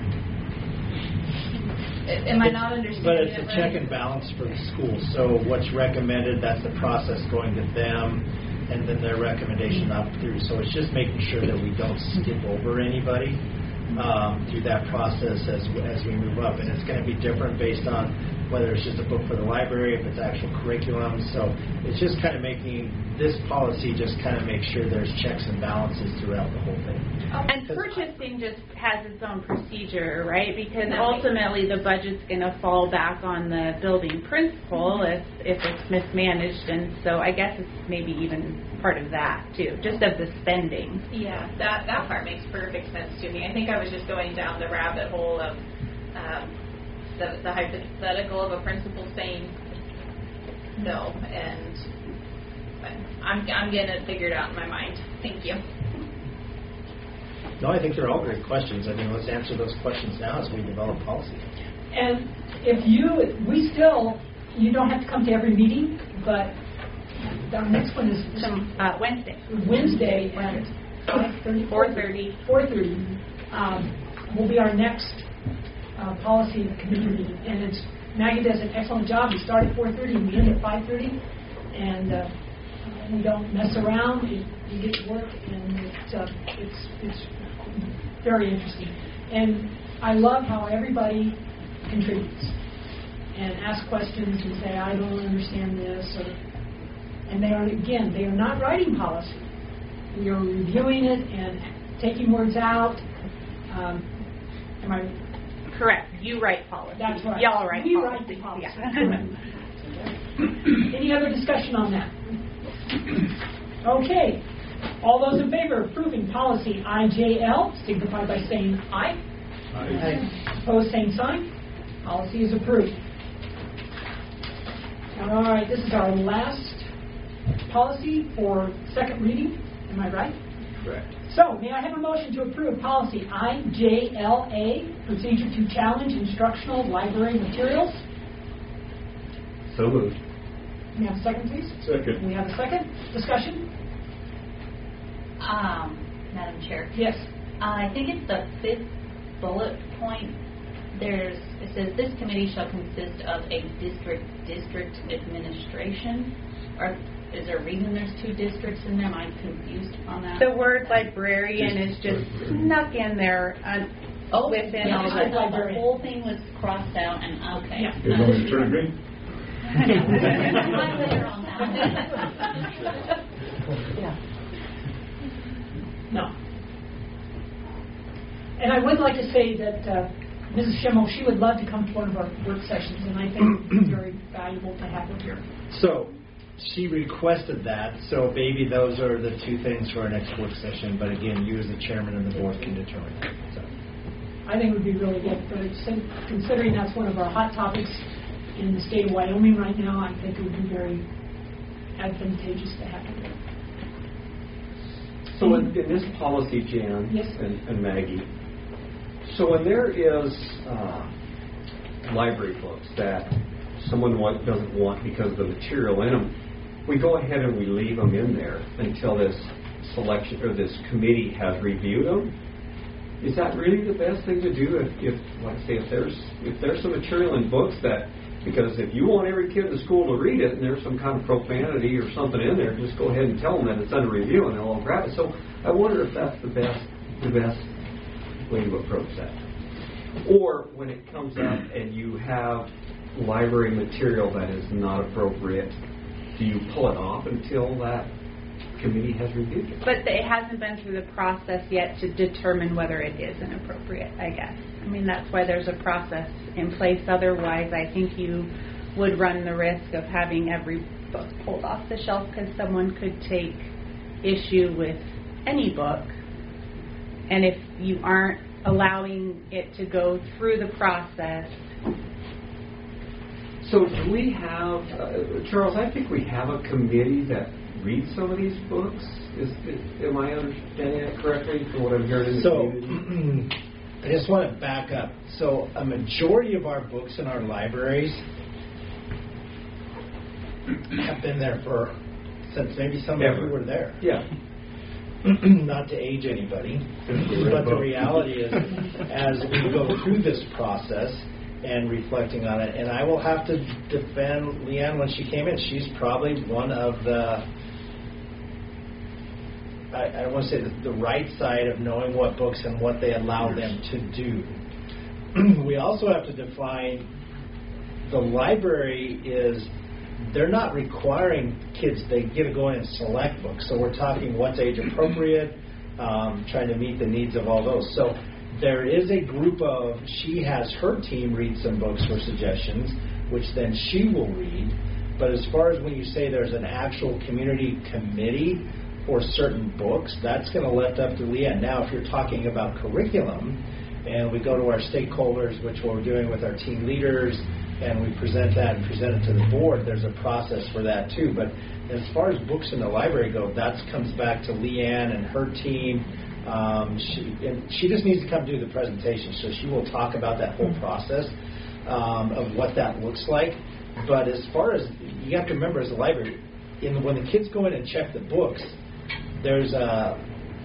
am I not understanding But it's it a right? check and balance for the school. So what's recommended, that's the process going to them, and then their recommendation up through. So it's just making sure that we don't skip over anybody um, through that process as as we move up. And it's going to be different based on whether it's just a book for the library, if it's actual curriculum. So it's just kind of making this policy just kind of make sure there's checks and balances throughout the whole thing. And purchasing just has its own procedure, right? Because ultimately the budget's going to fall back on the building principal if, if it's mismanaged. And so I guess it's maybe even part of that, too, just of the spending. Yeah, that, that part makes perfect sense to me. I think I was just going down the rabbit hole of um, the, the hypothetical of a principal saying no, and I'm, I'm getting it figured out in my mind. Thank you. No, I think they're all great questions. I mean, let's answer those questions now as we develop policy. And if you, we still, you don't have to come to every meeting, but our next one is Some, uh, Wednesday. Wednesday at four thirty. four thirty um, will be our next uh, policy committee meeting. And it's, Maggie does an excellent job. We start at four thirty and we end at five thirty. And uh, we don't mess around. You, you get to work, and it's, uh, it's, it's very interesting. And I love how everybody contributes and asks questions and say, I don't understand this. Or, and they are, again, they are not writing policy. We are reviewing it and taking words out. Um, am I correct? You write policy. That's right. Y'all write we policy. write the policy. Yeah. Any other discussion on that? Okay. All those in favor of approving policy I J L signify by saying aye. Aye. Opposed, same sign. Policy is approved. All right, this is our last policy for second reading. Am I right? Correct. So, may I have a motion to approve policy I J L A, procedure to challenge instructional library materials? So moved. May I have a second, please? Second. We have a second. Discussion? Um, Madam Chair. Yes. Uh, I think it's the fifth bullet point. There's, it says, this committee shall consist of a district district administration. Or is there a reason there's two districts in there? Am I confused on that? The word librarian is just snuck in there uh, oh, within yeah, all I the thought the whole thing was crossed out, and okay. Yeah. You want me to turn it green? Yeah. No. and I would like to say that uh, Missus Schimmel, she would love to come to one of our work sessions, and I think it would be very valuable to have her here. So she requested that, so maybe those are the two things for our next work session, but again, you as the chairman and the board can determine that. So. I think it would be really good, but it's, considering that's one of our hot topics in the state of Wyoming right now, I think it would be very advantageous to have her here. So in, in this policy, Jan yes. and, and Maggie, so when there is uh, library books that someone want, doesn't want because of the material in them, we go ahead and we leave them in there until this selection or this committee has reviewed them. Is that really the best thing to do? If, if like say, if there's if there's some material in books that, because if you want every kid in the school to read it and there's some kind of profanity or something in there, just go ahead and tell them that it's under review and they'll all grab it. So I wonder if that's the best the best way to approach that. Or when it comes up and you have library material that is not appropriate, do you pull it off until that committee has reviewed it? But it hasn't been through the process yet to determine whether it is inappropriate, I guess. I mean, that's why there's a process in place. Otherwise, I think you would run the risk of having every book pulled off the shelf because someone could take issue with any book. And if you aren't allowing it to go through the process. So do we have, uh, Charles, I think we have a committee that reads some of these books. Is, is, am I understanding that correctly from what I'm hearing in the so, community? I just want to back up. So a majority of our books in our libraries have been there for, since maybe some of you were there. Yeah. Not to age anybody, but the reality is, as we go through this process and reflecting on it, and I will have to defend Leanne when she came in. She's probably one of the, I, I don't want to say the, the right side of knowing what books and what they allow them to do. We also have to define the library is, they're not requiring kids, they get to go in and select books. So we're talking what's age appropriate, um, trying to meet the needs of all those. So there is a group of, she has her team read some books for suggestions, which then she will read. But as far as when you say there's an actual community committee for certain books, that's going to left up to Leanne. Now, if you're talking about curriculum, and we go to our stakeholders, which we're doing with our team leaders, and we present that and present it to the board, there's a process for that too. But as far as books in the library go, that comes back to Leanne and her team. Um, she, and she just needs to come do the presentation, so she will talk about that whole process um, of what that looks like. But as far as, you have to remember as a library, in, when the kids go in and check the books, there's a,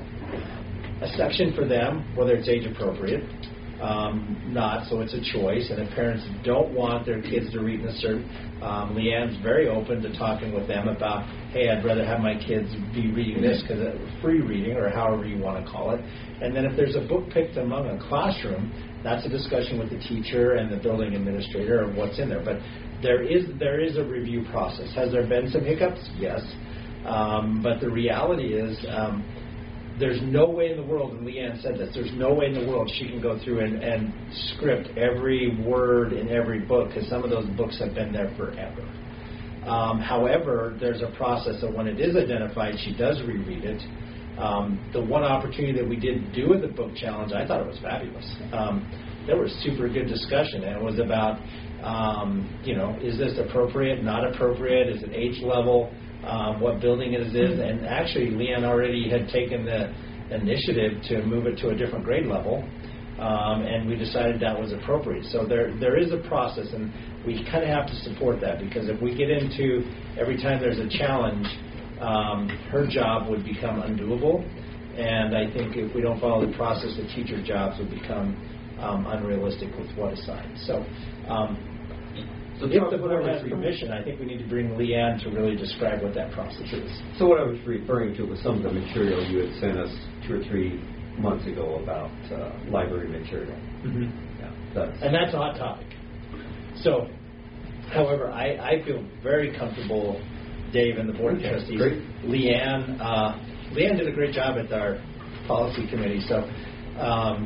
a section for them, whether it's age appropriate, Um, not, so it's a choice, and if parents don't want their kids to read in a certain, um, Leanne's very open to talking with them about, hey, I'd rather have my kids be reading this because it's free reading, or however you want to call it. And then if there's a book picked among a classroom, that's a discussion with the teacher and the building administrator of what's in there. But there is there is a review process. Has there been some hiccups? Yes. Um, but the reality is, um, there's no way in the world, and Leanne said this, there's no way in the world she can go through and, and script every word in every book, because some of those books have been there forever. Um, however, there's a process that when it is identified, she does reread it. Um, the one opportunity that we did do with the book challenge, I thought it was fabulous. Um, there was super good discussion, and it was about, um, you know, is this appropriate, not appropriate, is it age level? Um, what building it is, and actually Leanne already had taken the initiative to move it to a different grade level, um, and we decided that was appropriate. So there there is a process, and we kind of have to support that, because if we get into every time there's a challenge, um, her job would become undoable, and I think if we don't follow the process, the teacher jobs would become um, unrealistic with what assigned. So. Um, So if the board has permission, I think we need to bring Leanne to really describe what that process is. So what I was referring to was some of the material you had sent us two or three months ago about uh, library material. Mm-hmm. Yeah, that's and that's a hot topic. So, however, I, I feel very comfortable, Dave and the board of trustees. Great. Leanne, uh, Leanne did a great job at our policy committee. So, um,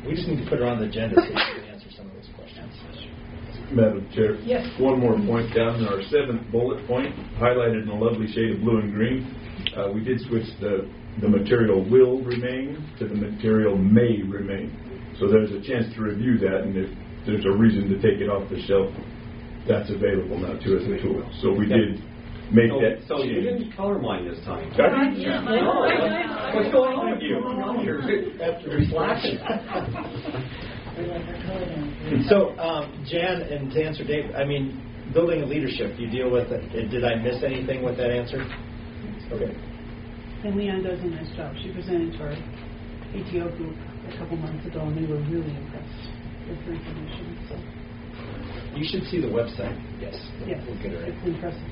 We just need to put her on the agenda so she can answer some of those questions. Madam Chair. Yes. One more point down in our seventh bullet point, highlighted in a lovely shade of blue and green. Uh, we did switch the, the material will remain to the material may remain. So there's a chance to review that, and if there's a reason to take it off the shelf, that's available now too as a tool. So we did make so, that So change. you didn't color mine this time. I didn't. Yeah. No, what's going on with you? You're flashing. So, um, Jan, and to answer Dave, I mean, building a leadership, you deal with it. Did I miss anything with that answer? Okay. And Leanne does a nice job. She presented to our A T O group a couple months ago, and they were really impressed with her information. So, You should see the website. Yes. yes, We'll get her in. it's impressive.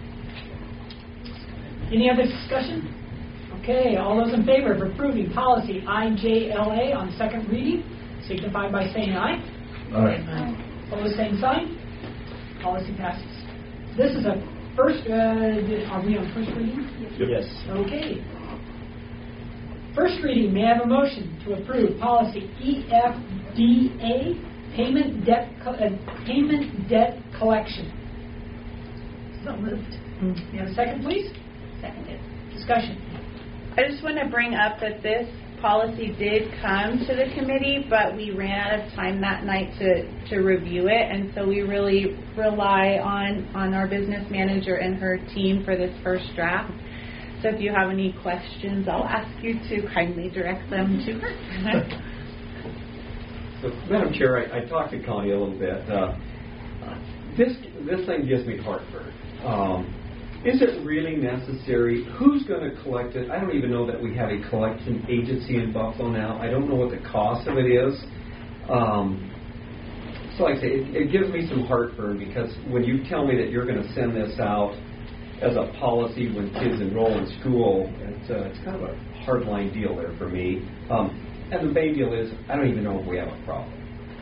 Any other discussion? Okay, all those in favor of approving policy I J L A on second reading, signify by saying aye. Aye. Opposed, same sign. Policy passes. This is a first, uh, are we on first reading? Yes. Okay. First reading, may I have a motion to approve policy E F D A, payment debt, co- uh, payment debt collection? So moved. You have a second, please? Seconded. Discussion. I just want to bring up that this policy did come to the committee, but we ran out of time that night to, to review it, and so we really rely on, on our business manager and her team for this first draft. So if you have any questions, I'll ask you to kindly direct them to her. So, Madam Chair, I, I talked to Connie a little bit. Uh, this this thing gives me heartburn. Um, is it really necessary? Who's going to collect it? I don't even know that we have a collection agency in Buffalo now. I don't know what the cost of it is. Um, so like I say, it, it gives me some heartburn because when you tell me that you're going to send this out as a policy when kids enroll in school, it's, uh, it's kind of a hardline deal there for me. Um, and the main deal is, I don't even know if we have a problem.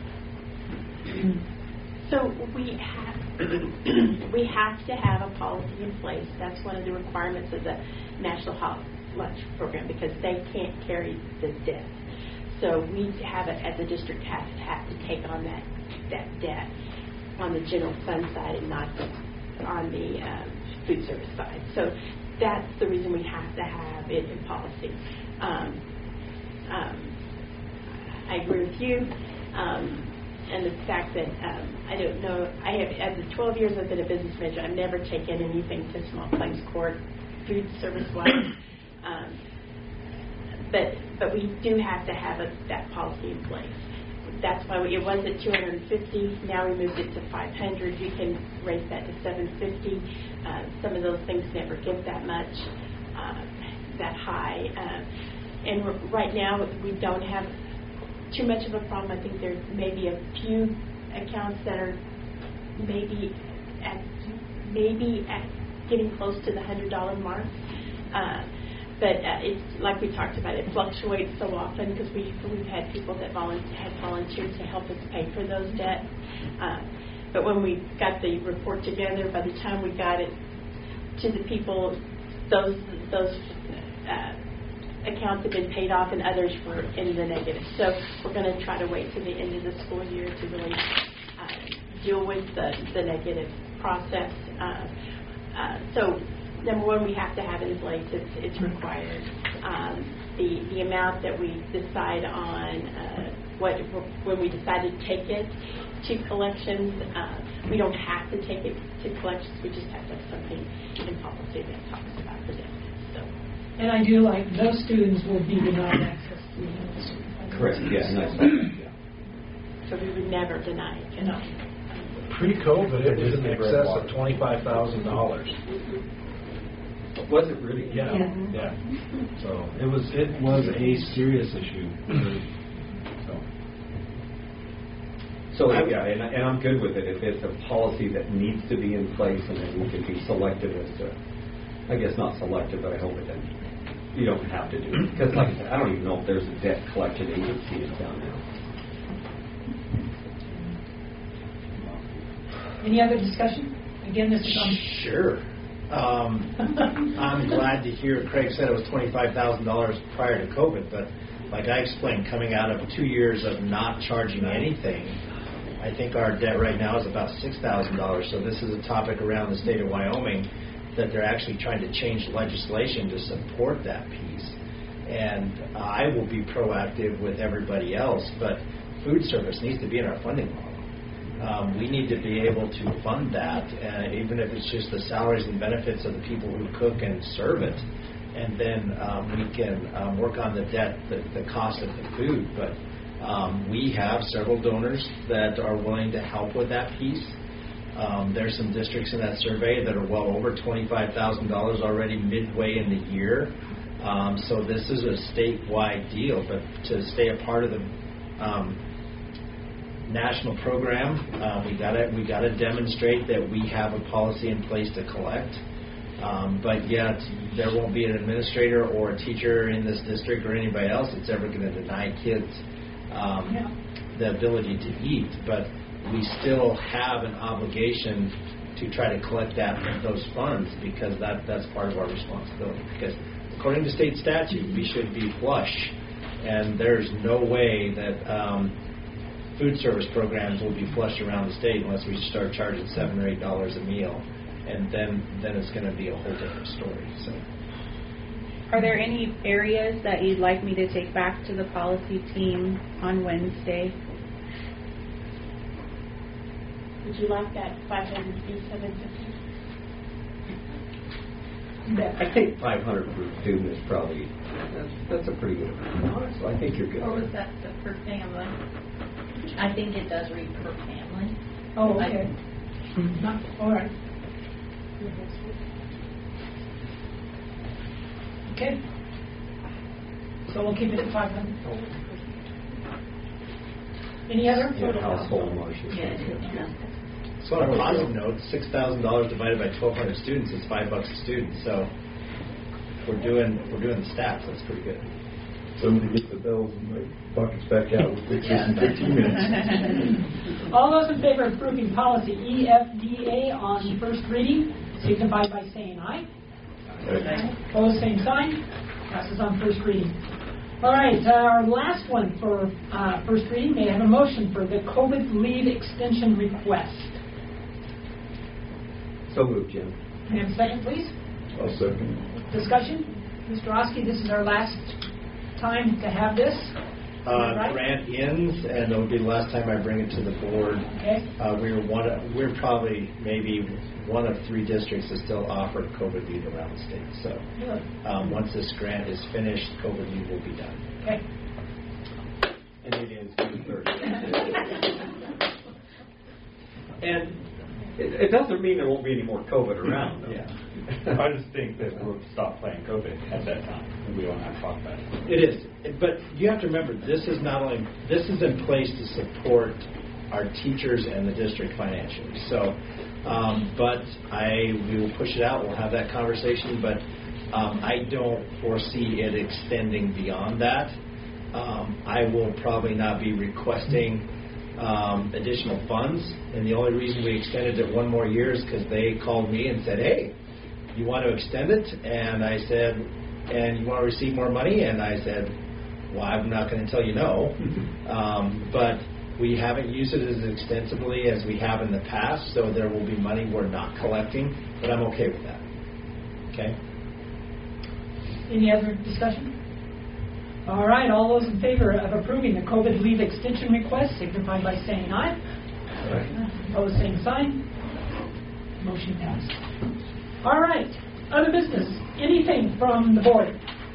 So we have we have to have a policy in place. That's one of the requirements of the National Hot Lunch Program because they can't carry the debt. So we have it as a district has to have to take on that that debt on the general fund side and not the, on the um, food service side. So that's the reason we have to have it in policy. Um, um, I agree with you. Um, and the fact that um, I don't know, I have, as the twelve years I've been a business manager, I've never taken anything to small claims court, food service wise. um, but but we do have to have a, that policy in place. That's why we, it was at two hundred fifty. Now we moved it to five hundred. You can raise that to seven fifty. Uh, some of those things never get that much, uh, that high. Uh, and r- right now we don't have too much of a problem. I think there may be a few accounts that are maybe at maybe at getting close to the hundred dollar mark. Uh, but uh, it's like we talked about. It fluctuates so often because we we've had people that volunteer, had volunteered to help us pay for those debts. Uh, but when we got the report together, by the time we got it to the people, those those. Uh, accounts have been paid off and others were in the negative. So we're going to try to wait to the end of the school year to really uh, deal with the, the negative process. Uh, uh, so number one, we have to have it in place. It's, it's required. Um, the, the amount that we decide on, uh, what when we decide to take it to collections, uh, we don't have to take it to collections. We just have to have something in policy that talks about the debt. And I do like those students will be denied access to the Correct. Yeah. Nice. Yeah. So we would never deny it. No. Pre-COVID, it was in excess of twenty-five thousand dollars. Was it really? Yeah. Yeah. yeah. So it was it was a serious issue. so. So yeah, and, and I'm good with it if it's a policy that needs to be in place, and then we can be selective as to. I guess not selective, but I hope it doesn't. You don't have to do it. Because like I said, I don't even know if there's a debt collection agency in town now. Any other discussion? Again, this is on... Sure. Um, I'm glad to hear Craig said it was twenty-five thousand dollars prior to COVID, but like I explained, coming out of two years of not charging anything, I think our debt right now is about six thousand dollars. So this is a topic around the state of Wyoming that they're actually trying to change legislation to support that piece. And I will be proactive with everybody else, but food service needs to be in our funding model. Um, we need to be able to fund that, uh, even if it's just the salaries and benefits of the people who cook and serve it. And then um, we can um, work on the debt, the, the cost of the food. But um, we have several donors that are willing to help with that piece. Um, there's some districts in that survey that are well over twenty-five thousand dollars already midway in the year. Um, so this is a statewide deal. But to stay a part of the um, national program, uh, we got to we got to demonstrate that we have a policy in place to collect. Um, but yet, there won't be an administrator or a teacher in this district or anybody else that's ever going to deny kids um, yeah. the ability to eat. But we still have an obligation to try to collect that those funds because that that's part of our responsibility. Because according to state statute, we should be flush, and there's no way that um, food service programs will be flush around the state unless we start charging seven or eight dollars a meal. And then, then it's going to be a whole different story. So, are there any areas that you'd like me to take back to the policy team on Wednesday? Would you like that five hundred to be seven fifty? I think five hundred per student is probably that's, that's a pretty good amount. So I think you're good. Or was that the per family? I think it does read per family. Oh, okay. Mm-hmm. Not, all right. Okay. So we'll keep it at five hundred. Any other? Yeah, household margin. Yeah. So on a positive note, six thousand dollars divided by twelve hundred students is five bucks a student. So we're doing we're doing the stats. That's pretty good. Somebody get the bells and the buckets back out. We'll fix this in fifteen minutes. All those in favor of approving policy E F D A on first reading, signify by saying aye. Aye. Opposed, same sign. Passes on first reading. All right, uh, our last one for uh, first reading. May I have a motion for the COVID leave extension request? So moved, Jim. May I have a second, please? I'll second. Discussion? Mister Oski, this is our last time to have this. Uh, right? Grant ends, and it'll be the last time I bring it to the board. Okay. Uh, we're one. Of, we're probably maybe one of three districts that still offer COVID leave around the state. So um, once this grant is finished, COVID leave will be done. Okay. And it ends June thirtieth. And it, it doesn't mean there won't be any more COVID around. Though. Yeah. I just think that we'll stop playing COVID at that time, and we won't have to talk about it. It is, but you have to remember, this is not only this is in place to support our teachers and the district financially. So, um, but I we will push it out. We'll have that conversation, but um, I don't foresee it extending beyond that. Um, I will probably not be requesting um, additional funds, and the only reason we extended it one more year is because they called me and said, "Hey, you want to extend it?" And I said, "And you want to receive more money?" And I said, "Well, I'm not going to tell you no." um, but we haven't used it as extensively as we have in the past, so there will be money we're not collecting, but I'm okay with that. Okay? Any other discussion? All right, all those in favor of approving the COVID leave extension request signify by saying aye. Aye. Opposed, same sign. Motion passed. All right, other business. Anything from the board?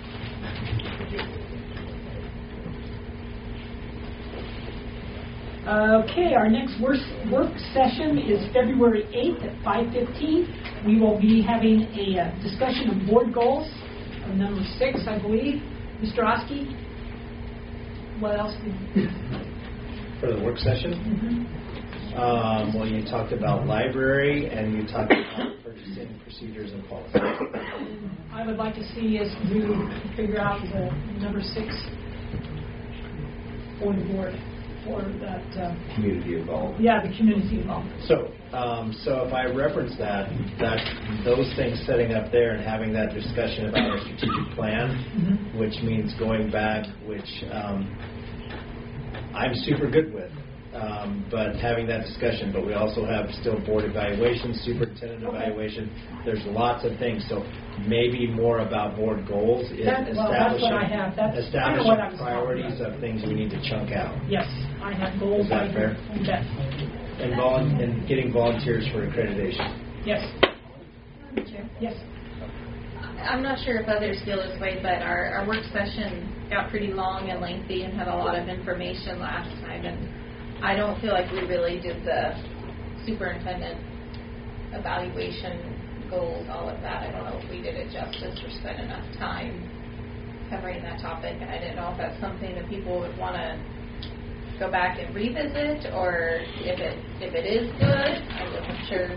Okay, our next work, work session is February eighth at five fifteen. We will be having a uh, discussion of board goals, uh, number six, I believe. Mister Oski, what else? Did For the work session? Mm-hmm. Um, well, you talked about library and you talked about purchasing procedures and policies. I would like to see us do figure out the number six for the board. for that, uh, Community involvement. yeah, the community involvement. So, um, so if I reference that, that those things setting up there and having that discussion about our strategic plan, Mhm. which means going back, which um, I'm super good with, um, but having that discussion. But we also have still board evaluation, superintendent Okay. evaluation. There's lots of things. So maybe more about board goals is That- well, that's what I establishing, have. That's kinda establishing what I was talking priorities about. of things we need to chunk out. Yes, I have goals. Is that I- fair? Yes. And, volun- and getting volunteers for accreditation. Yes. Madam Chair. Yes. I'm not sure if others feel this way, but our, our work session got pretty long and lengthy and had a lot of information last time, and I don't feel like we really did the superintendent evaluation goals, all of that. I don't know if we did it justice or spent enough time covering that topic, and I didn't know if that's something that people would want to go back and revisit, or if it if it is good. I wasn't sure.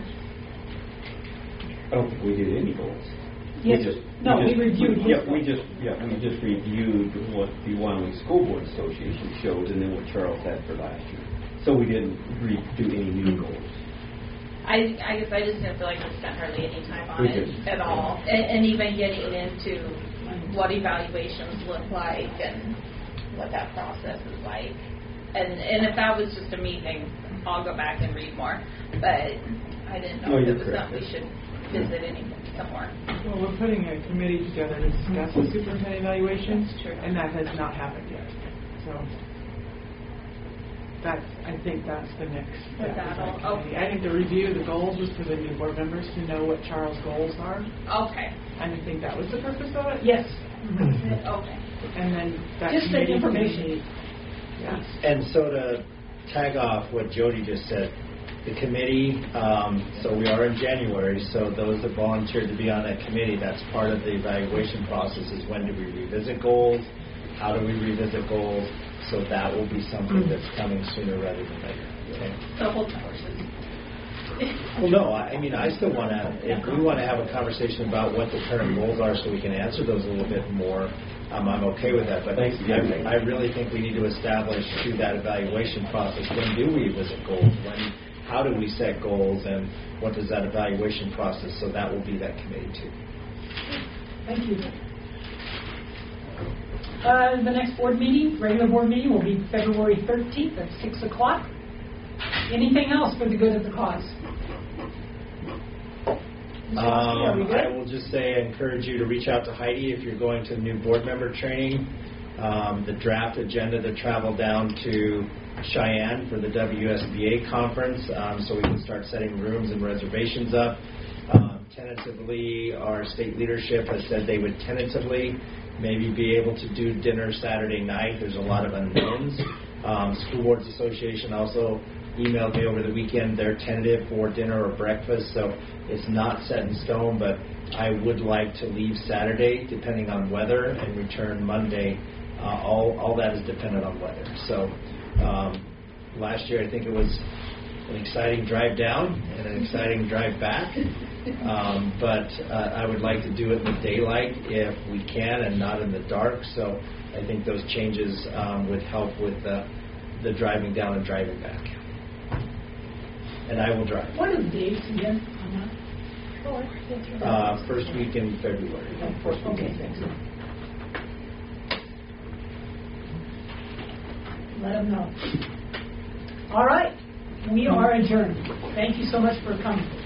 I don't think we did any goals. Yes. We just, No, we just- reviewed Yeah, his we goals. just, yeah, we just reviewed what the Wyoming School Board Association showed and then what Charles had for last year. So we didn't re- do any new goals. I, I guess I just didn't feel like we spent hardly any time on We it didn't. at all, and, and even getting into what evaluations look like and what that process is like. And and if that was just a me thing, I'll go back and read more. But I didn't know No, if you're it was correct. something we should visit any some more. Well, we're putting a committee together to discuss the superintendent evaluation, That's true. and that has not happened yet. So that's, I think that's the next But step. is that that'll- committee. I think the review of the goals was for the new board members to know what Charles' goals are. Okay. And I think that was the purpose of it. Yes. Okay. And then that Just the committee can information. meet. Yeah. And so to tag off what Jody just said, the committee, um, so we are in January, so those that volunteered to be on that committee, that's part of the evaluation process is when do we revisit goals, how do we revisit goals, so that will be something that's coming sooner rather than later. Okay? So hold horses. Well, no, I, I mean, I still want to, if we want to have a conversation about what the current goals are so we can answer those a little bit more, um, I'm okay with that. But Thanks again, I, Nate. I really think we need to establish through that evaluation process, when do we visit goals? When, how do we set goals? And what does that evaluation process, so that will be that committee too. Thank you. Uh, the next board meeting, regular board meeting, will be February thirteenth at six o'clock. Anything else for the good of the cause? Mister Oski, are we Um, good? I will just say, I encourage you to reach out to Heidi if you're going to new board member training. Um, the draft agenda to travel down to Cheyenne for the W S B A conference, um, so we can start setting rooms and reservations up. Um, tentatively, our state leadership has said they would tentatively maybe be able to do dinner Saturday night. There's a lot of unknowns. Um, School Boards Association also emailed me over the weekend. They're tentative for dinner or breakfast, so it's not set in stone, but I would like to leave Saturday, depending on weather, and return Monday. Uh, all, all that is dependent on weather. So um, last year, I think it was an exciting drive down and an exciting drive back. Um, but uh, I would like to do it in the daylight if we can and not in the dark. So I think those changes um, would help with the, the driving down and driving back. And I will drive. What are the dates again on that? Oh, that's right. Uh, first week in February. First week in Okay. Let them know. All right. We are adjourned. Thank you so much for coming.